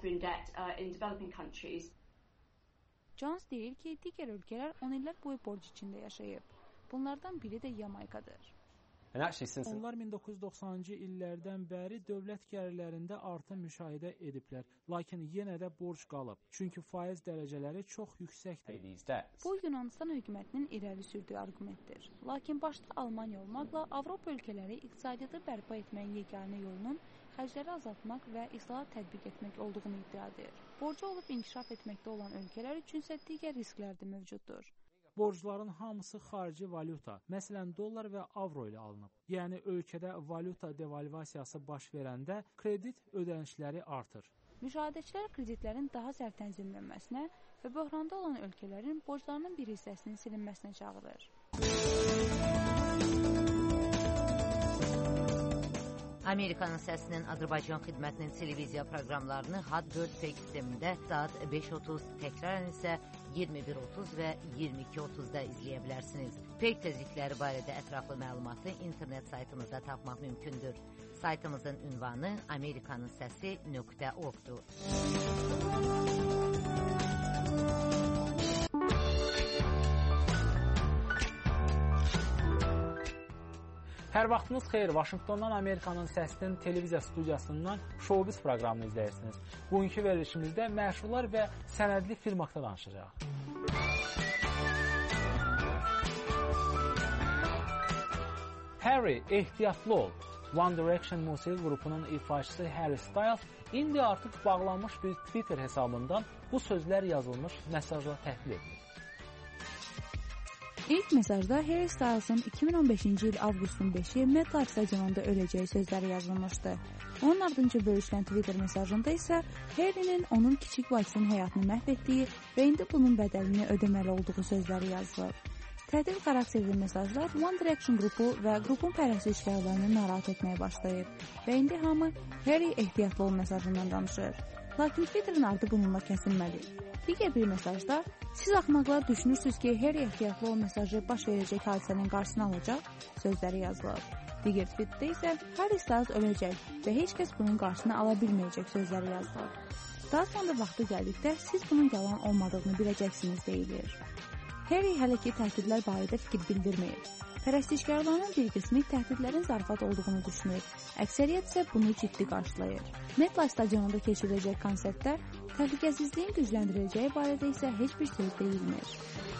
Jones deyir ki, digər ölkələr on illər boyu borc içində yaşayıb. Bunlardan biri də Yamaykadır. Onlar min doqquz yüz doxsanıncı illərdən bəri dövlət gəlirlərində artım müşahidə ediblər, lakin yenə də borc qalıb, çünki faiz dərəcələri çox yüksəkdir. Bu, Yunanistan hökumətinin irəli sürdüyü arqumentdir. Lakin başda Almaniya olmaqla Avropa ölkələri iqtisadiyyatı bərpa etməyin yeganə yolunun xərcləri azaltmaq və islahat tətbiq etmək olduğunu iddia edir. Borcu olub inkişaf etməkdə olan ölkələr üçünsə digər risklər də mövcuddur. Borcların hamısı xarici valyuta, məsələn dollar və avro ilə alınıb. Yəni ölkədə valyuta devalvasiyası baş verəndə kredit ödənişləri artır. Müşahidəçilər kreditlərin daha sərt tənzimlənməsinə və böhranda olan ölkələrin borclarının bir hissəsinin silinməsinə çağırır. Amerikanın səsinin Azərbaycan xidmətinin televiziya proqramlarını Had dörd P sistemində saat beş otuz, təkrarən isə iyirmi bir otuz və iyirmi iki otuzda izləyə bilərsiniz. P tezlikləri barədə ətraflı məlumatı internet saytımızda tapmaq mümkündür. Saytımızın ünvanı amerikanın səsi nöqtə org'dur. Hər vaxtınız xeyir, Vaşinqtondan Amerikanın səsinin televiziya studiyasından Showbiz proqramını izləyirsiniz. Bugünkü verilişimizdə məşhurlar və sənədli film haqqında danışacağıq. Harry, ehtiyatlı ol. One Direction musiqi qrupunun ifaçısı Harry Styles indi artıq bağlanmış bir Twitter hesabından bu sözlər yazılmış mesajla təhlil edilir. İlk mesajda Harry Styles'ın iki min on beşinci il avqustun beşi MetLife stadionunda öləcəyi sözləri yazılmışdı. Onun ardınca bölüşülən Twitter mesajında isə Harry'nin onun kiçik bacısının həyatını məhv etdiyi və indi bunun bədəlini ödəməli olduğu sözləri yazılır. Təhdid xarakterli mesajlar One Direction qrupu və qrupun pərəstişkarlarını narahat etməyə başlayıb və indi hamı Harry ehtiyatlı ol mesajından danışır. Lakin Twitter'ın ardı bununla kəsilmədi. Digər bir mesajda siz axmaqlar düşünürsünüz ki, Harry ehtiyatlı ol mesajı baş verəcək hadisənin qarşısını alacaq sözləri yazılır. Digər tweetdə isə Harry Styles öləcək və heç kəs bunun qarşısını ala bilməyəcək sözləri yazılır. Daha sonra vaxtı gəldikdə siz bunun yalan olmadığını biləcəksiniz deyilir. Harry hələ ki təhdidlər barədə fikir bildirməyib. Pərəstişkarlarının bir qismi təhdidlərin zarafat olduğunu düşünür. Əksəriyyət isə bunu ciddi qarşılayır. MetLife stadionunda keçiriləcək konsertdə təhlükəsizliyin gücləndiriləcəyi barədə isə heç bir söz deyilmir.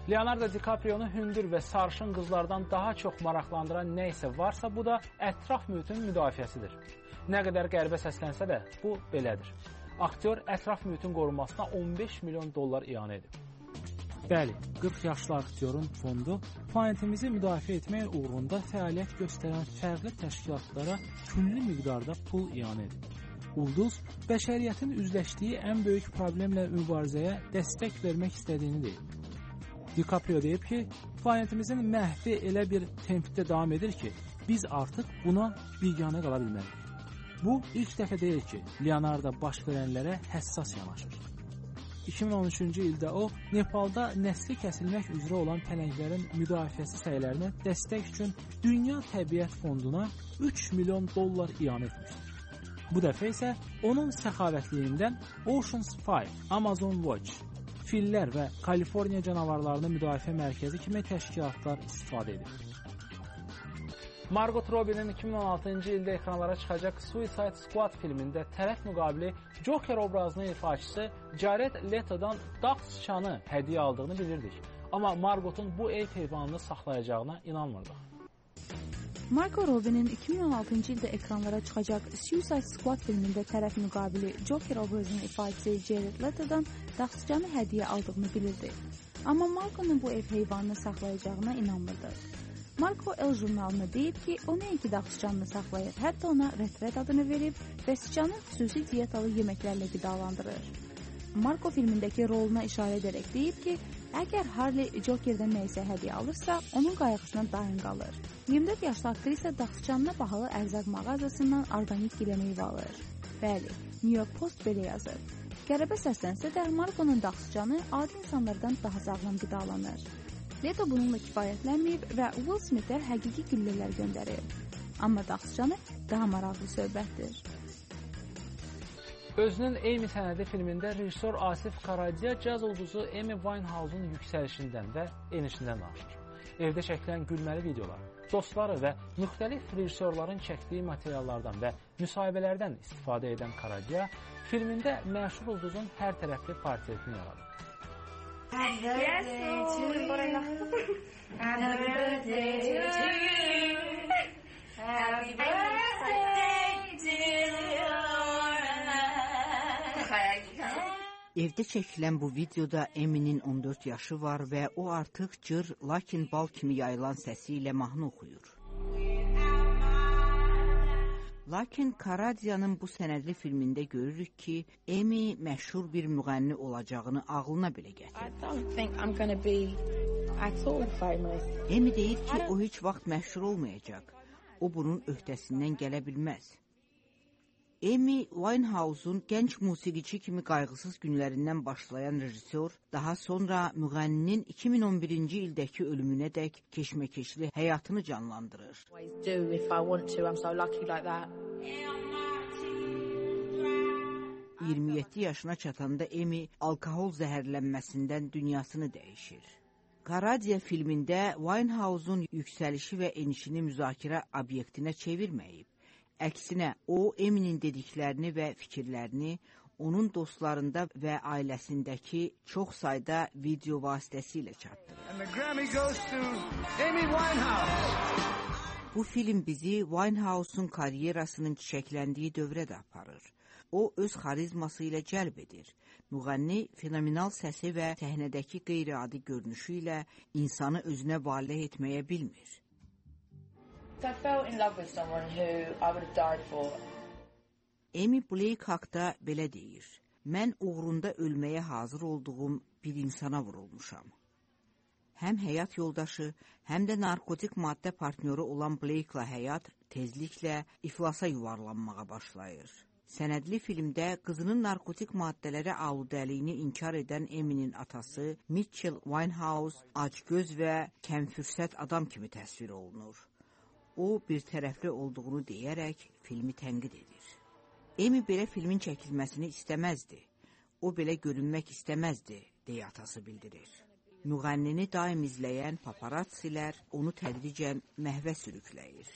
Leonardo DiCaprio'nu hündür və sarışın qızlardan daha çox maraqlandıran nə isə varsa, bu da ətraf mühitin müdafiəsidir. Nə qədər qəribə səslənsə də, bu belədir. Aktyor ətraf mühitin qorunmasına on beş milyon dollar iyanə edib. Bəli, qırx yaşlı aktyorun fondu planetimizi müdafiə etmək uğrunda fəaliyyət göstərən fərqli təşkilatlara külli miqdarda pul iyanə edib. Ulduz, bəşəriyyətin üzləşdiyi ən böyük problemlə mübarizəyə dəstək vermək istədiyini deyib. DiCaprio deyib ki, planetimizin məhvi elə bir tempdə davam edir ki, biz artıq buna biganə qala bilmərik. Bu, ilk dəfə deyil ki, Leonardo baş verənlərə həssas yanaşır. iki min on üçüncü ildə o, Nepalda nəsli kəsilmək üzrə olan pələnglərin müdafiəsi səylərinə dəstək üçün Dünya Təbiət Fonduna üç milyon dollar iyanə etmişdir. Bu dəfə isə onun səxavətliyindən Ocean's Five, Amazon Watch, fillər və Kaliforniya canavarlarını müdafiə mərkəzi kimi təşkilatlar istifadə edir. Margot Robbie'nin iki min on altıncı ildə ekranlara çıxacaq Suicide Squad filmində tərəf müqabili Joker obrazının ifaçısı Jared Leto'dan dağ sıçanı hədiyyə aldığını bilirdik. Amma Margot'un bu ev heyvanını saxlayacağına inanmırdıq. Margot Robbie'nin iki min on altıncı ildə ekranlara çıxacaq Suicide Squad filmində tərəf müqabili Joker obrazının ifaçısı Jared Leto'dan dağ-sıçanı hədiyyə aldığını bilirdi. Amma Margot'un bu ev heyvanını saxlayacağına inanmırdı. Margot El jurnalına deyib ki, o nəinki dağ-sıçanını saxlayır, hətta ona Red adını verib və sıçanı xüsusi diyetalı yeməklərlə qidalandırır. Margot filmindəki roluna işarə edərək deyib ki, əgər Harley Joker'dən nəyisə hədiyyə alırsa, onun qayğısına daim qalır. iyirmi dörd yaşlı aktrisa dağ-sıçanına bahalı ərzaq mağazasından orqanik gilə meyvə alır. Bəli, New York Post belə yazır. Qəribə səslənsə də Margot'un dağ-sıçanı adi insanlardan daha sağlam qidalanır. Leto bununla kifayətlənməyib və Will Smith'ə həqiqi güllələr göndərib. Amma dağ-sıçanı daha maraqlı söhbətdir. Özünün Amy sənədi filmində rejissor Asif Karadziya caz ulduzu Amy Winehouse'un yüksəlişindən və enişindən danışır. Evdə çəkilən gülməli videolar, dostları və müxtəlif rejissorların çəkdiyi materiallardan və müsahibələrdən istifadə edən Karadziya filmində məşhur ulduzun hər tərəfli portretini yaradır. Happy birthday to you. Happy birthday to you. Happy birthday dear. Evdə çəkilən bu videoda Amy'nin on dörd yaşı var və o artıq cır, lakin bal kimi yayılan səsi ilə mahnı oxuyur. Lakin Karadziya'nın bu sənədli filmində görürük ki, Amy məşhur bir müğənni olacağını ağlına belə gətirib. Amy deyir ki, o heç vaxt məşhur olmayacaq. O bunun öhdəsindən gələ bilməz. Amy Winehouse'un gənc musiqiçi kimi qayğısız günlərindən başlayan rejissor, daha sonra müğənninin iki min on birinci ildəki ölümünədək keşməkeşli həyatını canlandırır. iyirmi yeddi yaşına çatanda Amy alkohol zəhərlənməsindən dünyasını dəyişir. Karadziya filmində Winehouse'un yüksəlişi və enişini müzakirə obyektinə çevirməyib. Əksinə, o, Amy'nin dediklərini və fikirlərini onun dostlarında və ailəsindəki çox sayda video vasitəsilə çatdırır. Bu film bizi Winehouse'un karyerasının çiçəkləndiyi dövrə də aparır. O, öz xarizması ilə cəlb edir. Müğənni fenomenal səsi və səhnədəki qeyri-adi görünüşü ilə insanı özünə valeh etməyə bilmir. I fell in love with someone who I would have died for. Amy Blake haqda belə deyir. Mən uğrunda ölməyə hazır olduğum bir insana vurulmuşam. Həm həyat yoldaşı, həm də narkotik maddə partnyoru olan Blake'la həyat tezliklə iflasa yuvarlanmağa başlayır. Sənədli filmdə qızının narkotik maddələrə aludəliyini inkar edən Amy'nin atası Mitchell Winehouse acgöz və kəmfürsət adam kimi təsvir olunur. O, bir tərəfli olduğunu deyərək filmi tənqid edir. Amy belə filmin çəkilməsini istəməzdi. O, belə görünmək istəməzdi, deyə atası bildirir. Müğənnini daim izləyən paparatsilər onu tədricən məhvə sürükləyir.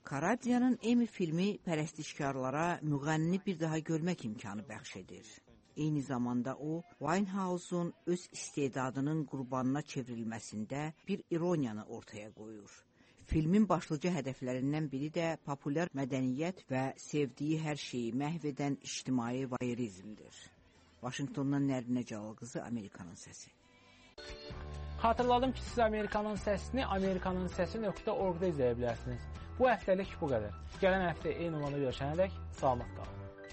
Karadziyanın Amy filmi pərəstişkarlara müğənnini bir daha görmək imkanı bəxş edir. eyni zamanda o, Winehouse-un öz istedadının qurbanına çevrilməsində bir ironiyanı ortaya qoyur. Filmin başlıca hədəflərindən biri də populyar mədəniyyət və sevdiyi hər şeyi məhv edən ictimai voyeurizmdir. Vaşinqtondan Nərinə Cəlal qızı, Amerikanın səsi. Xatırladım ki, siz Amerikanın səsini amerikanın səsi nöqtə org-da izləyə bilərsiniz. Bu həftəlik bu qədər. Gələn həftə eyni olanda görüşənədək salamat qalın.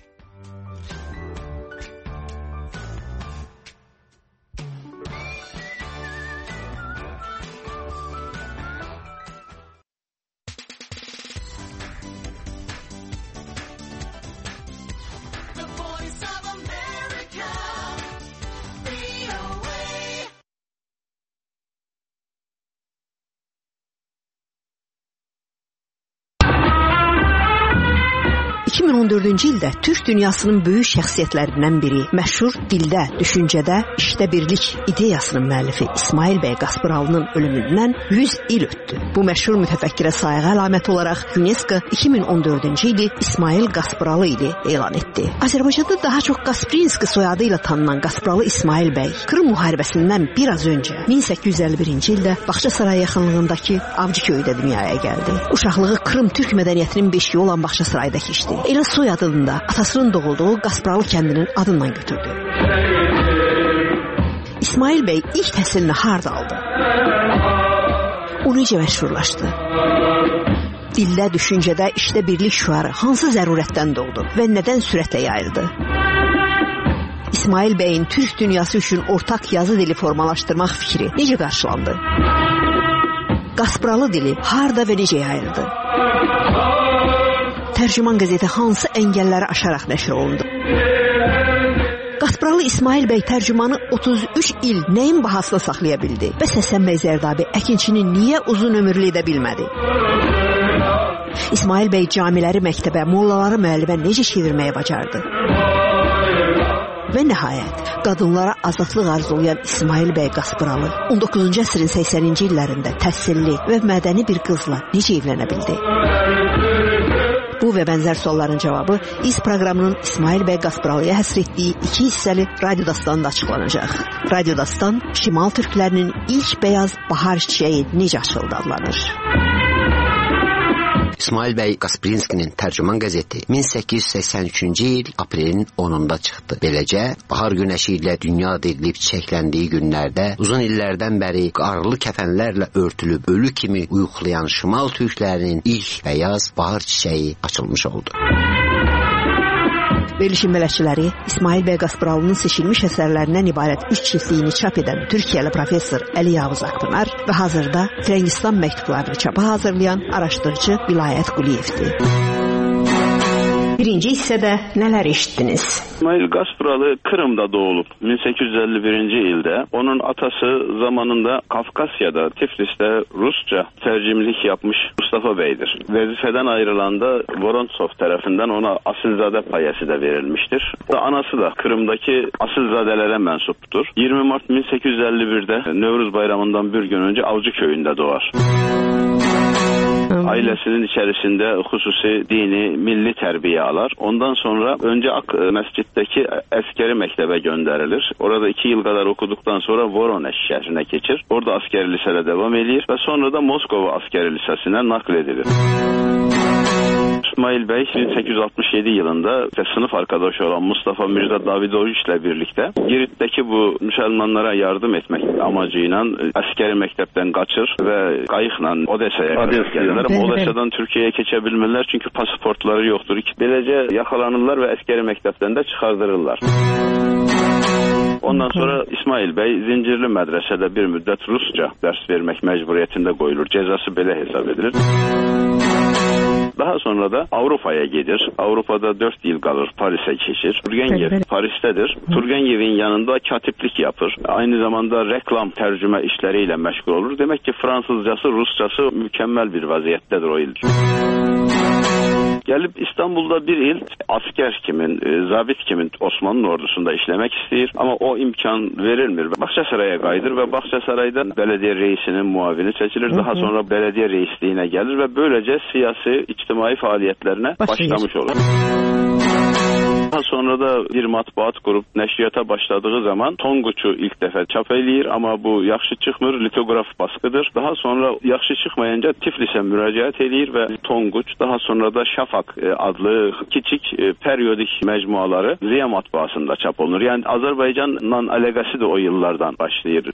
iki min on dördüncü ildə Türk dünyasının böyük şəxsiyyətlərindən biri, məşhur dildə, düşüncədə, işdə birlik ideyasının müəllifi İsmail bəy Qaspıralının ölümündən yüz il ötdü. Bu məşhur mütəfəkkirə sayğı əlaməti olaraq UNESCO iki min on dördüncü ili İsmail Qaspıralı ili elan etdi. Azərbaycanda daha çox Qasprinski soyadı ilə tanınan Qaspıralı İsmail bəy Krım müharibəsindən bir az öncə min səkkiz yüz əlli birinci ildə Bağçasaray yaxınlığındakı Avcıköydə dünyaya gəldi. Uşaqlığı Krım türk mədəniyyətinin beşiği olan Bağçasarayda keçdi. Elə soyadını da atasının doğulduğu Qaspıralı kəndinin adından götürdü. İsmail bəy ilk təhsilini harda aldı? O necə məşhurlaşdı? Dildə, düşüncədə, işdə birlik şüarı hansı zərurətdən doğdu və nədən sürətlə yayıldı? İsmail bəyin Türk dünyası üçün ortaq yazı dili formalaşdırmaq fikri necə qarşılandı? Qaspıralı dili harda və necə yayıldı? Tərcüman qəzeti hansı əngəlləri aşaraq nəşr olundu? Qaspıralı İsmail bəy tərcümanı otuz üç il nəyin bahasına saxlaya bildi? Bəs Həsən bəy Zərdabi əkinçini niyə uzun ömürlü edə bilmədi? İsmail bəy camiləri məktəbə, mollaları müəllimə necə çevirməyə bacardı? Və nəhayət, qadınlara azadlıq arzulayan İsmail bəy Qaspıralı on doqquzuncu əsrin səksəninci illərində təhsilli və mədəni bir qızla necə evlənə bildi? Bu və bənzər sualların cavabı İz proqramının İsmail bəy Qaspıralıya həsr etdiyi iki hissəli Radio Dastan'da açıqlanacaq. Radio Dastan, Şimal türklərinin ilk bəyaz bahar çiçəyi necə açıldı adlanır. İsmail bəy Qasprinskinin tərcüman qəzeti min səkkiz yüz səksən üçüncü il aprelin onunda çıxdı. Beləcə, bahar günəşi ilə dünya dirilib çiçəkləndiyi günlərdə uzun illərdən bəri qarlı kəfənlərlə örtülüb ölü kimi uyuqlayan şimal türklərinin ilk bəyaz bahar çiçəyi açılmış oldu. Verilişin bələdçiləri İsmail bəy Qaspıralının seçilmiş əsərlərindən ibarət üç cildliyini çap edən Türkiyəli professor Əli Yavuz Akpınar və hazırda Firəngistan məktublarını çapa hazırlayan araşdırıcı Vilayət Quliyevdir. Birinci hissədə nələr eşitdiniz? İsmail Qaspıralı Kırım'da doğulub min səkkiz yüz əlli birinci ildə. Onun atası zamanında Kafkasya'da, Tiflis'te Rusça tərcümlik yapmış Mustafa Bey'dir. Vəzifədən ayrılanda Vorontsov tərəfindən ona asilzadə payəsi də verilmiştir. Anası da Kırım'daki asilzadələrə mənsubdur. iyirmi mart min səkkiz yüz əlli birdə Nevruz bayramından bir gün önce Avcı köyündə doğar. Ailesinin içerisinde hususi dini, milli terbiye alar. Ondan sonra önce Ak Mescid'deki askeri mektebe gönderilir. Orada iki yıl kadar okuduktan sonra Voronezh şehrine geçir. Orada askeri lisede devam edir ve sonra da Moskova askeri lisesine nakledilir. İsmail Bey bin sekiz yüz altmış yedi yılında sınıf arkadaşı olan Mustafa Mirza Davidoviç ile birlikte Girit'teki bu Müslümanlara yardım etmek amacıyla askeri mektepten kaçır ve kayıkla Odessa'ya kadar gelirler. Ama Odessa'dan Türkiye'ye geçebilmeler çünkü pasaportları yoktur. Böylece yakalanırlar ve askeri mektepten de çıkardırırlar. Ondan sonra İsmail Bey Zincirli Medrese'de bir müddet Rusça ders vermek mecburiyetinde koyulur. Cezası belə hesap edilir. Daha sonra da Avrupa'ya gelir. Avrupa'da dört yıl kalır. Paris'e geçir. Turgenev Paris'tedir. Turgenev'in yanında katiplik yapır. Aynı zamanda reklam tercüme işleriyle meşgul olur. Demek ki Fransızcası, Rusçası mükemmel bir vaziyettedir o yıl. Gelip İstanbul'da bir yıl asker kimin, zabit kimin Osmanlı ordusunda işlemek ister ama o imkan verilmir. Bahçesaray'a kaydır ve Bahçesaray'dan belediye reisinin muavini seçilir. Hı hı. Daha sonra belediye reisliğine gelir ve böylece siyasi, içtimai faaliyetlerine başlamış olur. Daha sonra da bir matbuat qurup nəşriyyata başladığı zaman Tonguçu ilk dəfə çap eləyir, amma bu yaxşı çıxmır, litograf baskıdır. Daha sonra yaxşı çıxmayınca Tiflisə müraciət eləyir və Tonguç, daha sonra da Şafaq adlı kiçik periodik məcmuaları Ziya matbaasında çap olunur. Yəni Azərbaycanla əlaqəsi də o yıllardan başlayır.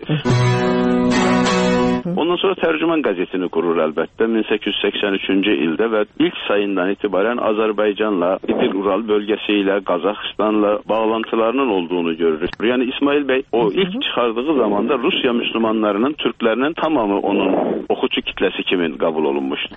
Ondan sonra Tərcüman qəzetini qurur əlbəttə min səkkiz yüz səksən üçüncü ildə və ilk sayından etibarən Azərbaycanla, İdil-Ural bölgəsi ilə, Qazaxıstanla bağlantılarının olduğunu görürük. Yəni İsmail bəy o ilk çıxardığı zamanda Rusiya müsəlmanlarının, türklərinin tamamı onun oxucu kitləsi kimi qəbul olunmuşdu.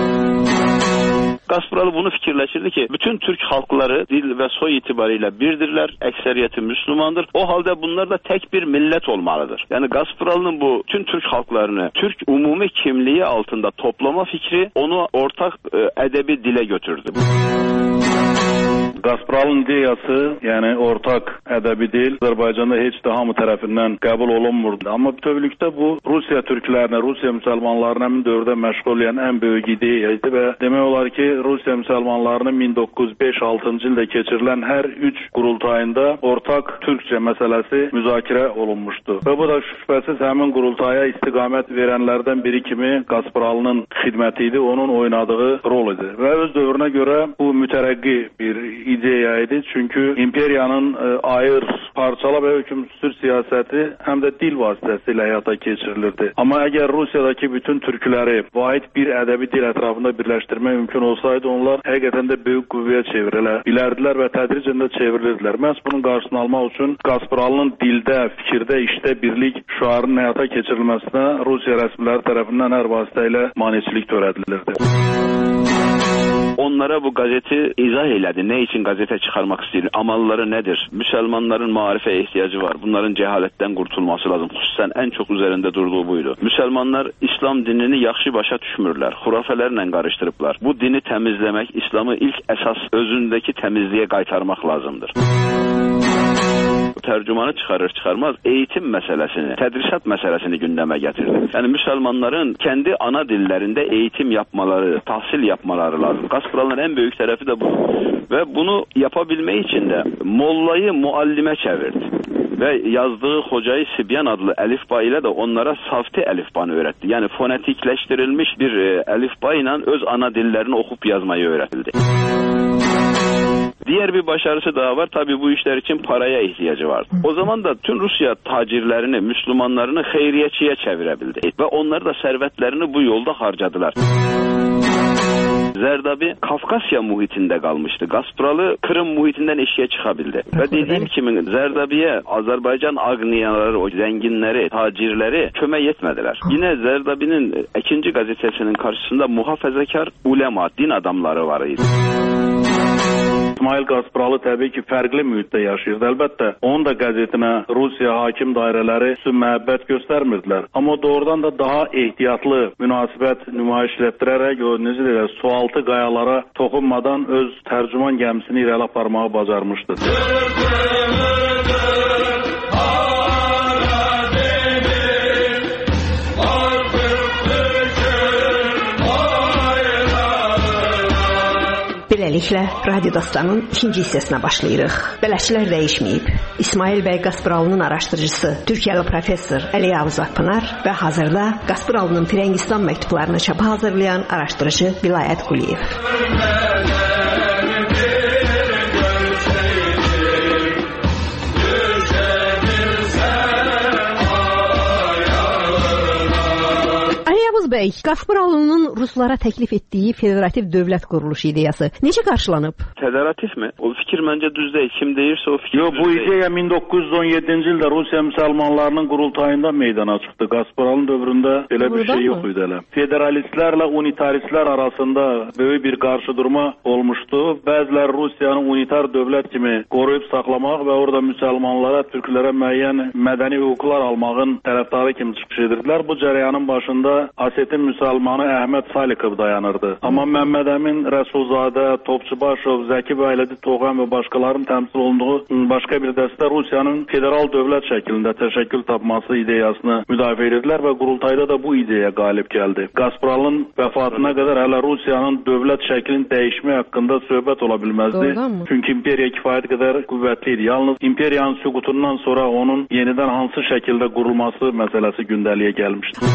Qaspıralı bunu fikirləşirdi ki, bütün türk xalqları dil və soy itibarilə birdirlər, əksəriyyəti müsəlmandır. O halda bunlar da tək bir millət olmalıdır. Yəni Qaspıralının bu bütün türk xalqlarını türk ümumi kimliyi altında toplama fikri onu ortaq ə, ədəbi dilə götürdü. Qaspıralının ideyası, yəni ortaq ədəbi dil Azərbaycanda heç də hamı tərəfindən qəbul olunmurdu. Amma bütövlükdə bu Rusiya türklərinə, Rusiya müsəlmanlarına həmin dövrdə məşğul olan ən böyük ideya idi və demək olar ki, Rusiya müsəlmanlarının min doqquz yüz beş altıncı ildə keçirilən hər üç qurultayında ortaq türkcə məsələsi müzakirə olunmuşdu. Və bu da şübhəsiz həmin qurultaya istiqamət verənlərdən biri kimi Qaspıralının xidməti idi, onun oynadığı rol idi. Və öz dövrünə görə bu mütərəqqi bir ideya idi. Çünki imperiyanın e, ayır, parçala və hökümsüz siyasəti həm də dil vasitəsilə həyata keçirilirdi. Amma əgər Rusiyadakı bütün türkləri vahid bir ədəbi dil ətrafında birləşdirmək mümkün olsaydı, onlar həqiqətən də böyük qüvvəyə çevrilə bilərdilər və tədricən də çevrilirdilər. Məhz bunun qarşısını almaq üçün Qaspıralının dildə, fikirdə, işdə birlik şüarının həyata keçirilməsinə Rusiya rəsmiləri tərəfindən hər vasitə ilə maneçilik törədilirdi. Onlara bu gazeti izah elədi. Ne için gazete çıkarmak istəyir? Amalları nedir? Müslümanların marife ihtiyacı var. Bunların cehaletdən qurtulması lazım. Xüsusən en çok üzerinde durduğu buydu. Müslümanlar İslam dinini yaxşı başa düşmürlər. Xurafelerle karıştırıblar. Bu dini temizlemek, İslam'ı ilk esas özündeki temizliğe qaytarmaq lazımdır. Tərcümanı çıxarır çıxarmaz eğitim meselesini, tədrisat meselesini gündəmə gətirdi. Yəni müsəlmanların kendi ana dillərində eğitim yapmaları, tahsil yapmaları lazım. Qaspıralının en büyük tərəfi de bu. Ve bunu yapabilmek için de mollayı muallime çevirdi. Ve yazdığı Hocayı Sibyan adlı elifba ile de onlara safti elifbanı öğretti. Yani fonetikleştirilmiş bir elifba ile öz ana dillerini okup yazmayı öğretildi. Diğer bir başarısı daha var. Tabii bu işler için paraya ihtiyacı vardı. O zaman da tüm Rusya tacirlerini, Müslümanlarını xeyriyyəçiyə çevirebildi. Ve onları da servetlerini bu yolda harcadılar. Zərdabi Kafkasya muhitində qalmışdı. Qaspıralı Kırım muhitindən eşiyə çıkabildi. Ve dediğim kimi Zərdabiyə Azərbaycan ağniyaları, o zənginləri, tacirləri kömək etmediler. Yine Zərdabinin ikinci gazetesinin karşısında muhafazakar ulema, din adamları var idi. İsmail Qaspıralı təbii ki, fərqli mühitdə yaşayırdı. Əlbəttə, onun da qəzetinə Rusiya hakim dairələri üstün məhəbbət göstərmirdilər. Amma doğrudan da daha ehtiyatlı münasibət nümayiş etdirərək, o necə deyirlər, sualtı qayalara toxunmadan öz tərcüman gəmisini irəli aparmağı bacarmışdı. Beləliklə, Radio Dastanın ikinci hissəsinə başlayırıq. Bələdçilər dəyişməyib. İsmail bəy Qaspıralının araşdırıcısı, Türkiyalı professor Əli Yavuz Akpınar və hazırda Qaspıralının Firəngistan məktublarını çapa hazırlayan araşdırıcı Vilayət Quliyev. Bəy, Qaspıralının Ruslara təklif etdiyi federativ dövlət quruluşu ideyası necə qarşılanıb? Federativ mi? O fikir məncə düz deyil. Kim deyirsə o fikir Yo, düz bu deyil. ideya min doqquz yüz on yeddinci ildə Rusiya müsəlmanlarının qurultayında meydana çıxdı. Qaspıralının dövründə belə bir şey yox idi elə. Federalistlərlə unitaristlər arasında böyük bir qarşıdurma olmuşdu. Bəziləri Rusiyanı unitar dövlət kimi qoruyub saxlamaq və orada müsəlmanlara, türklərə müəyyən mədəni hüquqlar almağın tərəfdarı kimi çıxış edirdilər. Bu cərəyanın başında Osetin müsəlmanı Əhməd Salikov dayanırdı. Amma Məmməd Əmin, Rəsulzadə, Topçubaşov, Zəki Bəylədi, Toğan və başqalarının təmsil olunduğu başqa bir dəstə Rusiyanın federal dövlət şəklində təşəkkül tapması ideyasını müdafiə edirlər və qurultayda da bu ideya qalib gəldi. Qaspralın vəfatına qədər hələ Rusiyanın dövlət şəklini dəyişmək haqqında söhbət ola bilməzdi. Çünki imperiya kifayət qədər qüvvətli idi. Yalnız imperiyanın süqutundan sonra onun yenidən hansı şəkildə qurulması məsələsi gündəliyə gəlmişdi.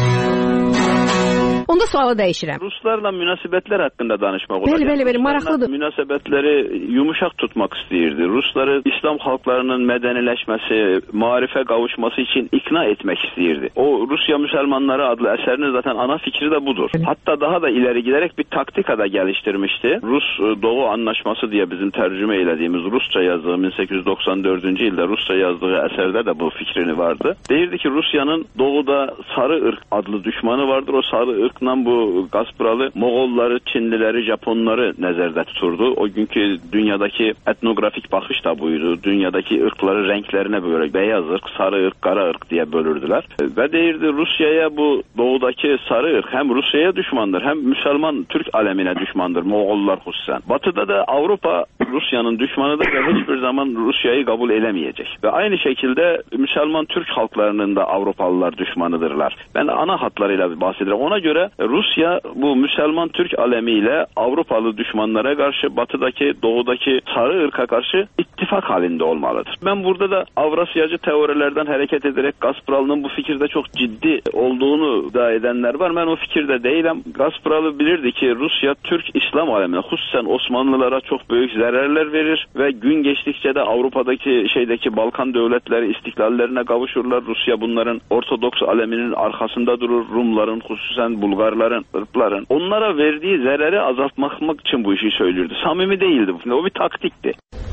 Onda sualı dəyişirəm. Ruslarla münasibətlər haqqında danışmaq olacaq. Bəli, bəli, bəli, maraqlıdır. Münasibətləri yumuşaq tutmaq istəyirdi. Rusları İslam xalqlarının mədəniləşməsi, maarifə qavuşması üçün ikna etmək istəyirdi. O Rusiya müsəlmanları adlı əsərinin zaten ana fikri də budur. Hatta daha da ileri giderek bir taktika da geliştirmişti. Rus Doğu Anlaşması diye bizim tercüme eylediğimiz Rusça yazdığı bin sekiz yüz doksan dördüncü yılda Rusça yazdığı əsərdə də bu fikrini vardı. Deyirdi ki Rusya'nın doğuda sarı ırk adlı düşmanı vardır. O sarı ırk bu Gaspralı Moğolları, Çinlileri, Japonları nəzərdə tuturdu. O günkü dünyadaki etnografik baxış da buydu. Dünyadaki ırkları renklerine böyle beyaz ırk, sarı ırk, qara ırk diye bölürdüler. Ve deyirdi Rusya'ya bu doğudaki sarı ırk hem Rusya'ya düşmandır hem Müslüman Türk alemine düşmandır. Moğollar hususen. Batıda da Avrupa Rusya'nın düşmanıdır ve hiçbir zaman Rusya'yı kabul edemeyecek. Ve aynı şekilde Müslüman Türk halklarının da Avrupalılar düşmanıdırlar. Ben ana hatlarıyla bahsediyorum. Ona göre Rusya bu Müslüman Türk alemiyle Avrupalı düşmanlara karşı batıdaki, doğudaki sarı ırka karşı ittifak halinde olmalıdır. Ben burada da Avrasyacı teorilerden hareket ederek Gaspralı'nın bu fikirde çok ciddi olduğunu iddia edenler var. Ben o fikirde değilim. Gaspralı bilirdi ki Rusya Türk İslam alemine, hususen Osmanlılara çok büyük zararlar verir ve gün geçtikçe de Avrupa'daki şeydeki Balkan devletleri istiklallerine kavuşurlar. Rusya bunların Ortodoks aleminin arkasında durur. Rumların, hususen Bulgarların, Irkların onlara verdiği zararı azaltmak için bu işi söylüyordu. Samimi değildi bu. O bir taktikti.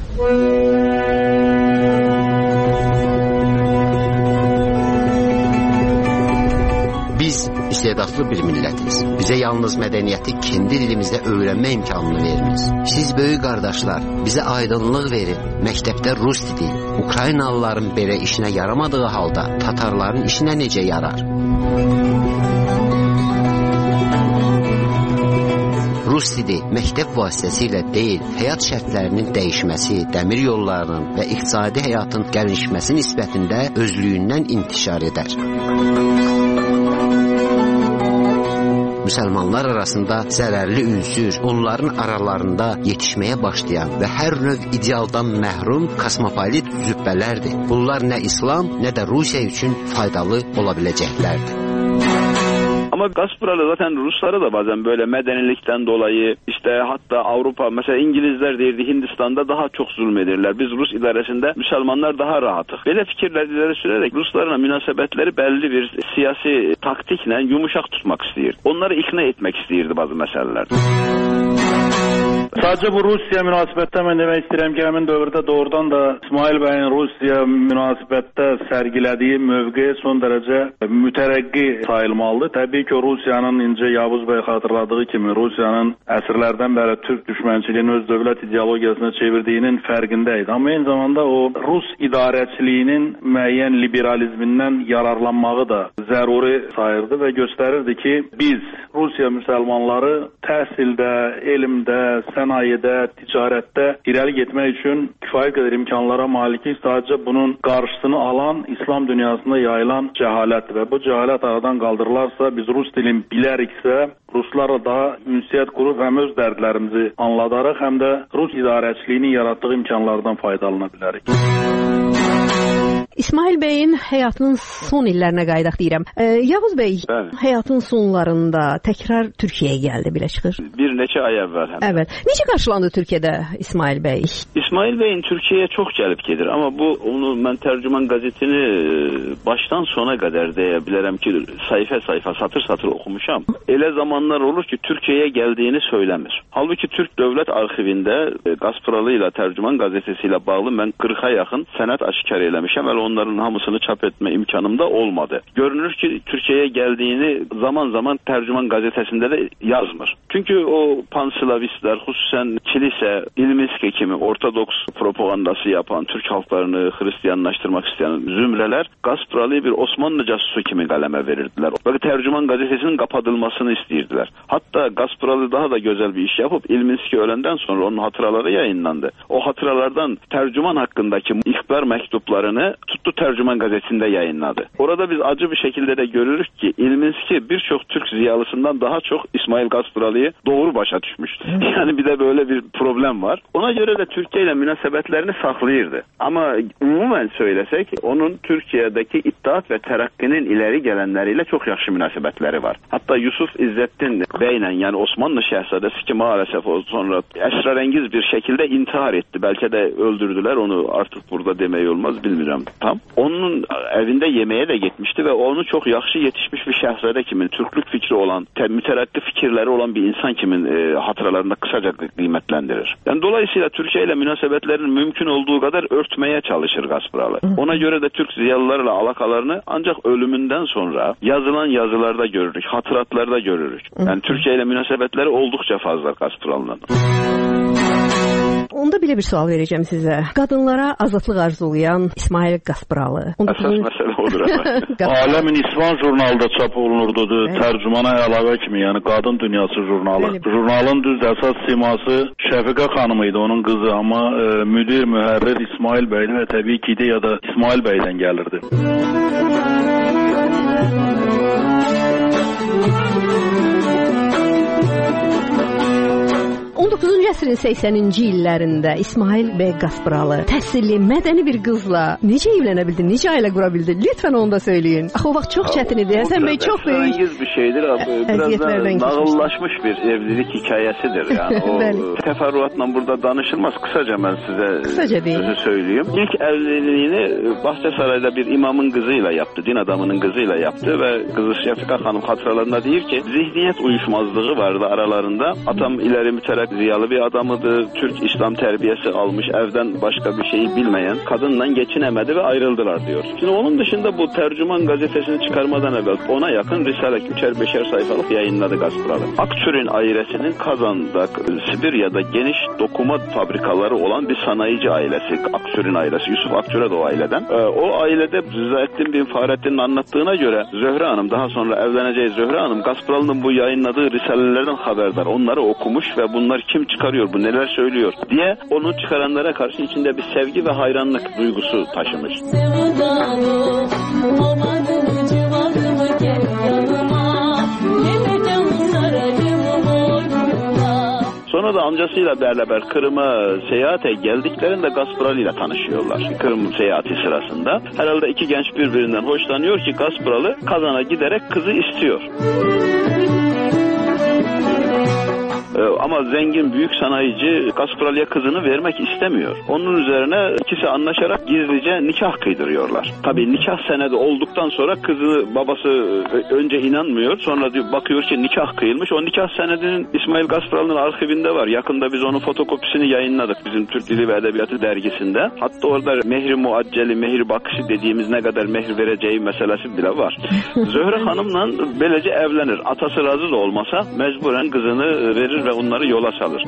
Biz istedadlı bir milletiz. Bize yalnız medeniyeti kendi dilimizde öğrenme imkanını veriniz. Siz böyük kardeşler bize aydınlık verin. Mektepte Rus dili, Ukraynalıların belə işine yaramadığı halda Tatarların işine nece yarar? Rus dili məktəb vasitəsilə deyil, həyat şərtlərinin dəyişməsi, dəmir yollarının və iqtisadi həyatın gəlişməsi nisbətində özlüyündən intişar edər. Müsəlmanlar arasında zərərli ünsür, onların aralarında yetişməyə başlayan və hər növ idealdan məhrum kosmopolit zübbələrdir. Bunlar nə İslam, nə də Rusiya üçün faydalı ola biləcəklərdir. Ama Gaspralı zaten Ruslara da bazen böyle medenilikten dolayı işte hatta Avrupa mesela İngilizler değildi Hindistan'da daha çok zulmedirler. Biz Rus idaresinde Müslümanlar daha rahatız. Böyle fikirler ileri sürerek Ruslarla münasebetleri belli bir siyasi taktikle yumuşak tutmak istiyor. Onları ikna etmek istiyordu bazı meselelerde. Sadəcə bu Rusiya münasibətdə mən demək istəyirəm ki, həmin dövrdə doğrudan da İsmail bəyin Rusiya münasibətdə sərgilədiyi mövqe son dərəcə mütərəqqi sayılmalıdır. Təbii ki, Rusiyanın incə Yavuz bəy xatırladığı kimi Rusiyanın əsrlərdən bəri Türk düşmənçiliyini öz dövlət ideologiyasına çevirdiyinin fərqindəydi. Amma eyni zamanda o Rus idarəçiliyinin müəyyən liberalizmindən yararlanmağı da zəruri sayırdı və göstərirdi ki, biz Rusiya müsəlmanları təhsildə, elmdə, sənayedə, ticarətdə irəli getmək üçün kifayət qədər imkanlara malikik. Sadəcə bunun qarşısını alan İslam dünyasında yayılan cəhalətdir və bu cəhalət aradan qaldırılarsa, biz Rus dilini biləriksə, Ruslarla daha ünsiyyət qurub həm öz dərdlərimizi anladarıq, həm də Rus idarəçiliyinin yaratdığı imkanlardan faydalana bilərik. İsmail bəyin həyatının son illərinə qayıdaq deyirəm. E, Yavuz bəy, bəli, həyatının sonlarında təkrar Türkiyəyə gəldi, belə çıxır. Bir neçə ay əvvəl. Həm. Evet. Necə qarşılandı Türkiyədə İsmail bəy? İsmail bəyin Türkiyəyə çox gəlib gedir. Amma bu, onu mən tərcüman qəzetini başdan sona qədər deyə bilərəm ki, sayfa sayfa, satır satır oxumuşam. Elə zamanlar olur ki, Türkiyəyə gəldiyini söyləmir. Halbuki Türk Dövlət Arxivində Gaspralı ilə tərcüman qəzetesi ilə bağlı mən qırxa yaxın sənəd aşkar eləmişəm. Hələ onların hamısını çap etme imkanım da olmadı. Görünür ki Türkiye'ye geldiğini zaman zaman tercüman gazetesinde de yazmır. Çünkü o panslavistler, hususen kilisə, İlminski kimi Ortodoks propagandası yapan, Türk halklarını Hristiyanlaştırmak isteyen zümreler Gaspralı'yı bir Osmanlı casusu kimi kaleme verirdiler. Ve Tercüman gazetesinin kapatılmasını isteyirdiler. Hatta Gaspralı daha da güzel bir iş yapıp İlminski ölenden sonra onun hatıraları yayınlandı. O hatıralardan tercüman hakkındaki ihbar mektuplarını tuttu Tercüman gazetesinde yayınladı. Orada biz acı bir şekilde de görürüz ki İlminski birçok Türk ziyalısından daha çok İsmail Gaspralı'yı doğru başa düşmüştü. Yani bir de böyle bir problem var. Ona göre de Türkiye ile münasebetlerini saklayırdı. Ama umumen söylesek onun Türkiye'deki İttihat ve Terakki'nin ileri gelenleriyle çok yaxşı münasebetleri var. Hatta Yusuf İzzettin Bey'le, yani Osmanlı Şehzadesi ki maalesef o sonra esrarengiz bir şekilde intihar etti. Belki de öldürdüler onu, artık burada demeyi olmaz, bilmiyorum tam. Onun evinde yemeğe de gitmişti ve onu çok yaxşı yetişmiş bir şehzade kimin, Türklük fikri olan, müterakki fikirleri olan bir insan kimin e, hatıralarında kısaca kıymetlendirir. Yani dolayısıyla Türkiye ile münasebetlerin mümkün olduğu kadar örtmeye çalışır Gaspralı. Ona göre de Türk ziyalılarla alakalarını ancak ölümünden sonra yazılan yazılarda görürük, hatıratlarda görürük. Yani Türkiye ile münasebetleri oldukça fazla Gaspralı'nın. Onda belə bir sual verəcəm sizə. Qadınlara azadlıq arzulayan İsmail Gaspralı. Əsas məsələ odur. Aləmin İsvan jurnalında çap olunurdu. Tərcümana əlavə kimi, yəni Qadın Dünyası jurnalı. Bəli. Jurnalın düz əsas siması Şəfiqə xanım idi, onun qızı, amma e, müdir, mühərrir İsmail bəydi və təbii ki ideya da İsmail bəydən gəlirdi. on doqquzuncu əsrin səksəninci illərində İsmail bəy Gaspralı təhsilli, mədəni bir qızla necə evlənə bildi, necə ailə qura bildi? Lütfən onu da söyləyin. Axı o vaxt çox çətin idi. Həsən bəy çox böyük əziz bir şeydir. Biraz da nağıllaşmış bir evlilik hikayəsidir. Yəni o təfərrüatla burada danışılmaz. Kısaca mən sizə Kısaca sözü söyleyeyim. İlk evliliğini Bahçesaray'da bir imamın kızıyla yaptı, din adamının kızıyla yaptı ve kızı Şefika Hanım hatıralarında deyir ki zihniyet uyuşmazlığı vardı aralarında. Atam ileri müterek ziyalı bir adamıdır. Türk İslam terbiyesi almış, evden başka bir şeyi bilmeyen, kadınla geçinemedi ve ayrıldılar diyor. Şimdi onun dışında bu Tercüman gazetesini çıkarmadan evvel ona yakın risale, üçer beşer sayfalık yayınladı Gaspralı. Aktürk'ün ailesinin Kazan'da, Sibirya'da geniş dokuma fabrikaları olan bir sanayici ailesi. Aktürk'ün ailesi, Yusuf Aktürk de o aileden. Ee, o ailede Rızaettin bin Fahrettin'in anlattığına göre Zöhre Hanım, daha sonra evleneceği Zöhre Hanım, Gaspralı'nın bu yayınladığı risalelerden haberdar. Onları okumuş ve bunlar kim çıkarıyor, bu neler söylüyor diye onu çıkaranlara karşı içinde bir sevgi ve hayranlık duygusu taşımış. Sonra da amcasıyla beraber Kırım'a seyahate geldiklerinde Gaspralı ile tanışıyorlar. Kırım seyahati sırasında. Herhalde iki genç birbirinden hoşlanıyor ki Gaspralı Kazan'a giderek kızı istiyor. Ama zengin büyük sanayici Gaspralı'ya kızını vermek istemiyor. Onun üzerine ikisi anlaşarak gizlice nikah kıydırıyorlar. Tabii nikah senedi olduktan sonra kızı babası önce inanmıyor. Sonra diyor, bakıyor ki nikah kıyılmış. O nikah senedinin İsmail Gaspralı'nın arşivinde var. Yakında biz onun fotokopisini yayınladık bizim Türk Dili ve Edebiyatı dergisinde. Hatta orada mehri muacceli, mehri bakışı dediğimiz ne kadar mehir vereceği meselesi bile var. Zöhre Hanım'la böylece evlenir. Atası razı da olmasa mecburen kızını verir ve onları yola salır.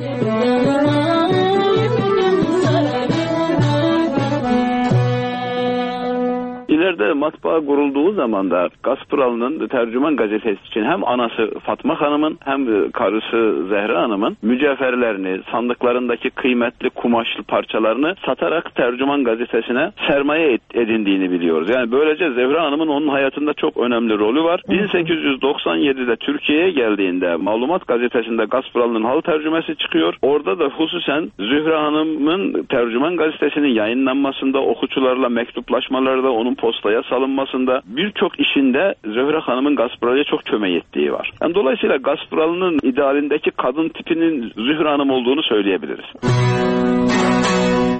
İleride matbaa kurulduğu zaman da Gaspralı'nın Tercüman gazetesi için hem anası Fatma Hanım'ın hem karısı Zehra Hanım'ın mücevherlerini, sandıklarındaki kıymetli kumaşlı parçalarını satarak Tercüman gazetesine sermaye edindiğini biliyoruz. Yani böylece Zehra Hanım'ın onun hayatında çok önemli rolü var. bin sekiz yüz doksan yedide Türkiye'ye geldiğinde Malumat gazetesinde Gaspralı'nın hal tercümesi çıkıyor. Orada da hususen Zühre Hanım'ın Tercüman gazetesinin yayınlanmasında, okuçularla mektuplaşmalarda, onun postaya salınmasında, birçok işinde Zöhre Hanım'ın Gaspralı'ya çok kömek ettiği var. Yani dolayısıyla Gaspralı'nın idealindeki kadın tipinin Zühre Hanım olduğunu söyleyebiliriz.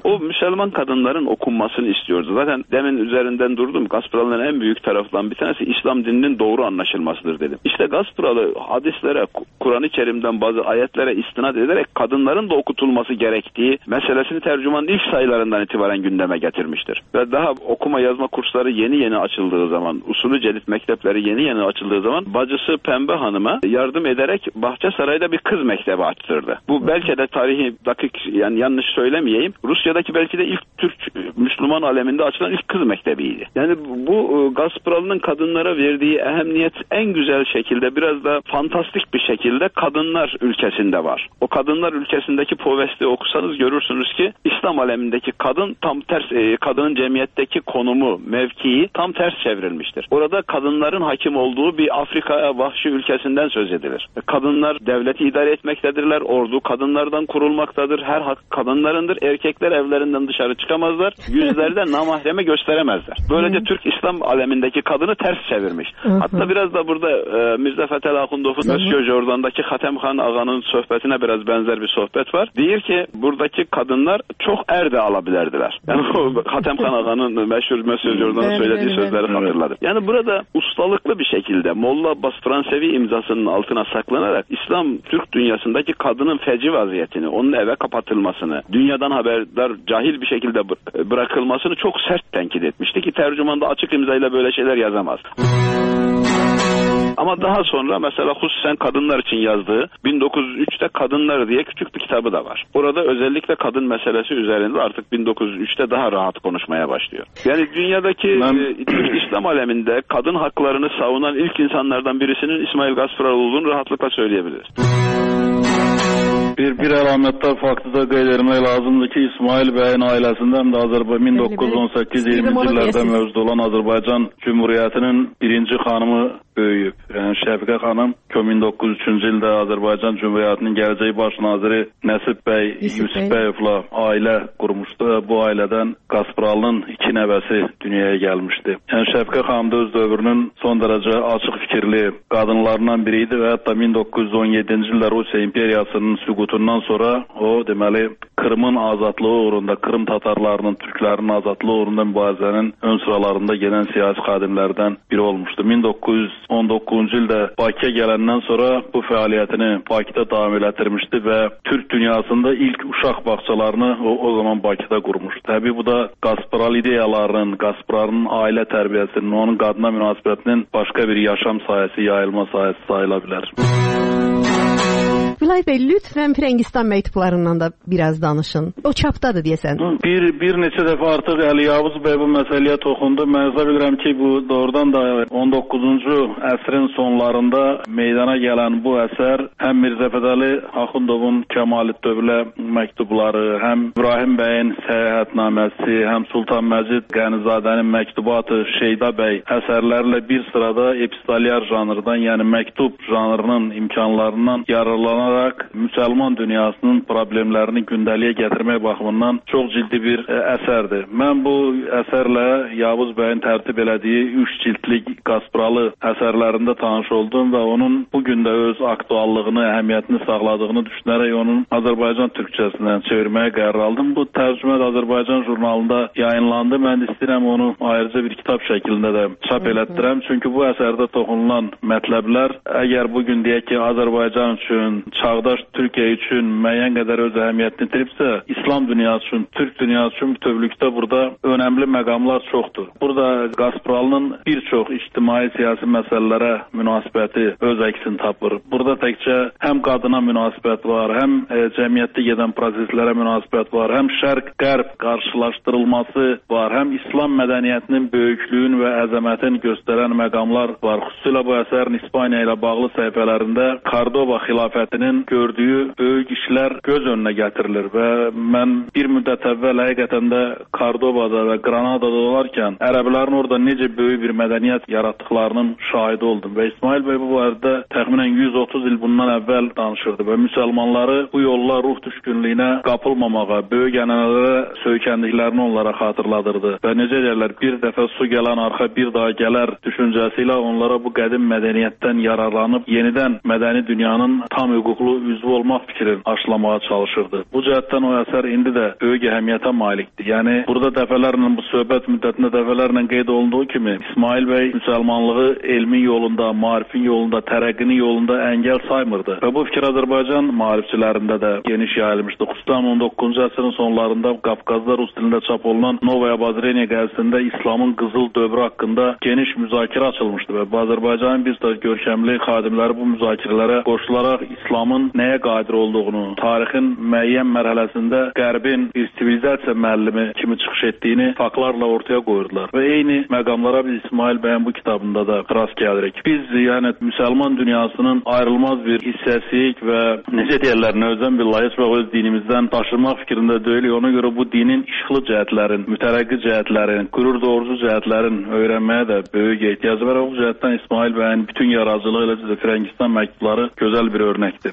O Müslüman kadınların okunmasını istiyordu. Zaten demin üzerinden durdum. Gasparalının en büyük tarafından bir tanesi İslam dininin doğru anlaşılmasıdır dedim. İşte Gasparalı hadislere, Kur'an-ı Kerim'den bazı ayetlere istinad ederek kadınların da okutulması gerektiği meselesini tercümanın ilk sayılarından itibaren gündeme getirmiştir. Ve daha okuma yazma kursları yeni yeni açıldığı zaman, usulü cedid mektepleri yeni yeni açıldığı zaman bacısı Pembe Hanım'a yardım ederek Bahçesaray'da bir kız mektebi açtırdı. Bu belki de tarihi dakik, yani yanlış söylemeyeyim, Rusya'daki belki de ilk Türk Müslüman aleminde açılan ilk kız mektebiydi. Yani bu Gasparalı'nın kadınlara verdiği ehemmiyet en güzel şekilde, biraz da fantastik bir şekilde kadınlar ülkesinde var. O kadınlar ülkesindeki povesti okusanız görürsünüz ki İslam alemindeki kadın tam ters, kadının cemiyetteki konumu, mevkii tam ters çevrilmiştir. Orada kadınların hakim olduğu bir Afrika vahşi ülkesinden söz edilir. Kadınlar devleti idare etmektedirler, ordu kadınlardan kurulmaktadır, her hak kadınlarındır, erkekler evlerinden dışarı çıkamazlar, yüzlerde namahreme gösteremezler. Böylece Türk İslam alemindeki kadını ters çevirmiş. Hatta biraz da burada e, Mirza Fethel Akundov'un Monsieur Jordan'daki Hatemhan Ağa'nın sohbetine biraz benzer bir sohbet var. Diyor ki buradaki kadınlar çok er de alabilirdiler. Yani o Hatemhan Ağa'nın meşhur Monsieur Jordan'ın söylediği sözleri hatırladım. Yani burada ustalıklı bir şekilde Molla Abbas Fransevi imzasının altına saklanarak İslam Türk dünyasındaki kadının feci vaziyetini, onun eve kapatılmasını, dünyadan haberdar cahil bir şekilde bırakılmasını çok sert tenkit etmişti ki tercümanda açık imzayla böyle şeyler yazamaz. Ama daha sonra mesela hususen kadınlar için yazdığı bin dokuz yüz üçte Kadınlar diye küçük bir kitabı da var. Orada özellikle kadın meselesi üzerinde artık bin dokuz yüz üçte daha rahat konuşmaya başlıyor. Yani dünyadaki e, İslam aleminde kadın haklarını savunan ilk insanlardan birisinin İsmail Gasparalı olduğunu rahatlıkla söyleyebiliriz. Bir, bir əlamətlər faktı da qeyd etmək lazımdır ki, İsmail bəyin ailəsindən də Azərbaycan min doqquz yüz on səkkiz iyirminci illərdə mövcud olan Azərbaycan Cümhuriyyətinin birinci xanımı böyüyüb. Yəni Şəfiqə xanım min doqquz yüz üçüncü ildə Azərbaycan Cümhuriyyətinin gələcək baş naziri Nəsib bəy Yusifbəyevlə ailə qurmuşdu və bu ailədən Gasparalının iki nəvəsi dünyaya gəlmişdi. Yəni Şəfiqə xanım da öz dövrünün son dərəcə açıq fikirli qadınlarından biri idi və hətta min doqquz yüz on yeddinci ildə Rusiya imperiyasının süqutundan sonra o deməli Kırımın azadlığı uğrunda, Kırım Tatarlarının, Türklərinin azadlığı uğrunda mübarizənin ön sıralarında gələn siyasi xadimlərdən biri olmuşdu. min doqquz yüz on doqquzuncu ildə Bakıya gələndən sonra bu fəaliyyətini Bakıda davam elətdirmişdi və Türk dünyasında ilk uşaq bağçalarını o, o zaman Bakıda qurmuşdu. Təbii bu da Gasparal ideyalarının, Gasparalın ailə tərbiyəsinin, onun qadına münasibətinin başqa bir yaşam sahəsi, yayılma sahəsi sayıla bilər. Vilayət bəy, lütfən Firəngistan məktublarından da biraz danışın. O çapdadır deyəsən. Bir, bir neçə dəfə artıq Əli Yavuz bəy bu məsələyə toxundu. Mən hesab edirəm ki, bu doğrudan da on doqquzuncu əsrin sonlarında meydana gələn bu əsər həm Mirzə Fətəli Axundovun Kəmalı Dövlə məktubları, həm İbrahim bəyin səyahətnaməsi, həm Sultan Məcid Qənizadənin məktubatı Şeyda bəy əsərlərlə bir sırada epistolyar janrdan, yəni məktub janrının imkanlarından yararlanan Müsəlman dünyasının problemlərini gündəliyə gətirmək baxımından çox ciddi bir ə, əsərdir. Mən bu əsərlə Yavuz bəyin tərtib elədiyi üç cildlik Gasparalı əsərlərində tanış oldum və onun bugün də öz aktuallığını, əhəmiyyətini sağladığını düşünərək onun Azərbaycan türkçəsindən çevirməyə qərar aldım. Bu tərcümə də Azərbaycan jurnalında yayınlandı. Mən istəyirəm onu ayrıca bir kitab şəklində də çap elətdirəm. Çünki bu əsərdə toxunulan mətləblər əgər bugün deyək ki, Azərbaycan üçün, çağdaş Türkiyə üçün müəyyən qədər öz əhəmiyyətini itiribsə, İslam dünyası üçün, Türk dünyası üçün bütövlükdə burada önəmli məqamlar çoxdur. Burada Gasparalının bir çox ictimai siyasi məsələlərə münasibəti öz əksini tapır. Burada təkcə həm qadına münasibət var, həm e, cəmiyyətdə gedən proseslərə münasibət var, həm şərq-qərb qarşılaşdırılması var, həm İslam mədəniyyətinin böyüklüyün və əzəmətini göstərən məqamlar var. Xüsusilə bu əsərin İspaniya ilə bağlı səhifələrində Cordoba xilafətinin gördüyü böyük işlər göz önünə gətirilir və mən bir müddət əvvəl həqiqətən də Cordobada və Granadada olarkən ərəblərin orada necə böyük bir mədəniyyət yaratdıqlarının şahidi oldum və İsmail bəy bu barədə təxminən yüz otuz il bundan əvvəl danışırdı və müsəlmanları bu yolla ruh düşkünlüyünə qapılmamağa, böyük ənənələrə söykəndiklərini onlara xatırladırdı və necə deyirlər, bir dəfə su gələn arxa bir daha gələr düşüncəsi ilə onlara bu qədim mədəniyyətdən yararlanıb yenidən mədəni dünyanın tam hüquq hüquqlu üzvü olmaq fikrini aşılamağa çalışırdı. Bu cəhətdən o əsər indi də böyük əhəmiyyətə malikdir. Yəni burada dəfələrlə bu söhbət müddətində dəfələrlə qeyd olunduğu kimi İsmail bəy müsəlmanlığı elmin yolunda, maarifin yolunda, tərəqqinin yolunda əngəl saymırdı. Və bu fikir Azərbaycan maarifçilərində də geniş yayılmışdı. Xüsusən on doqquzuncu əsrin sonlarında Qafqazda rus dilində çap olunan Novaya Obozreniya qəzetində İslamın qızıl dövrü haqqında geniş müzakirə açılmışdı və Azərbaycanın bir sıra görkəmli xadimləri bu müzakirələrə qoşularaq İslamın nəyə qadir olduğunu, tarixin müəyyən mərhələsində Qərbin bir sivilizasiya müəllimi kimi çıxış etdiyini faktlarla ortaya qoyurdular. Və eyni məqamlara biz İsmail bəyin bu kitabında da rast gəlirik. Biz yəni müsəlman dünyasının ayrılmaz bir hissəsiyik və necə deyirlər, növzən billahi heç vaxt öz dinimizdən daşınmaq fikrində deyilik. Ona görə bu dinin işıqlı cəhətlərin, mütərəqqi cəhətlərin, qürur doğurucu cəhətlərin öyrənməyə də böyük ehtiyacı var. O cəhətdən İsmail bəyin bütün yaradıcılığı, eləcə də Firəngistan məktubları gözəl bir örnəkdir.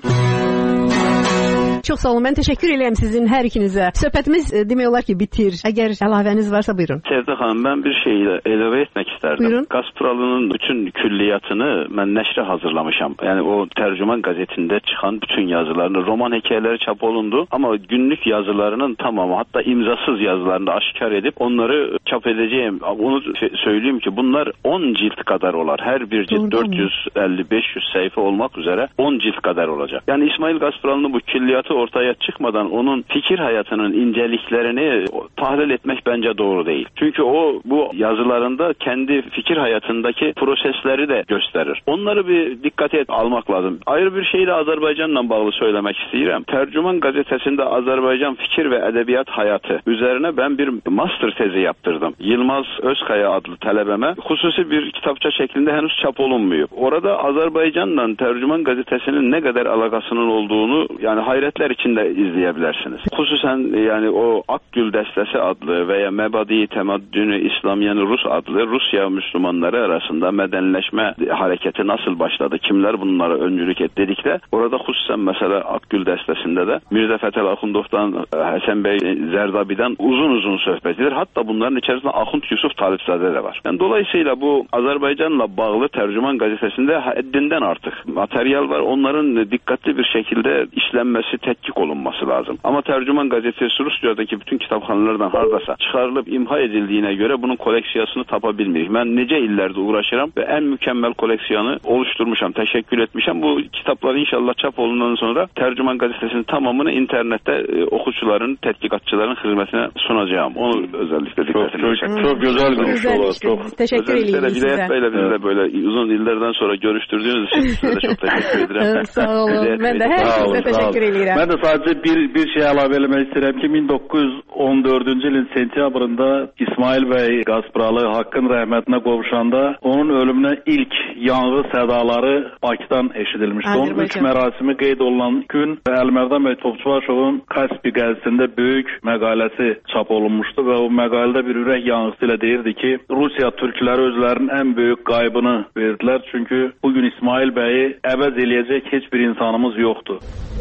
Çox sağ olun. Mən təşəkkür edirəm sizin hər ikinizə. Söhbətimiz demək olar ki, bitir. Əgər əlavəniz varsa buyurun. Sevda xanım, mən bir şeyi əlavə etmək istərdim. Buyurun. Gazpralının bütün külliyatını mən nəşrə hazırlamışam. Yəni o tərcüman qəzetində çıxan bütün yazılarını, roman hekayələri çap olundu, amma günlük yazılarının tamamı, hatta imzasız yazılarını da aşkar edib onları çap edəcəyim. Onu söyleyeyim ki, bunlar on cilt kadar olar. Hər bir cilt dörd yüz əlli beş yüz səhifə olmaq üzere on cilt kadar olacaq. Yəni İsmail Gazpralının bu külliyatı ortaya çıkmadan onun fikir hayatının inceliklerini tahlil etmek bence doğru değil. Çünkü o bu yazılarında kendi fikir hayatındaki prosesleri de gösterir. Onları bir dikkate almak lazım. Ayrı bir şeyi de Azerbaycan'la bağlı söylemek istiyorum. Tercüman gazetesinde Azerbaycan fikir ve edebiyat hayatı üzerine ben bir master tezi yaptırdım. Yılmaz Özkaya adlı talebeme hususi bir kitapça şeklinde henüz çap olunmuyor. Orada Azerbaycan'la Tercüman gazetesinin ne kadar alakasının olduğunu yani hayretler içinde izleyebilirsiniz. Hususen yani o Akgül Destesi adlı veya Mebadi Temaddünü İslamiyen Rus adlı Rusya Müslümanları arasında medenleşme hareketi nasıl başladı? Kimler bunlara öncülük etti dedikler. Orada hususen mesela Akgül Destesi'nde de Mirza Fethel Ahundov'dan Hasan Bey Zerdabi'den uzun uzun sohbet edilir. Hatta bunların içerisinde Ahund Yusuf Talipzade de var. Yani dolayısıyla bu Azerbaycan'la bağlı Tercüman gazetesinde haddinden artık materyal var. Onların dikkatli bir şekilde işlenmesi, tetkik olunması lazım. Ama Tercüman gazetesi Rusya'daki bütün kitaphanelerden hardasa çıkarılıp imha edildiğine göre bunun koleksiyasını tapabilmiyoruz. Ben nice illerde uğraşırım ve en mükemmel koleksiyonu oluşturmuşam, teşekkür etmişim. Bu kitaplar inşallah çap olundan sonra Tercüman gazetesinin tamamını internette e, okucuların, tetkikatçıların hizmetine sunacağım. Onu özellikle dikkatini çektim. Çok, çok güzel bir iş olur. Çok. Teşekkür ederim size. Hidayet Bey'le biz de böyle uzun illerden sonra görüştürdüğünüz için size de çok teşekkür ederim. Sağ olun. Ben de her size teşekkür ederim. Ben de sadece bir, bir şey əlavə eləmək istəyirəm ki, min doqquz yüz on dördüncü ilin sentyabrında İsmail Bey Gazpralı haqqın rəhmətinə qovuşanda onun ölümünə ilk yanğı sədaları Bakıdan eşidilmişdi. Onun üç mərasimi qeyd olunan gün Əlimərdan Bəy Topçubaşovun Kaspi qəzetində böyük məqaləsi çap olunmuşdu və o məqalədə bir ürək yanğısı ilə deyirdi ki, Rusiya türkləri özlərinin ən böyük qaybını verdilər. Çünki bugün İsmail Bəyi əvəz eləyəcək heç bir insanımız yoxdur.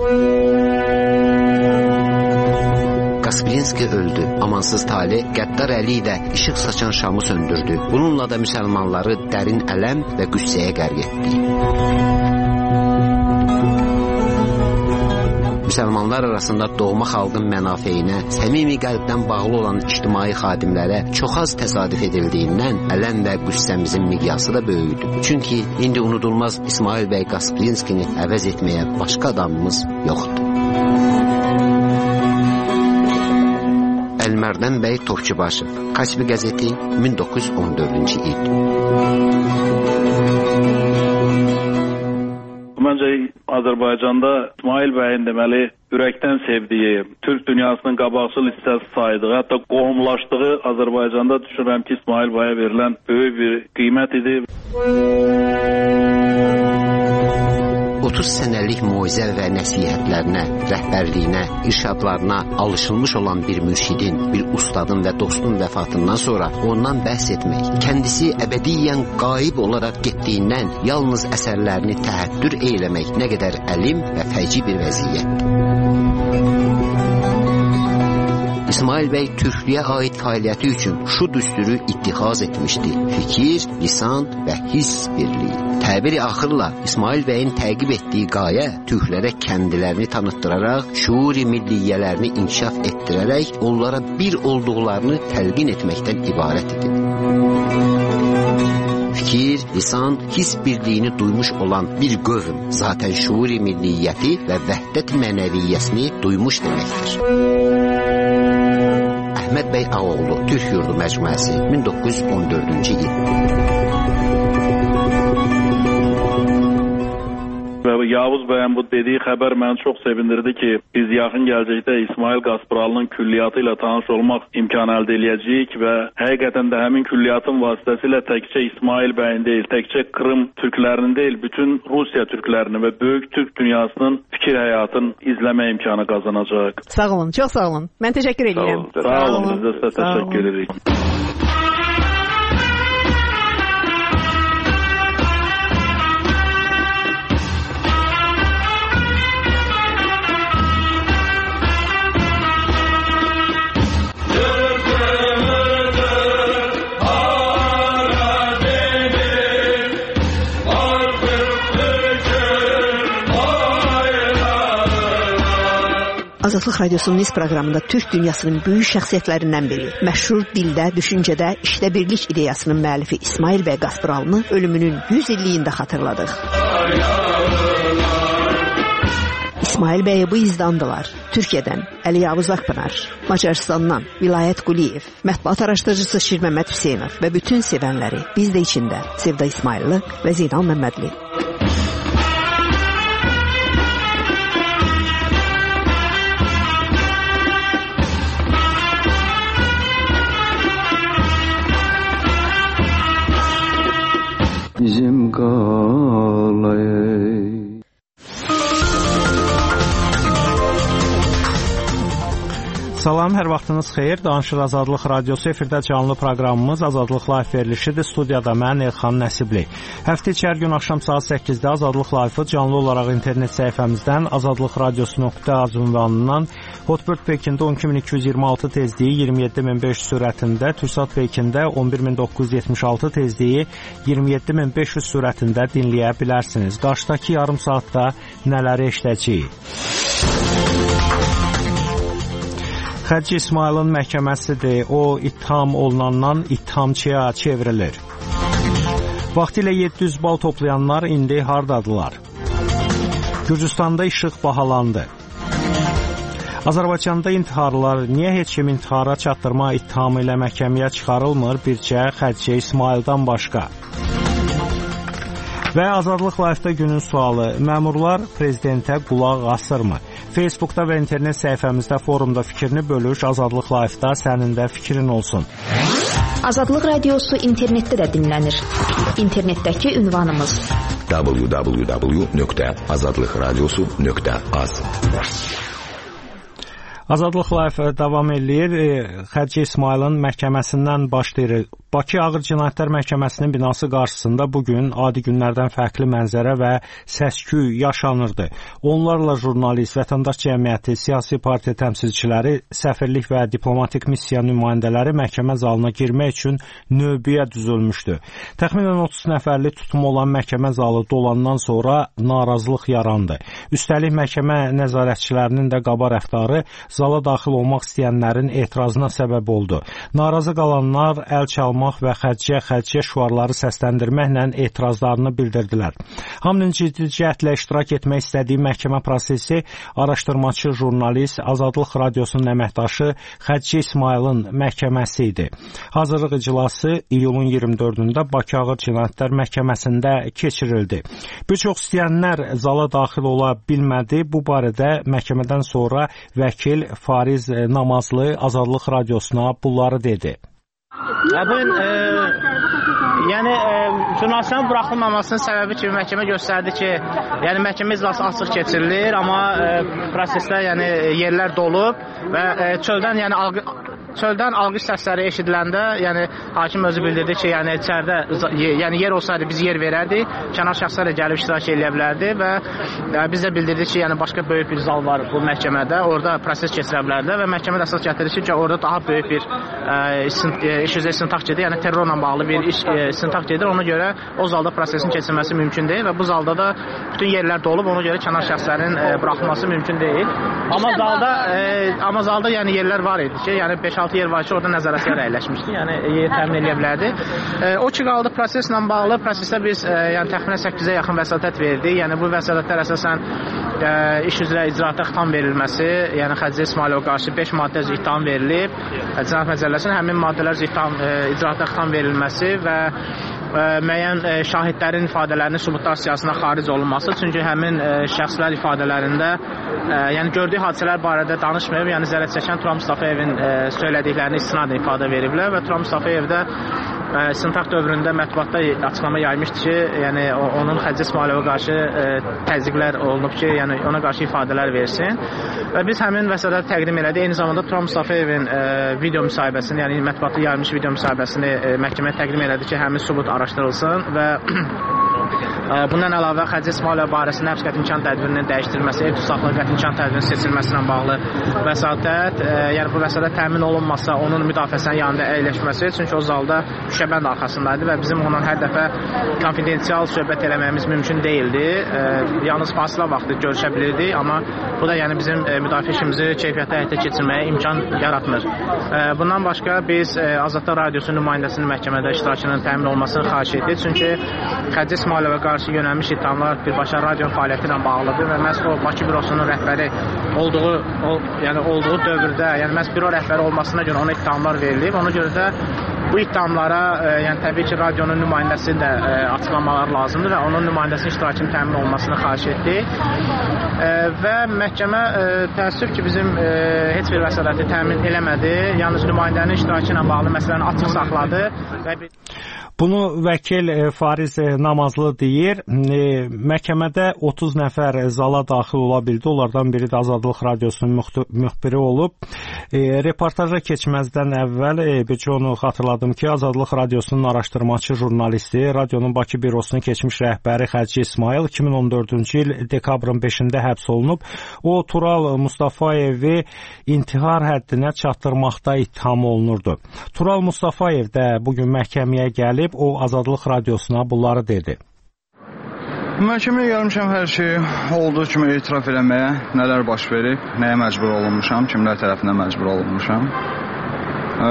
Kaspirinski öldü. Amansız tali Qəddar Əli də işıq saçan şamı söndürdü. Bununla da müsəlmanları dərin ələm və qüssəyə qərq etdi. Müsəlmanlar arasında doğma xalqın mənafeyinə, səmimi qəlbdən bağlı olan ictimai xadimlərə çox az təsadüf edildiyindən ələm və qüssəmizin miqyası da böyüdü. Çünki indi unudulmaz İsmail bəy Kaspirinskini əvəz etməyə başqa adamımız yoxdur. Əlimərdan bəy Topçubaşov, Kaspi qəzeti, min doqquz yüz on dördüncü il. Məncə Azərbaycanda İsmail bəyin deməli ürəkdən sevdiyi, Türk dünyasının qabaqcıl hissəsi saydığı, hətta qohumlaşdığı Azərbaycanda düşünürəm ki, İsmail bəyə verilən böyük bir qiymət idi. otuz sənəlik moizə və nəsihətlərinə, rəhbərliyinə, irşadlarına alışılmış olan bir mürşidin, bir ustadın və dostun vəfatından sonra ondan bəhs etmək, kəndisi əbədiyyən qaib olaraq getdiyindən yalnız əsərlərini təhəttür eyləmək nə qədər əlim və fəci bir vəziyyətdir. İsmail bəy türklüyə aid fəaliyyəti üçün şu düsturu ittihaz etmişdi: fikir, lisan və hiss birliyi. Təbiri axırla İsmail bəyin təqib etdiyi qayə türklərə kendilərini tanıttıraraq, şuuri milliyyələrini inkişaf etdirərək, onlara bir olduqlarını təlqin etməkdən ibarət idi. Fikir, lisan, hiss birliyini duymuş olan bir qövm zaten şuuri milliyyəti və vəhdət mənəviyyəsini duymuş deməkdir. Əhməd bəy Ağoğlu, Türk Yurdu Məcmuəsi, min doqquz yüz on dördüncü il. Və Yavuz bəyin bu dediyi xəbər məni çox sevindirdi ki, biz yaxın gələcəkdə İsmail Qaspıralının külliyyatı ilə tanış olmaq imkanı əldə eləyəcəyik və həqiqətən də həmin külliyyatın vasitəsilə təkcə İsmail bəyin deyil, təkcə Krım türklərinin deyil, bütün Rusiya türklərinin və böyük türk dünyasının fikir həyatını izləmə imkanı qazanacaq. Sağ olun, çox sağ olun. Mən təşəkkür edirəm. Sağ olun, biz də sizə təşəkkür edirik. Azadlıq Radiosunun Niz proqramında Türk dünyasının böyük şəxsiyyətlərindən biri, məşhur dildə, düşüncədə, işdə birlik ideyasının müəllifi İsmail bəy Qaspıralını ölümünün yüz illiyində xatırladıq. İsmail bəyə bu izdandılar. Türkiyədən Əli Yavuz Akpınar, Macarıstandan Vilayət Quliyev, mətbuat araşdırıcısı Şir Məmməd Hüseynov və bütün sevənləri, biz də içində Sevda İsmaillı və Zeynal Məmmədli. Bizim qalayı. Salam, hər vaxtınız xeyir. Danışır Azadlıq Radiosu efirdə canlı proqramımız Azadlıq Live verilişidir. Studiyada mən Elxan Nəsibli. Həftə içi hər gün axşam saat səkkizdə Azadlıq Live-ı canlı olaraq internet səhifəmizdən azadlıq radiosu nöqtə az ünvanından Hotbird Pekində on iki min iki yüz iyirmi altı tezliyi iyirmi yeddi min beş yüz sürətində, Türksat Pekində on bir min doqquz yüz yetmiş altı tezliyi iyirmi yeddi min beş yüz sürətində dinləyə bilərsiniz. Qarşıdakı yarım saatda nələri eşidəcəyik? Xərci İsmailin məhkəməsidir. O, ittiham olunandan ittihamçıya çevrilir. Vaxtilə yeddi yüz bal toplayanlar indi hardadılar? Gürcüstanda işıq bahalandı. Azərbaycanda intiharlar niyə heç kim intihara çatdırma ittihamı ilə məhkəməyə çıxarılmır bircə Xərci İsmaildən başqa? Və Azadlıq Live-da günün sualı: məmurlar prezidentə qulaq asırmı? Facebookda və internet səhifəmizdə forumda fikrini bölüş. Azadlıq Live-da sənin də fikrin olsun. Azadlıq Radiosu internetdə də dinlənir. İnternetdəki ünvanımız w w w nöqtə azadlıq radiosu nöqtə az. Azadlıq Live davam eləyir. Xərci İsmailin məhkəməsindən başlayır. Bakı Ağır Cinayətlər Məhkəməsinin binası qarşısında bugün adi günlərdən fərqli mənzərə və səs-küy yaşanırdı. Onlarla jurnalist, vətəndaş cəmiyyəti, siyasi partiya təmsilçiləri, səfirlik və diplomatik missiya nümayəndələri məhkəmə zalına girmək üçün növbəyə düzülmüşdü. Təxminən otuz nəfərli tutum olan məhkəmə zalı dolandan sonra narazılıq yarandı. Üstəlik məhkəmə nəzarətçilərinin də qaba rəftarı zala daxil olmaq istəyənlərin etirazına səbəb oldu. Narazı qalanlar əl çalmaq və xərciyə xərciyə şüarları səsləndirməklə etirazlarını bildirdilər. Hamının ciddi cəhdlə iştirak etmək istədiyi məhkəmə prosesi araşdırmaçı jurnalist, Azadlıq Radiosunun əməkdaşı Xərci İsmailin məhkəməsi idi. Hazırlıq iclası iyulun iyirmi dördündə Bakı Ağır Cinayətlər Məhkəməsində keçirildi. Bir çox istəyənlər zala daxil ola bilmədi. Bu barədə məhkəmədən sonra vəkil Fariz Namazlı Azadlıq Radiosuna bunları dedi. Bugün e, yəni e, jurnalistlərin buraxılmamasının səbəbi kimi məhkəmə göstərdi ki, yəni məhkəmə iclası açıq keçirilir, amma e, prosesdə yəni yerlər dolub və e, çöldən yəni alqı çöldən alqış səsləri eşidiləndə, yəni hakim özü bildirdi ki, yəni içəridə yəni yer olsaydı biz yer verərdik, kənar şəxslər də gəlib iştirak edə bilərdi və yəni, biz də bildirdik ki, yəni başqa böyük bir zal var bu məhkəmədə, orada proses keçirə bilərdi və məhkəmə də əsas gətirir ki, orada daha böyük bir ə, iş üzrə istintaq gedir, yəni terrorla bağlı bir iş ə, istintaq gedir, ona görə o zalda prosesin keçirilməsi mümkün deyil və bu zalda da bütün yerlər dolub, ona görə kənar şəxslərin ə, buraxılması mümkün deyil. Amma zalda ə, amma zalda yəni yerlər var idi ki, yəni beş altı yer var ki, orada nəzarətçilər əyləşmişdi, yəni yer təmin edə bilərdi. Ə, o ki qaldı proseslə bağlı, prosesdə biz ə, yəni təxminən səkkizə yaxın vəsatət verdik. Yəni bu vəsatətlər əsasən ə, iş üzrə icraata xitam verilməsi, yəni Xədicə İsmayılova qarşı beş maddə üzrə ittiham verilib. Cinayət Məcəlləsinin həmin maddələr üzrə ittiham ə, icraata xitam verilməsi və ə, müəyyən ə, şahidlərin ifadələrinin sübutlar siyasına xaric olunması. Çünki həmin ə, şəxslər ifadələrində ə, yəni gördüyü hadisələr barədə danışmayıb, yəni zərər çəkən Turan Mustafayevin ə, söylədiklərini istinadən ifadə veriblər və Turan Mustafayev də istintaq dövründə mətbuatda açıqlama yaymışdı ki, yəni onun Xədicə İsmayılova qarşı ə, təzyiqlər olunub ki, yəni ona qarşı ifadələr versin. Və biz həmin vəsatəti təqdim elədik. Eyni zamanda Turan Mustafayevin ə, video müsahibəsini, yəni mətbuatda yayılmış video müsahibəsini ə, məhkəməyə təqdim elədik ki, həmin sübut araşdırılsın və bundan əlavə Xədicə İsmayılova barəsində həbs qəti imkan tədbirinin dəyişdirilməsi, ev tutsaqlığı qəti imkan tədbirinin seçilməsinə bağlı vəsatət, ə, yəni bu vəsatət təmin olunmasa onun müdafiəsinin yanında əyləşməsi, çünki o zalda şüşəbənd arxasındaydı və bizim onunla hər dəfə konfidensial söhbət eləməyimiz mümkün deyildi. Ə, yalnız fasilə vaxtı görüşə bilirdik, amma bu da yəni bizim ə, müdafiə işimizi keyfiyyətli həyata keçirməyə imkan yaratmır. Ə, bundan başqa biz ə, Azadlıq Radiosunun nümayəndəsinin məhkəmədə iştirakının təmin olmasını xahiş etdik, çünki Xədicə İsmayılova qarşı yönəlmiş ittihamlar birbaşa radio fəaliyyəti ilə bağlıdır və məhz o Bakı bürosunun rəhbəri olduğu, o, yəni olduğu dövrdə, yəni məhz büro rəhbəri olmasına görə ona ittihamlar verilib. Ona görə də bu ittihamlara, ə, yəni təbii ki, radionun nümayəndəsi də ə, açıqlamalar lazımdır və onun nümayəndəsinin iştirakının təmin olmasını xahiş etdik. Ə, və məhkəmə ə, təəssüf ki, bizim ə, heç bir vəsatəti təmin eləmədi. Yalnız nümayəndənin iştirakı ilə bağlı məsələni açıq saxladı və bir... Bunu vəkil Fariz Namazlı deyir. Məhkəmədə otuz nəfər zala daxil ola bildi. Onlardan biri də Azadlıq Radiosunun müxbiri olub. Reportaja keçməzdən əvvəl bir onu xatırladım ki, Azadlıq Radiosunun araşdırmaçı jurnalisti, radionun Bakı bürosunun keçmiş rəhbəri Xədicə İsmayıl iki min on dördüncü il dekabrın beşində həbs olunub. O, Tural Mustafayevi intihar həddinə çatdırmaqda ittiham olunurdu. Tural Mustafayev də bugün məhkəməyə gəlib. O Azadlıq Radiosuna bunları dedi. Məhkəməyə gəlmişəm hər şey olduğu kimi etiraf eləməyə, nələr baş verib, nəyə məcbur olunmuşam, kimlər tərəfindən məcbur olunmuşam. Ee,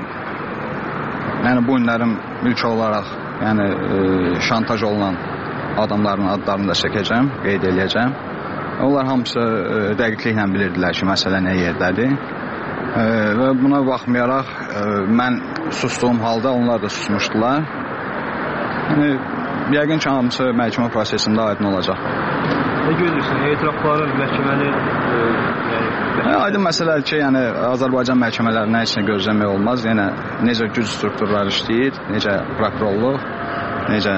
yəni bu günlərim ilk olaraq yəni, e, şantaj olunan adamların adlarını da çəkəcəm, qeyd eləyəcəm. Onlar hamısı e, dəqiqliklə bilirdilər ki, məsələ nə yerdədir. E, və buna baxmayaraq e, mən sustuğum halda onlar da susmuşdular. Yəni, yəqin ki, hamısı məhkəmə prosesində aydın olacaq. Nə görürsən? Etirafların məhkəməni... E, yəni... Aydın məsələdir ki, yəni, Azərbaycan məhkəmələrindən heç nə gözləmək olmaz. Yəni, necə güc strukturları işləyir, necə prokurorluq, necə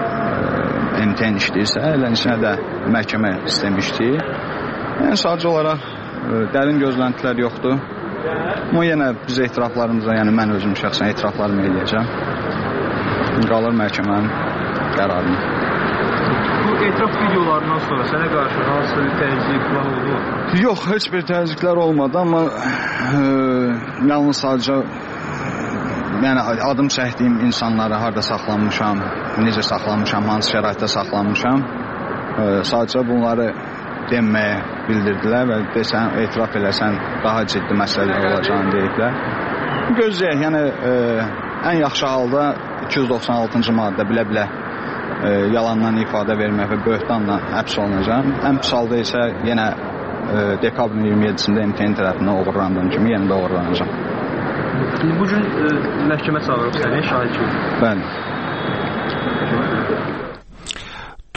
e, M T N işləyirsə, elə içinə də məhkəmə sistemi işləyir. Yəni, sadəcə olaraq e, dərin gözləntilər yoxdur. Amma yenə biz etiraflarımıza, yəni mən özüm şəxsən etiraflarımı eləyəcəm. Qalır məhkəmənin qərarını. Bu etiraf videolarından sonra sənə qarşı hansı bir təzyiqlər oldu? Yox, heç bir təzyiqlər olmadı, amma e, yalnız sadəcə yəni adım çəkdiyim insanları harda saxlanmışam, necə saxlanmışam, hansı şəraitdə saxlanmışam, e, sadəcə bunları deməyə bildirdilər və desən, etiraf eləsən daha ciddi məsələlər olacağını deyiblər. Gözləyək, yəni e, ən yaxşı halda iki yüz doxsan altıncı maddə bilə-bilə e, yalandan ifadə vermək və böhtanla həbs olunacaq. Ən pis halda isə yenə e, dekabrın iyirmi yeddisində M T N tərəfindən oğurlandığım kimi yenə də oğurlanacaq. Bugün e, məhkəmə çağırıb səni şahid kimi. Bəli.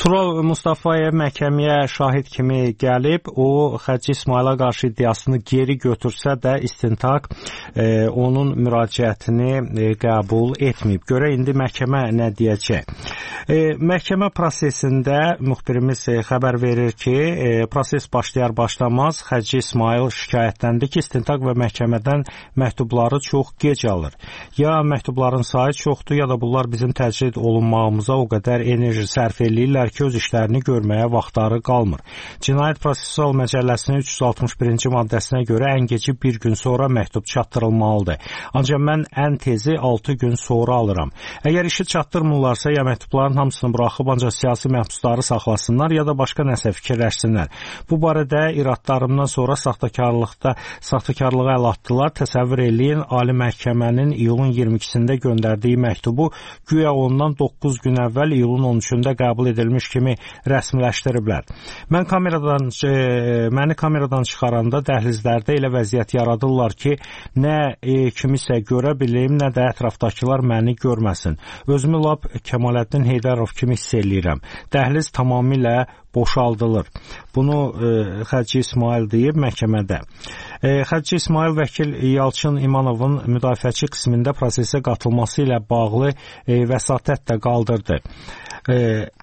Tural Mustafayev məhkəməyə şahid kimi gəlib, o Xədicə İsmayıla qarşı iddiasını geri götürsə də istintaq e, onun müraciətini e, qəbul etməyib. Görə indi məhkəmə nə deyəcək? E, məhkəmə prosesində müxbirimiz e, xəbər verir ki, e, proses başlayar başlamaz Xədicə İsmayıl şikayətləndi ki, istintaq və məhkəmədən məktubları çox gec alır. Ya məktubların sayı çoxdur, ya da bunlar bizim təcrid olunmağımıza o qədər enerji sərf eləyirlər ki, öz işlərini görməyə vaxtları qalmır. Cinayət Prosessual Məcəlləsinin üç yüz altmış birinci maddəsinə görə ən gecə bir gün sonra məktub çatdırılmalıdır. Ancaq mən ən tezi altı gün sonra alıram. Əgər işi çatdırmırlarsa, ya məktubların hamısını buraxıb ancaq siyasi məhbusları saxlasınlar, ya da başqa nəsə fikirləşsinlər. Bu barədə iradlarımdan sonra saxtakarlıqda saxtakarlığa əl atdılar. Təsəvvür eləyin, Ali Məhkəmənin iyulun iyirmi ikisində göndərdiyi məktubu güya ondan doqquz gün əvvəl iyulun on üçündə qəbul edilmiş kimi rəsmiləşdiriblər. Mən kameradan, e, məni kameradan çıxaranda dəhlizlərdə elə vəziyyət yaradırlar ki, nə e, kimisə görə bilim, nə də ətrafdakılar məni görməsin. Özümü lap Kemaləddin Heydərov kimi hiss eləyirəm. Dəhliz tamamilə boşaldılır. Bunu e, Xədicə İsmayıl deyib məhkəmədə. E, Xədicə İsmayıl vəkil Yalçın İmanovun müdafiəçi qismində prosesə qatılması ilə bağlı e, vəsatət də qaldırdı. E,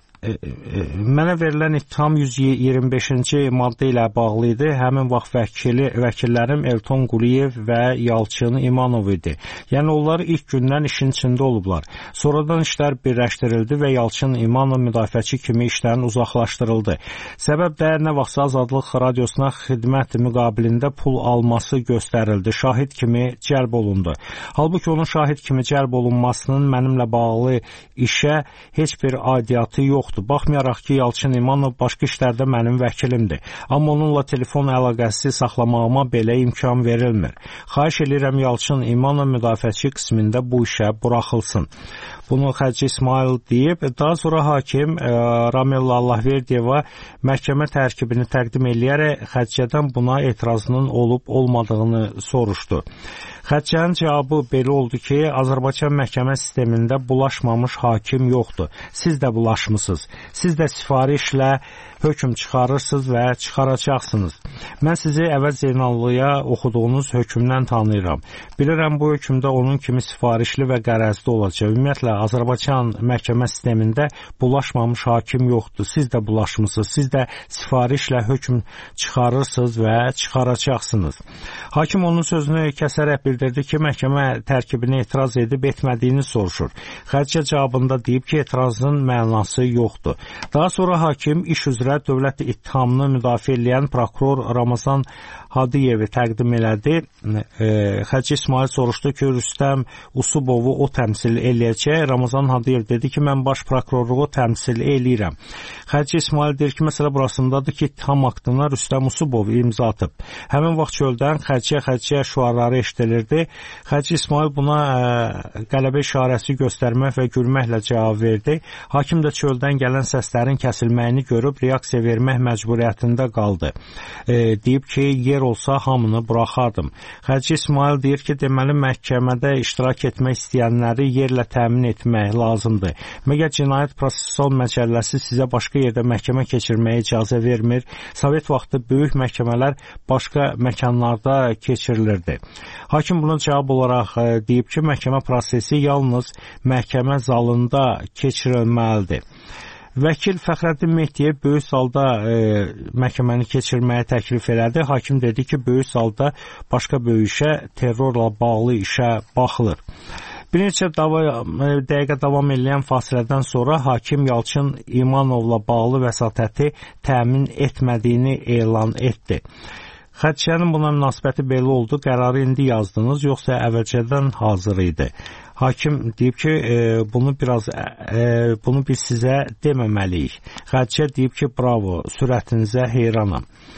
Mənə verilən ittiham yüz iyirmi beşinci maddə ilə bağlı idi. Həmin vaxt vəkili, vəkillərim Elton Quliyev və Yalçın İmanov idi. Yəni onlar ilk gündən işin içində olublar. Sonradan işlər birləşdirildi və Yalçın İmanov müdafiəçi kimi işlərin uzaqlaşdırıldı. Səbəb də nə vaxtsa Azadlıq Radiosuna xidmət müqabilində pul alması göstərildi. Şahid kimi cəlb olundu. Halbuki onun şahid kimi cəlb olunmasının mənimlə bağlı işə heç bir aidiyyatı yoxdur. Baxmayaraq ki, Yalçın İmanov başqa işlərdə mənim vəkilimdir. Amma onunla telefon əlaqəsi saxlamağıma belə imkan verilmir. Xahiş edirəm Yalçın İmanov müdafiəçi qismində bu işə buraxılsın. Bunu Xədicə İsmayıl deyib. Daha sonra hakim e, Ramella Allahverdiyeva məhkəmə tərkibini təqdim eləyərək Xədicədən buna etirazının olub-olmadığını soruşdu. Xədicənin cavabı belə oldu ki, Azərbaycan məhkəmə sistemində bulaşmamış hakim yoxdur. Siz də bulaşmısınız. Siz də sifarişlə hökm çıxarırsınız və çıxaracaqsınız. Mən sizi Əvəz Zeynallıya oxuduğunuz hökmdən tanıyıram. Bilirəm bu hökmdə onun kimi sifarişli və qərəzli olacaq. Ümumiyyətlə, Azərbaycan məhkəmə sistemində bulaşmamış hakim yoxdur. Siz də bulaşmısınız. Siz də sifarişlə hökm çıxarırsınız və çıxaracaqsınız. Hakim onun sözünü kəsərək bildirdi ki, məhkəmə tərkibinə etiraz edib etmədiyini soruşur. Xədicə cavabında deyib ki, etirazın mənası yoxdur. Daha sonra hakim iş üzrə dövlət ittihamını müdafiə edən prokuror Ramazan Hadiyevi təqdim elədi. E, Xədicə İsmayıl soruşdu ki, Rüstəm Usubovu o təmsil eləyəcək. Ramazan Hadiyev dedi ki, mən baş prokurorluğu təmsil eləyirəm. Xədicə İsmayıl deyir ki, məsələ burasındadır ki, ittiham aktına Rüstəm Usubov imza atıb. Həmin vaxt çöldən Xədicə Xədicə şüarları eşidilirdi. Xədicə İsmayıl buna ə, qələbə işarəsi göstərmək və gülməklə cavab verdi. Hakim də çöldən gələn səslərin kəsilməyini görüb reaksiya vermək məcburiyyətində qaldı. E, deyib ki, yer olsa hamını buraxardım. Xədicə İsmayıl deyir ki, deməli məhkəmədə iştirak etmək istəyənləri yerlə təmin etmək lazımdır. Məgər Cinayət Prosessual Məcəlləsi sizə başqa yerdə məhkəmə keçirməyə icazə vermir. Sovet vaxtı böyük məhkəmələr başqa məkanlarda keçirilirdi. Hakim buna cavab olaraq e, deyib ki, məhkəmə prosesi yalnız məhkəmə zalında keçirilməlidir. Vəkil Fəxrəddin Mehdiyev böyük salda e, məhkəməni keçirməyə təklif elədi. Hakim dedi ki, böyük salda başqa böyük işə, terrorla bağlı işə baxılır. Bir neçə dava, dəqiqə davam edən fasilədən sonra hakim Yalçın İmanovla bağlı vəsatəti təmin etmədiyini elan etdi. Xədicənin buna münasibəti belə oldu, qərarı indi yazdınız, yoxsa əvvəlcədən hazır idi. Hakim deyib ki, e, bunu biraz e, bunu biz sizə deməməliyik. Xədicə deyib ki, bravo, sürətinizə heyranam.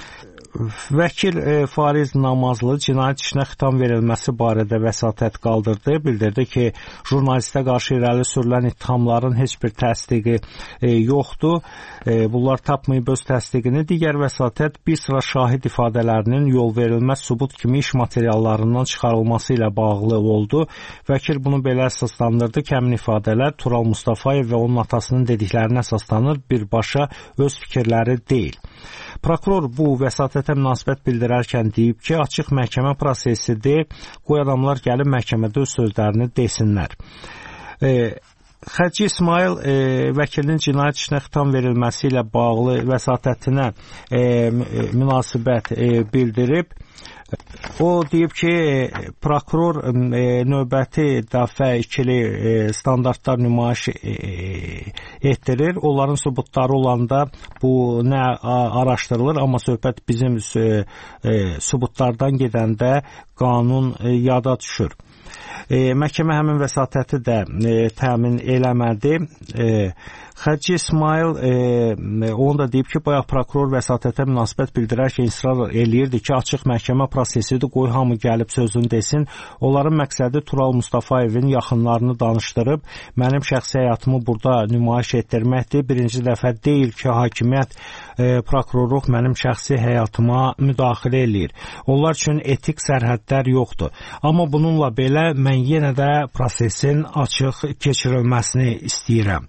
Vəkil e, Fariz Namazlı cinayət işinə xitam verilməsi barədə vəsatət qaldırdı. Bildirdi ki, jurnalistə qarşı irəli sürülən ittihamların heç bir təsdiqi e, yoxdur. E, bunlar tapmayıb öz təsdiqini. Digər vəsatət bir sıra şahid ifadələrinin yol verilməz sübut kimi iş materiallarından çıxarılması ilə bağlı oldu. Vəkil bunu belə əsaslandırdı ki, həmin ifadələr Tural Mustafayev və onun atasının dediklərinə əsaslanır, birbaşa öz fikirləri deyil. Prokuror bu vəsatətə münasibət bildirərkən deyib ki, açıq məhkəmə prosesidir, qoy adamlar gəlib məhkəmədə öz sözlərini desinlər. E, Xərci İsmail e, vəkilin cinayət işinə xitam verilməsi ilə bağlı vəsatətinə e, münasibət e, bildirib. O deyib ki, prokuror e, növbəti dəfə ikili e, standartlar nümayiş e, etdirir. Onların sübutları olanda bu nə araşdırılır, amma söhbət bizim e, e, sübutlardan gedəndə qanun e, yada düşür. E, məhkəmə həmin vəsatəti də e, təmin eləmədi. E, Xərci İsmail e, onu da deyib ki, bayaq prokuror vəsatətə münasibət bildirərkən israr eləyirdi ki, açıq məhkəmə prosesidir, qoy hamı gəlib sözünü desin. Onların məqsədi Tural Mustafayevin yaxınlarını danışdırıb, mənim şəxsi həyatımı burada nümayiş etdirməkdir. Birinci dəfə deyil ki, hakimiyyət e, prokurorluq mənim şəxsi həyatıma müdaxilə eləyir. Onlar üçün etik sərhədlər yoxdur. Amma bununla belə mən yenə də prosesin açıq keçirilməsini istəyirəm.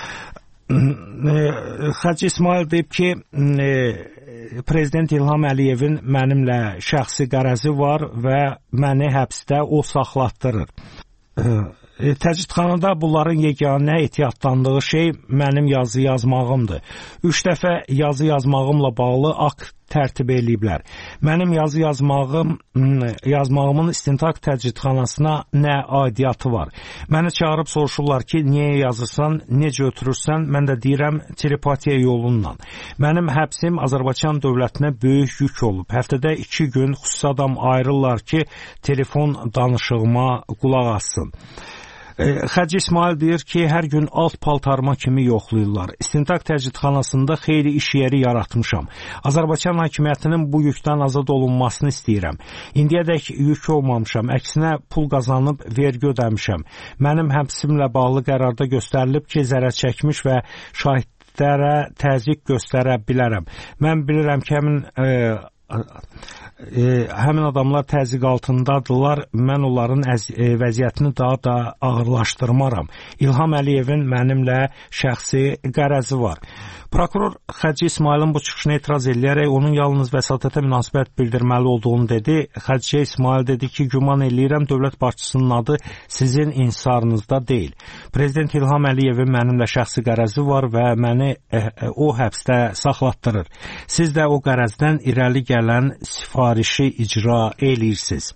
Xərci İsmail deyib ki, Prezident İlham Əliyevin mənimlə şəxsi qərəzi var və məni həbsdə o saxlatdırır. Təcridxanada bunların yeganə ehtiyatlandığı şey mənim yazı yazmağımdır. Üç dəfə yazı yazmağımla bağlı akt tərtib eləyiblər. Mənim yazı yazmağım, yazmağımın istintaq təcridxanasına nə aidiyyatı var? Məni çağırıb soruşurlar ki, niyə yazırsan, necə ötürürsən? Mən də deyirəm, telepatiya yolundan. Mənim həbsim Azərbaycan dövlətinə böyük yük olub. Həftədə iki gün xüsusi adam ayrılırlar ki, telefon danışığıma qulaq assın. Xərci İsmail deyir ki, hər gün alt paltarıma kimi yoxlayırlar. İstintaq təcridxanasında xeyli iş yeri yaratmışam. Azərbaycan hakimiyyətinin bu yükdən azad olunmasını istəyirəm. İndiyədək yük olmamışam, əksinə pul qazanıb vergi ödəmişəm. Mənim həbsimlə bağlı qərarda göstərilib ki, zərər çəkmiş və şahidlərə təzyiq göstərə bilərəm. Mən bilirəm ki, həmin e, e, həmin adamlar təzyiq altındadırlar, mən onların əz, e, vəziyyətini daha da ağırlaşdırmaram. İlham Əliyevin mənimlə şəxsi qərəzi var. Prokuror Xərci İsmailin bu çıxışına etiraz edərək onun yalnız vəsatətə münasibət bildirməli olduğunu dedi. Xərci İsmail dedi ki, güman eləyirəm dövlət başçısının adı sizin insarınızda deyil. Prezident İlham Əliyevin mənimlə şəxsi qərəzi var və məni e, e, o həbsdə saxlatdırır. Siz də o qərəzdən irəli gələn sifarişi icra eləyirsiniz.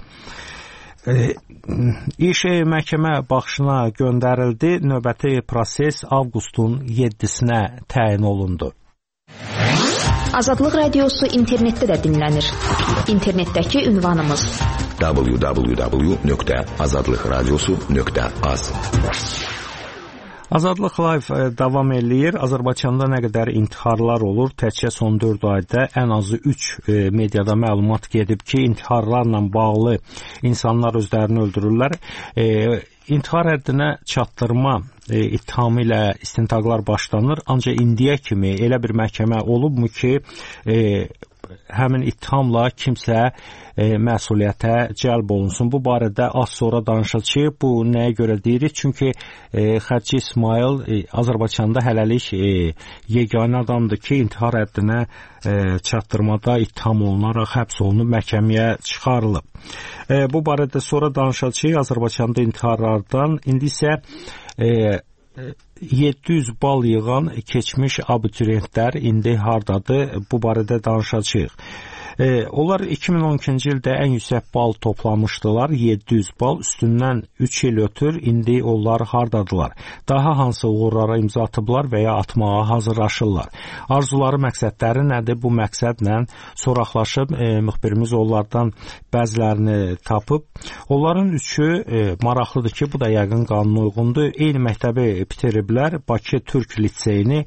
İş məhkəmə baxışına göndərildi. Növbəti proses avqustun yeddisinə təyin olundu. Azadlıq Radiosu internetdə də dinlənir. İnternetdəki ünvanımız w w w nöqtə azadlıq radiosu nöqtə az. Azadlıq Live davam eləyir. Azərbaycanda nə qədər intiharlar olur? Təkcə son dörd ayda ən azı üç e, mediada məlumat gedib ki, intiharlarla bağlı insanlar özlərini öldürürlər. E, intihar həddinə çatdırma e, ittihamı ilə istintaqlar başlanır. Ancaq indiyə kimi elə bir məhkəmə olubmu ki, e, həmin ittihamla kimsə e, məsuliyyətə cəlb olunsun. Bu barədə az sonra danışacağıq. Bu nəyə görə deyirik? Çünki e, Xərci İsmail e, Azərbaycanda hələlik e, yeganə adamdır ki, intihar həddinə e, çatdırmada ittiham olunaraq həbs olunub məhkəməyə çıxarılıb. E, bu barədə sonra danışacağıq Azərbaycanda intiharlardan. İndi isə e, yeddi yüz bal yığan keçmiş abituriyentlər indi hardadır? Bu barədə danışacağıq. E, onlar iki min on ikinci ildə ən yüksək bal toplamışdılar, yeddi yüz bal, üstündən üç il ötür, indi onlar hardadılar? Daha hansı uğurlara imza atıblar və ya atmağa hazırlaşırlar? Arzuları, məqsədləri nədir? Bu məqsədlə soraqlaşıb e, müxbirimiz onlardan bəzilərini tapıb. Onların üçü e, maraqlıdır ki, bu da yəqin qanuna uyğundur. Eyni məktəbi bitiriblər, Bakı Türk liseyini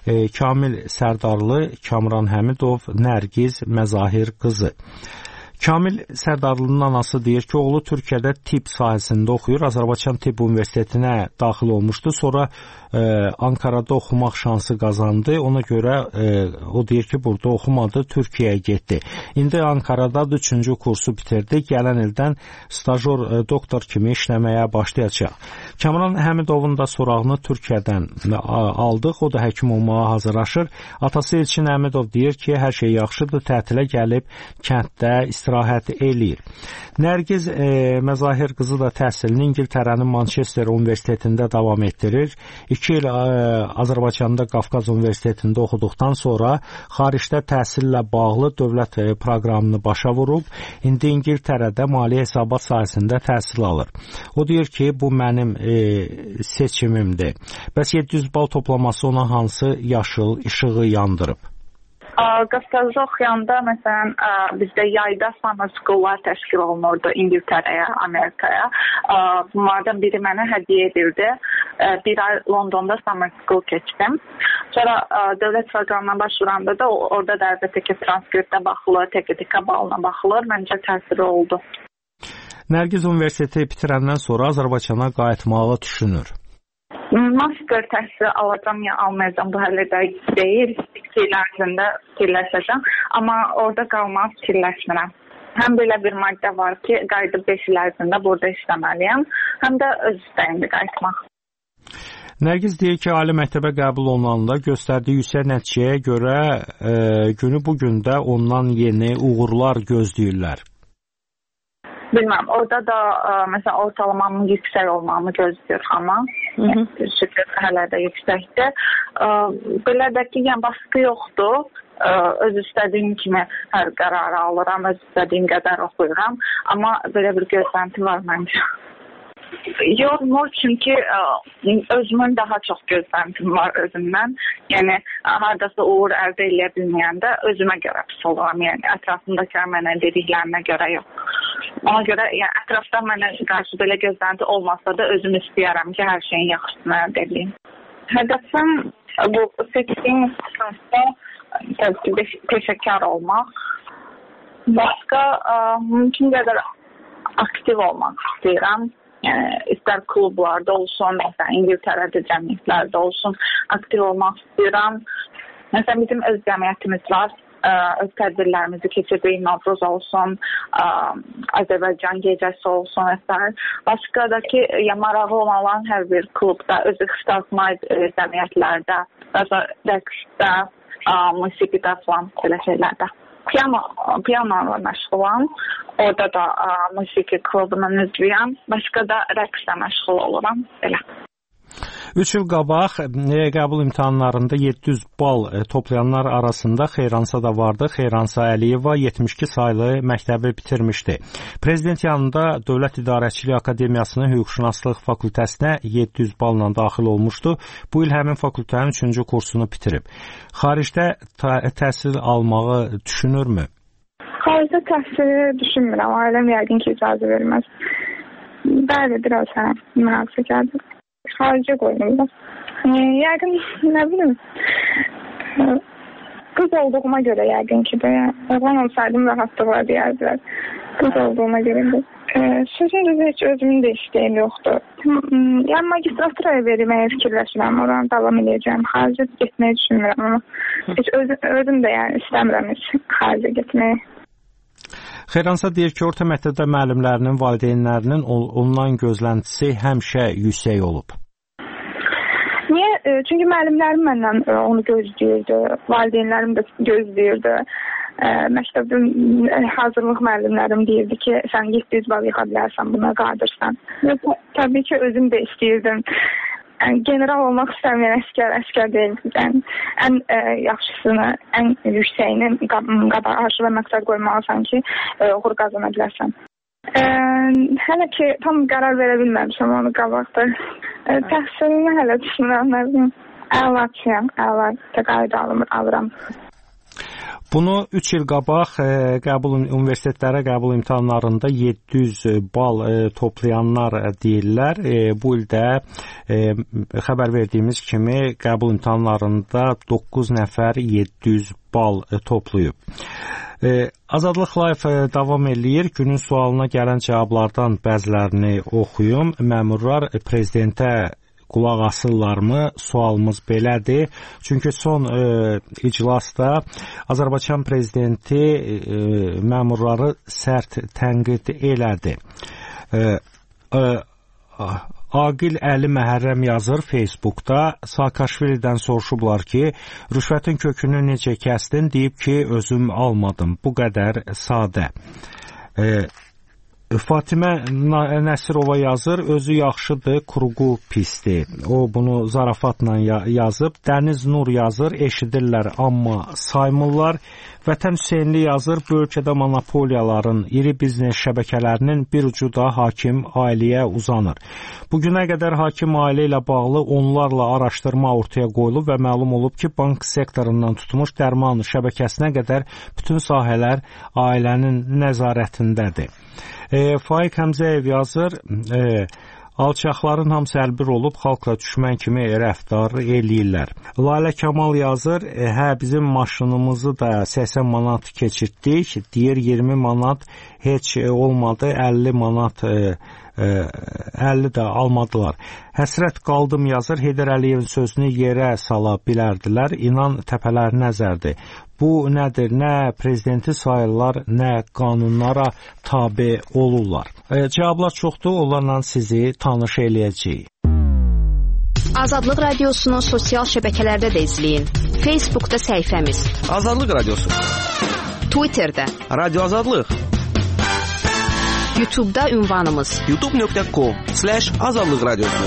e, Kamil Sərdarlı, Kamran Həmidov, Nərgiz Məzahir qızı. Kamil Sərdarlının anası deyir ki, oğlu Türkiyədə tibb sahəsində oxuyur, Azərbaycan Tibb Universitetinə daxil olmuşdu, sonra e, Ankarada oxumaq şansı qazandı, ona görə e, o deyir ki, burada oxumadı, Türkiyəyə getdi. İndi Ankaradadır, üçüncü kursu bitirdi, gələn ildən stajor e, doktor kimi işləməyə başlayacaq. Kamran Həmidovun da sorağını Türkiyədən aldıq, o da həkim olmağa hazırlaşır. Atası Elçin Həmidov deyir ki, hər şey yaxşıdır, tətilə gəlib kənddə istirahət eləyir. Nərgiz e, Məzahir qızı da təhsilini İngiltərənin Manchester Universitetində davam etdirir. İki il e, Azərbaycanda Qafqaz Universitetində oxuduqdan sonra xaricdə təhsillə bağlı dövlət e, proqramını başa vurub, indi İngiltərədə maliyyə hesabat sahəsində təhsil alır. O deyir ki, bu mənim e, seçimimdir. Bəs yeddi yüz bal toplaması ona hansı yaşıl işığı yandırıb? Qafqazda oxuyanda, məsələn, bizdə yayda summer school'lar təşkil olunurdu İngiltərəyə, Amerikaya. Bunlardan biri mənə hədiyyə edildi. Bir ay Londonda summer school keçdim. Sonra dövlət proqramına başvuranda da orada da əlbəttə ki, transkriptə baxılır, T K T K balına baxılır. Məncə təsiri oldu. Nərgiz Universiteti bitirəndən sonra Azərbaycana qayıtmağı düşünür. Master təhsili alacam ya almayacam, bu hələ də deyil. İki il ərzində fikirləşəcəm, amma orada qalmaq fikirləşmirəm. Həm belə bir maddə var ki, qayıdıb beş il ərzində burada işləməliyəm, həm də öz istəyimdir qayıtmaq. Nərgiz deyir ki, ali məktəbə qəbul olunanda göstərdiyi yüksək nəticəyə görə e, günü bu gündə ondan yeni uğurlar gözləyirlər. Bilməm, orada da ə, məsələn, ortalamamın yüksək olmağımı gözləyir amma şükür hələ də yüksəkdir. Ə, belə də ki, yəni baskı yoxdur. Ə, öz istədiyim kimi hər qərarı alıram, öz istədiyim qədər oxuyuram. Amma belə bir gözlənti var məncə. Yormur, çünki ə, özümün daha çox gözləntim var özümdən. Yəni, haradasa uğur əldə eləyə bilməyəndə özümə görə pis oluram. Yəni, ətrafımdakı mənə dediklərinə görə yox. Ona görə yəni, ətrafda mənə qarşı belə gözlənti olmasa da özüm istəyərəm ki, hər şeyin yaxşısını əldə edeyim. Hədəfim bu seçdiyim sınıfda peşəkar olmaq. Başqa ə, mümkün qədər aktiv olmaq istəyirəm. Yəni, istər klublarda olsun, məsələn, İngiltərədə cəmiyyətlərdə olsun, aktiv olmaq istəyirəm. Məsələn, bizim öz cəmiyyətimiz var. Öz tədbirlərimizi keçirdik, Novruz olsun, ə, Azərbaycan gecəsi olsun və s. Başqa da ki, ya, marağı olan hər bir klubda, öz ixtisasmay cəmiyyətlərdə, rəqsdə, musiqidə falan belə şeylərdə. Piyano, piyanola məşğulam, orada da ə, musiqi klubunun üzvüyəm, başqa da rəqslə məşğul oluram, belə. Üç il qabaq qəbul imtahanlarında yeddi yüz bal toplayanlar arasında Xeyransa da vardı. Xeyransa Əliyeva yetmiş iki saylı məktəbi bitirmişdi. Prezident yanında Dövlət İdarəçiliyi Akademiyasının Hüquqşünaslıq fakültəsinə yeddi yüz balla daxil olmuşdu. Bu il həmin fakültənin üçüncü kursunu bitirib. Xaricdə təhsil almağı düşünürmü? Xaricdə təhsili düşünmürəm. Ailəm yəqin ki, icazə verməz. Bəli, biraz hə, münaqişə gəldi. Xaricə qoyulur. Yəqin, nə bilim, qız olduğuma görə yəqin ki də, oğlan olsaydım rahatlıqla deyərdilər. Qız olduğuma görə də. Sözün düzü heç özümün də istəyim yoxdur. Yəni, magistraturaya verməyə fikirləşirəm, oradan davam edəcəm. Xaricə getməyi düşünmürəm, amma heç özüm, özüm də yəni istəmirəm heç xaricə getməyi. Xeyransa deyir ki, orta məktəbdə müəllimlərinin, valideynlərinin ondan gözləntisi həmişə yüksək olub. Niyə? Çünki müəllimlərim məndən onu gözləyirdi, valideynlərim də gözləyirdi. Məktəbdə hazırlıq müəllimlərim deyirdi ki, sən yeddi yüz bal yıxa bilərsən, buna qadirsən. Təbii ki, özüm də istəyirdim. Yəni, general olmaq istəməyən əskər, əskər deyildən. Ən ə, yaxşısını, ən yüksəyini qarşı və məqsəd qoymalısan ki, ə, uğur qazana bilərsən. Ə, hələ ki, tam qərar verə bilməmişəm onu qabaqda. Ə, təhsilini hələ düşünürəm, nə bileyim, əlaçıyam, əla təqaüd alıram. Bunu üç il qabaq e, qəbul universitetlərə qəbul imtahanlarında yeddi yüz bal e, toplayanlar deyirlər. E, bu ildə e, xəbər verdiyimiz kimi qəbul imtahanlarında doqquz nəfər yeddi yüz bal e, toplayıb. E, Azadlıq Live e, davam eləyir. Günün sualına gələn cavablardan bəzilərini oxuyum. Məmurlar e, prezidentə qulaq asırlarmı? Sualımız belədir. Çünki son e, iclasda Azərbaycan prezidenti e, məmurları sərt tənqid elədi. E, e, Aqil Əli Məhərrəm yazır Facebookda, Saakashvilidən soruşublar ki, rüşvətin kökünü necə kəsdin? Deyib ki, özüm almadım. Bu qədər sadə. E, Fatimə Nəsirova yazır, özü yaxşıdır, kuruğu pisdir. O bunu zarafatla yazıb. Dəniz Nur yazır, eşidirlər, amma saymırlar. Vətən Hüseynli yazır, bu ölkədə monopoliyaların, iri biznes şəbəkələrinin bir ucu da hakim ailəyə uzanır. Bugünə qədər hakim ailə ilə bağlı onlarla araşdırma ortaya qoyulub və məlum olub ki, bank sektorundan tutmuş dərman şəbəkəsinə qədər bütün sahələr ailənin nəzarətindədir. E, Faiq Həmzəyev yazır, e, alçaqların hamısı əlbir olub xalqla düşmən kimi rəftar eləyirlər. Lalə Kamal yazır, e, hə bizim maşınımızı da səksən manat keçirtdik, deyir iyirmi manat heç olmadı, əlli manat e, əlli də almadılar. Həsrət qaldım yazır, Heydər Əliyevin sözünü yerə sala bilərdilər, inan təpələr nəzərdir. Bu nədir? Nə prezidenti sayırlar, nə qanunlara tabe olurlar. E, cavablar çoxdur, onlarla sizi tanış eləyəcəyik. Azadlıq Radiosunu sosial şəbəkələrdə də izləyin. Facebookda səhifəmiz Azadlıq Radiosu, Twitterdə Radio Azadlıq, YouTube'da ünvanımız youtube nöqtə com slash azadlıq radiosu.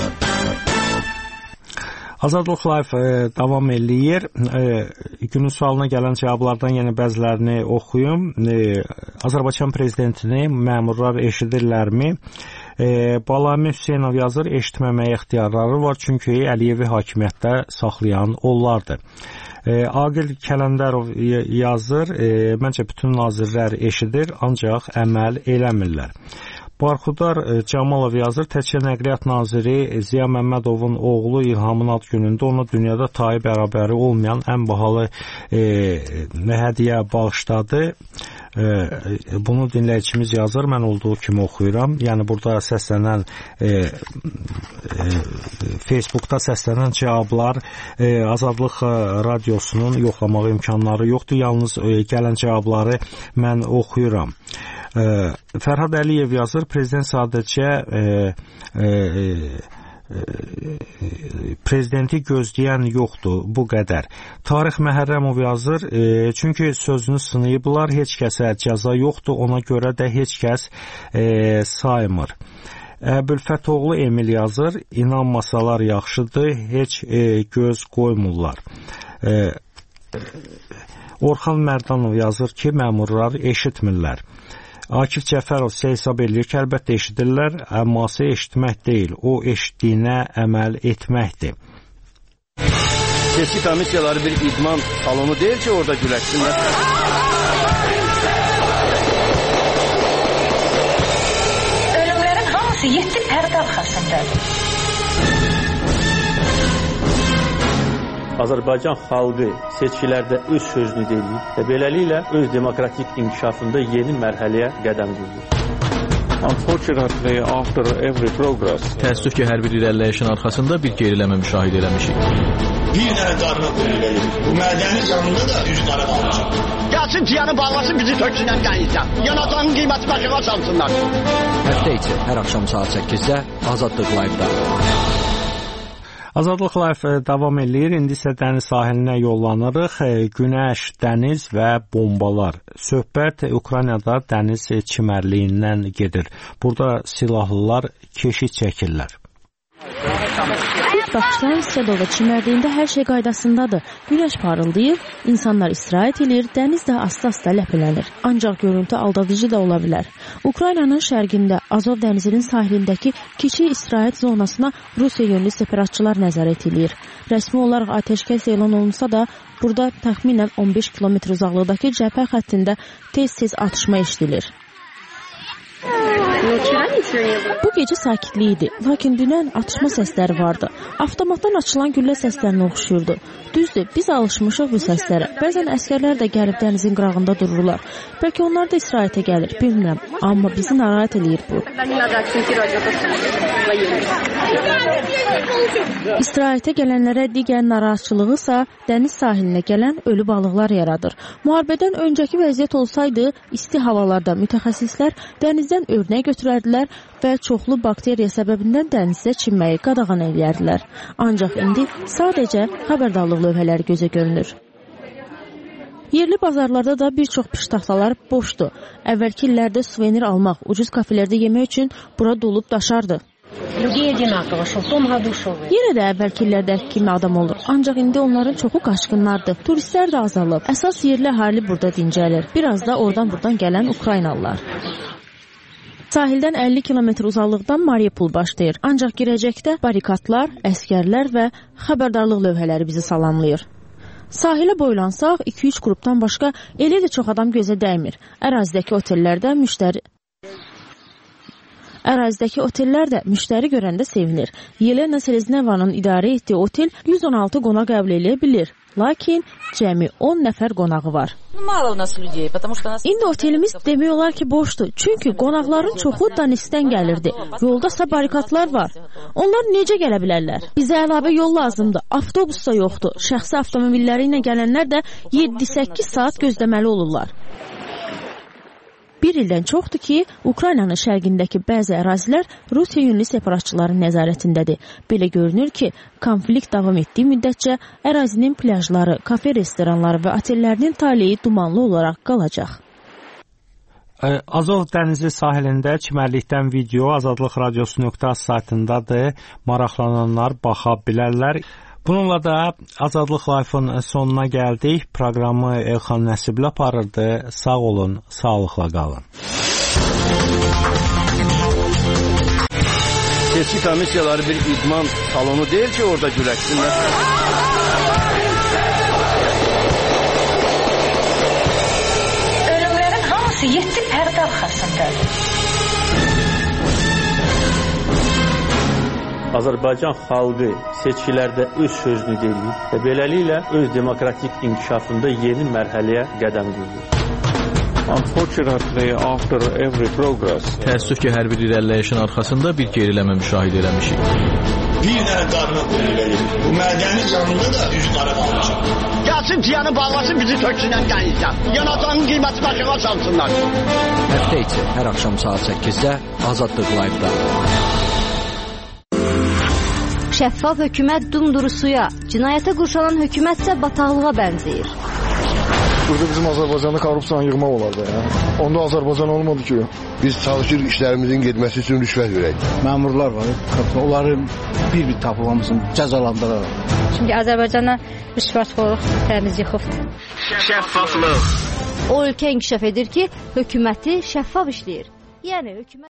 Azadlıq Live e, davam eləyir. E, günün sualına gələn cavablardan yenə bəzilərini oxuyum. E, Azərbaycan prezidentini məmurlar eşidirlərmi? E, Balami Hüseynov yazır, eşitməməyə ixtiyarları var, çünki Əliyevi hakimiyyətdə saxlayan onlardır. E, Aqil Kələndərov yazır, e, məncə bütün nazirlər eşidir, ancaq əməl eləmirlər. Barxudar Camalov yazır, təkcə Nəqliyyat naziri Ziya Məmmədovun oğlu İlhamın ad günündə ona dünyada tayı bərabəri olmayan ən bahalı e, hədiyyə bağışladı. E, bunu dinləyicimiz yazır, mən olduğu kimi oxuyuram. Yəni burada səslənən e, e, Facebookda səslənən cavablar e, Azadlıq Radiosunun yoxlamağı imkanları yoxdur. Yalnız e, gələn cavabları mən oxuyuram. E, Fərhad Əliyev yazır, prezident sadəcə e, e, e, prezidenti gözləyən yoxdur, bu qədər. Tarix Məhərrəmov yazır, e, çünki sözünü sınayıblar, heç kəsə cəza yoxdur, ona görə də heç kəs e, saymır. Əbülfətoğlu Emil yazır, inanmasalar yaxşıdır, heç e, göz qoymurlar. E, Orxan Mərdanov yazır ki, məmurlar eşitmirlər. Akif Cəfərov isə hesab edir ki, əlbəttə eşidirlər, əmması eşitmək deyil, o eşitdiyinə əməl etməkdir. Seçki komissiyaları bir idman salonu deyil ki, orada güləşsinlər. Ölümlərin hamısı yeddi pərdə arxasındadır. Azərbaycan xalqı seçkilərdə öz sözünü deyir və beləliklə öz demokratik inkişafında yeni mərhələyə qədəm qoyur. Unfortunately, after every progress, təəssüf ki, hər bir irəliləyişin arxasında bir geriləmə müşahidə eləmişik. Bir dənə qarnıq verir. Bu mədəni canında da üç qara qalmışıq. Gəlsin ciyanı bağlasın, bizi töksünlər qənizdən. Yanacağın qiyməti başıqa salsınlar. Həftə içi hər axşam saat səkkizdə Azadlıq Live-da. Azadlıq Live davam eləyir. İndi isə dəniz sahilinə yollanırıq. Günəş, dəniz və bombalar. Söhbət Ukraynada dəniz çimərliyindən gedir. Burada silahlılar keşik çəkirlər. baxırsan Sedova çimərliyində hər şey qaydasındadır. Günəş parıldayır, insanlar istirahət edir, dəniz də asta-asta ləpələnir. Ancaq görüntü aldadıcı da ola bilər. Ukraynanın şərqində Azov dənizinin sahilindəki kiçik istirahət zonasına Rusiya yönlü separatçılar nəzarət edir. Rəsmi olaraq atəşkəs elan olunsa da, burada təxminən on beş kilometr uzaqlıqdakı cəbhə xəttində tez-tez atışma eşidilir. Bu gecə sakitlik idi, lakin dünən atışma səsləri vardı. Avtomatdan açılan güllə səslərinə oxşuyurdu. Düzdür, biz alışmışıq bu səslərə. Bəzən əskərlər də gəlib dənizin qırağında dururlar. Bəlkə onlar da istirahətə gəlir, bilmirəm. Amma bizi narahat eləyir bu. İstirahətə gələnlərə digər narahatçılığı isə dəniz sahilinə gələn ölü balıqlar yaradır. Müharibədən öncəki vəziyyət olsaydı, isti havalarda mütəxəssislər dənizdən örnək götürərdilər və çoxlu bakteriya səbəbindən dənizdə çimməyi qadağan edərdilər. Ancaq indi sadəcə xəbərdarlıq lövhələri gözə görünür. Yerli bazarlarda da bir çox piştaxtalar boşdur. Əvvəlki illərdə suvenir almaq, ucuz kafelərdə yemək üçün bura dolub daşardı. Yenə də əvvəlki illərdəki kimi adam olur. Ancaq indi onların çoxu qaçqınlardır. Turistlər də azalıb. Əsas yerli əhali burada dincəlir. Biraz da oradan-buradan gələn Ukraynalılar. Sahildən əlli kilometr uzaqlıqdan Mariupol başlayır. Ancaq girəcəkdə barikatlar, əskərlər və xəbərdarlıq lövhələri bizi salamlayır. Sahilə boylansaq, iki üç qrupdan başqa elə də çox adam gözə dəymir. Ərazidəki otellərdə müştəri Ərazidəki otellər də müştəri görəndə sevinir. Yelena Seleznevanın idarə etdiyi otel yüz on altı qonaq qəbul edə bilir. Lakin cəmi on nəfər qonağı var. İndi otelimiz demək olar ki boşdur. Çünki qonaqların çoxu Donetskdən gəlirdi. Yoldasa barikatlar var. Onlar necə gələ bilərlər? Bizə əlavə yol lazımdır. Avtobus da yoxdur. Şəxsi avtomobilləri ilə gələnlər də yeddi səkkiz saat gözləməli olurlar. Bir ildən çoxdur ki, Ukraynanın şərqindəki bəzi ərazilər Rusiya yönlü separatçıların nəzarətindədir. Belə görünür ki, konflikt davam etdiyi müddətcə ərazinin plyajları, kafe restoranları və otellərinin taleyi dumanlı olaraq qalacaq. Azov dənizi sahilində çimərlikdən video Azadlıq Radiosu nöqtə az saytındadır. Maraqlananlar baxa bilərlər. Bununla da Azadlıq Life-ın sonuna gəldik. Proqramı Elxan Nəsiblə aparırdı. Sağ olun, sağlıqla qalın. Seçki komissiyaları bir idman salonu deyil ki, orada güləşsinlər. Ölümlərin hamısı yeddi pərdə arxasındadır. Azərbaycan xalqı seçkilərdə öz sözünü deyir və beləliklə öz demokratik inkişafında yeni mərhələyə qədəm qoyur. Unfortunately, after every progress, təəssüf ki, hər bir irəliləyişin arxasında bir geriləmə müşahidə eləmişik. Bir dənə qarına qoyulur. Bu mədəni canında da üç qara qalmışıq. Gəlsin tiyanı bağlasın, bizi töksünən dənizdən. Yanacağın qiyməti başına çalsınlar. Həftə içi hər axşam saat səkkizdə Azadlıq Live-da. Şəffaf hökumət dumduru suya, cinayətə qurşanan hökumət isə bataqlığa bənzəyir. Burada bizim Azərbaycanda korrupsiyanı yığmaq olardı. Ya. Onda Azərbaycan olmadı ki. Biz çalışırıq işlərimizin getməsi üçün rüşvət verək. Məmurlar var, onları bir-bir tapıb hamısını cəzalandırır. Çünki Azərbaycana rüşvətxorluq təmiz yıxıbdır. Şəffaflıq. O ölkə inkişaf edir ki, hökuməti şəffaf işləyir. Yəni hökumət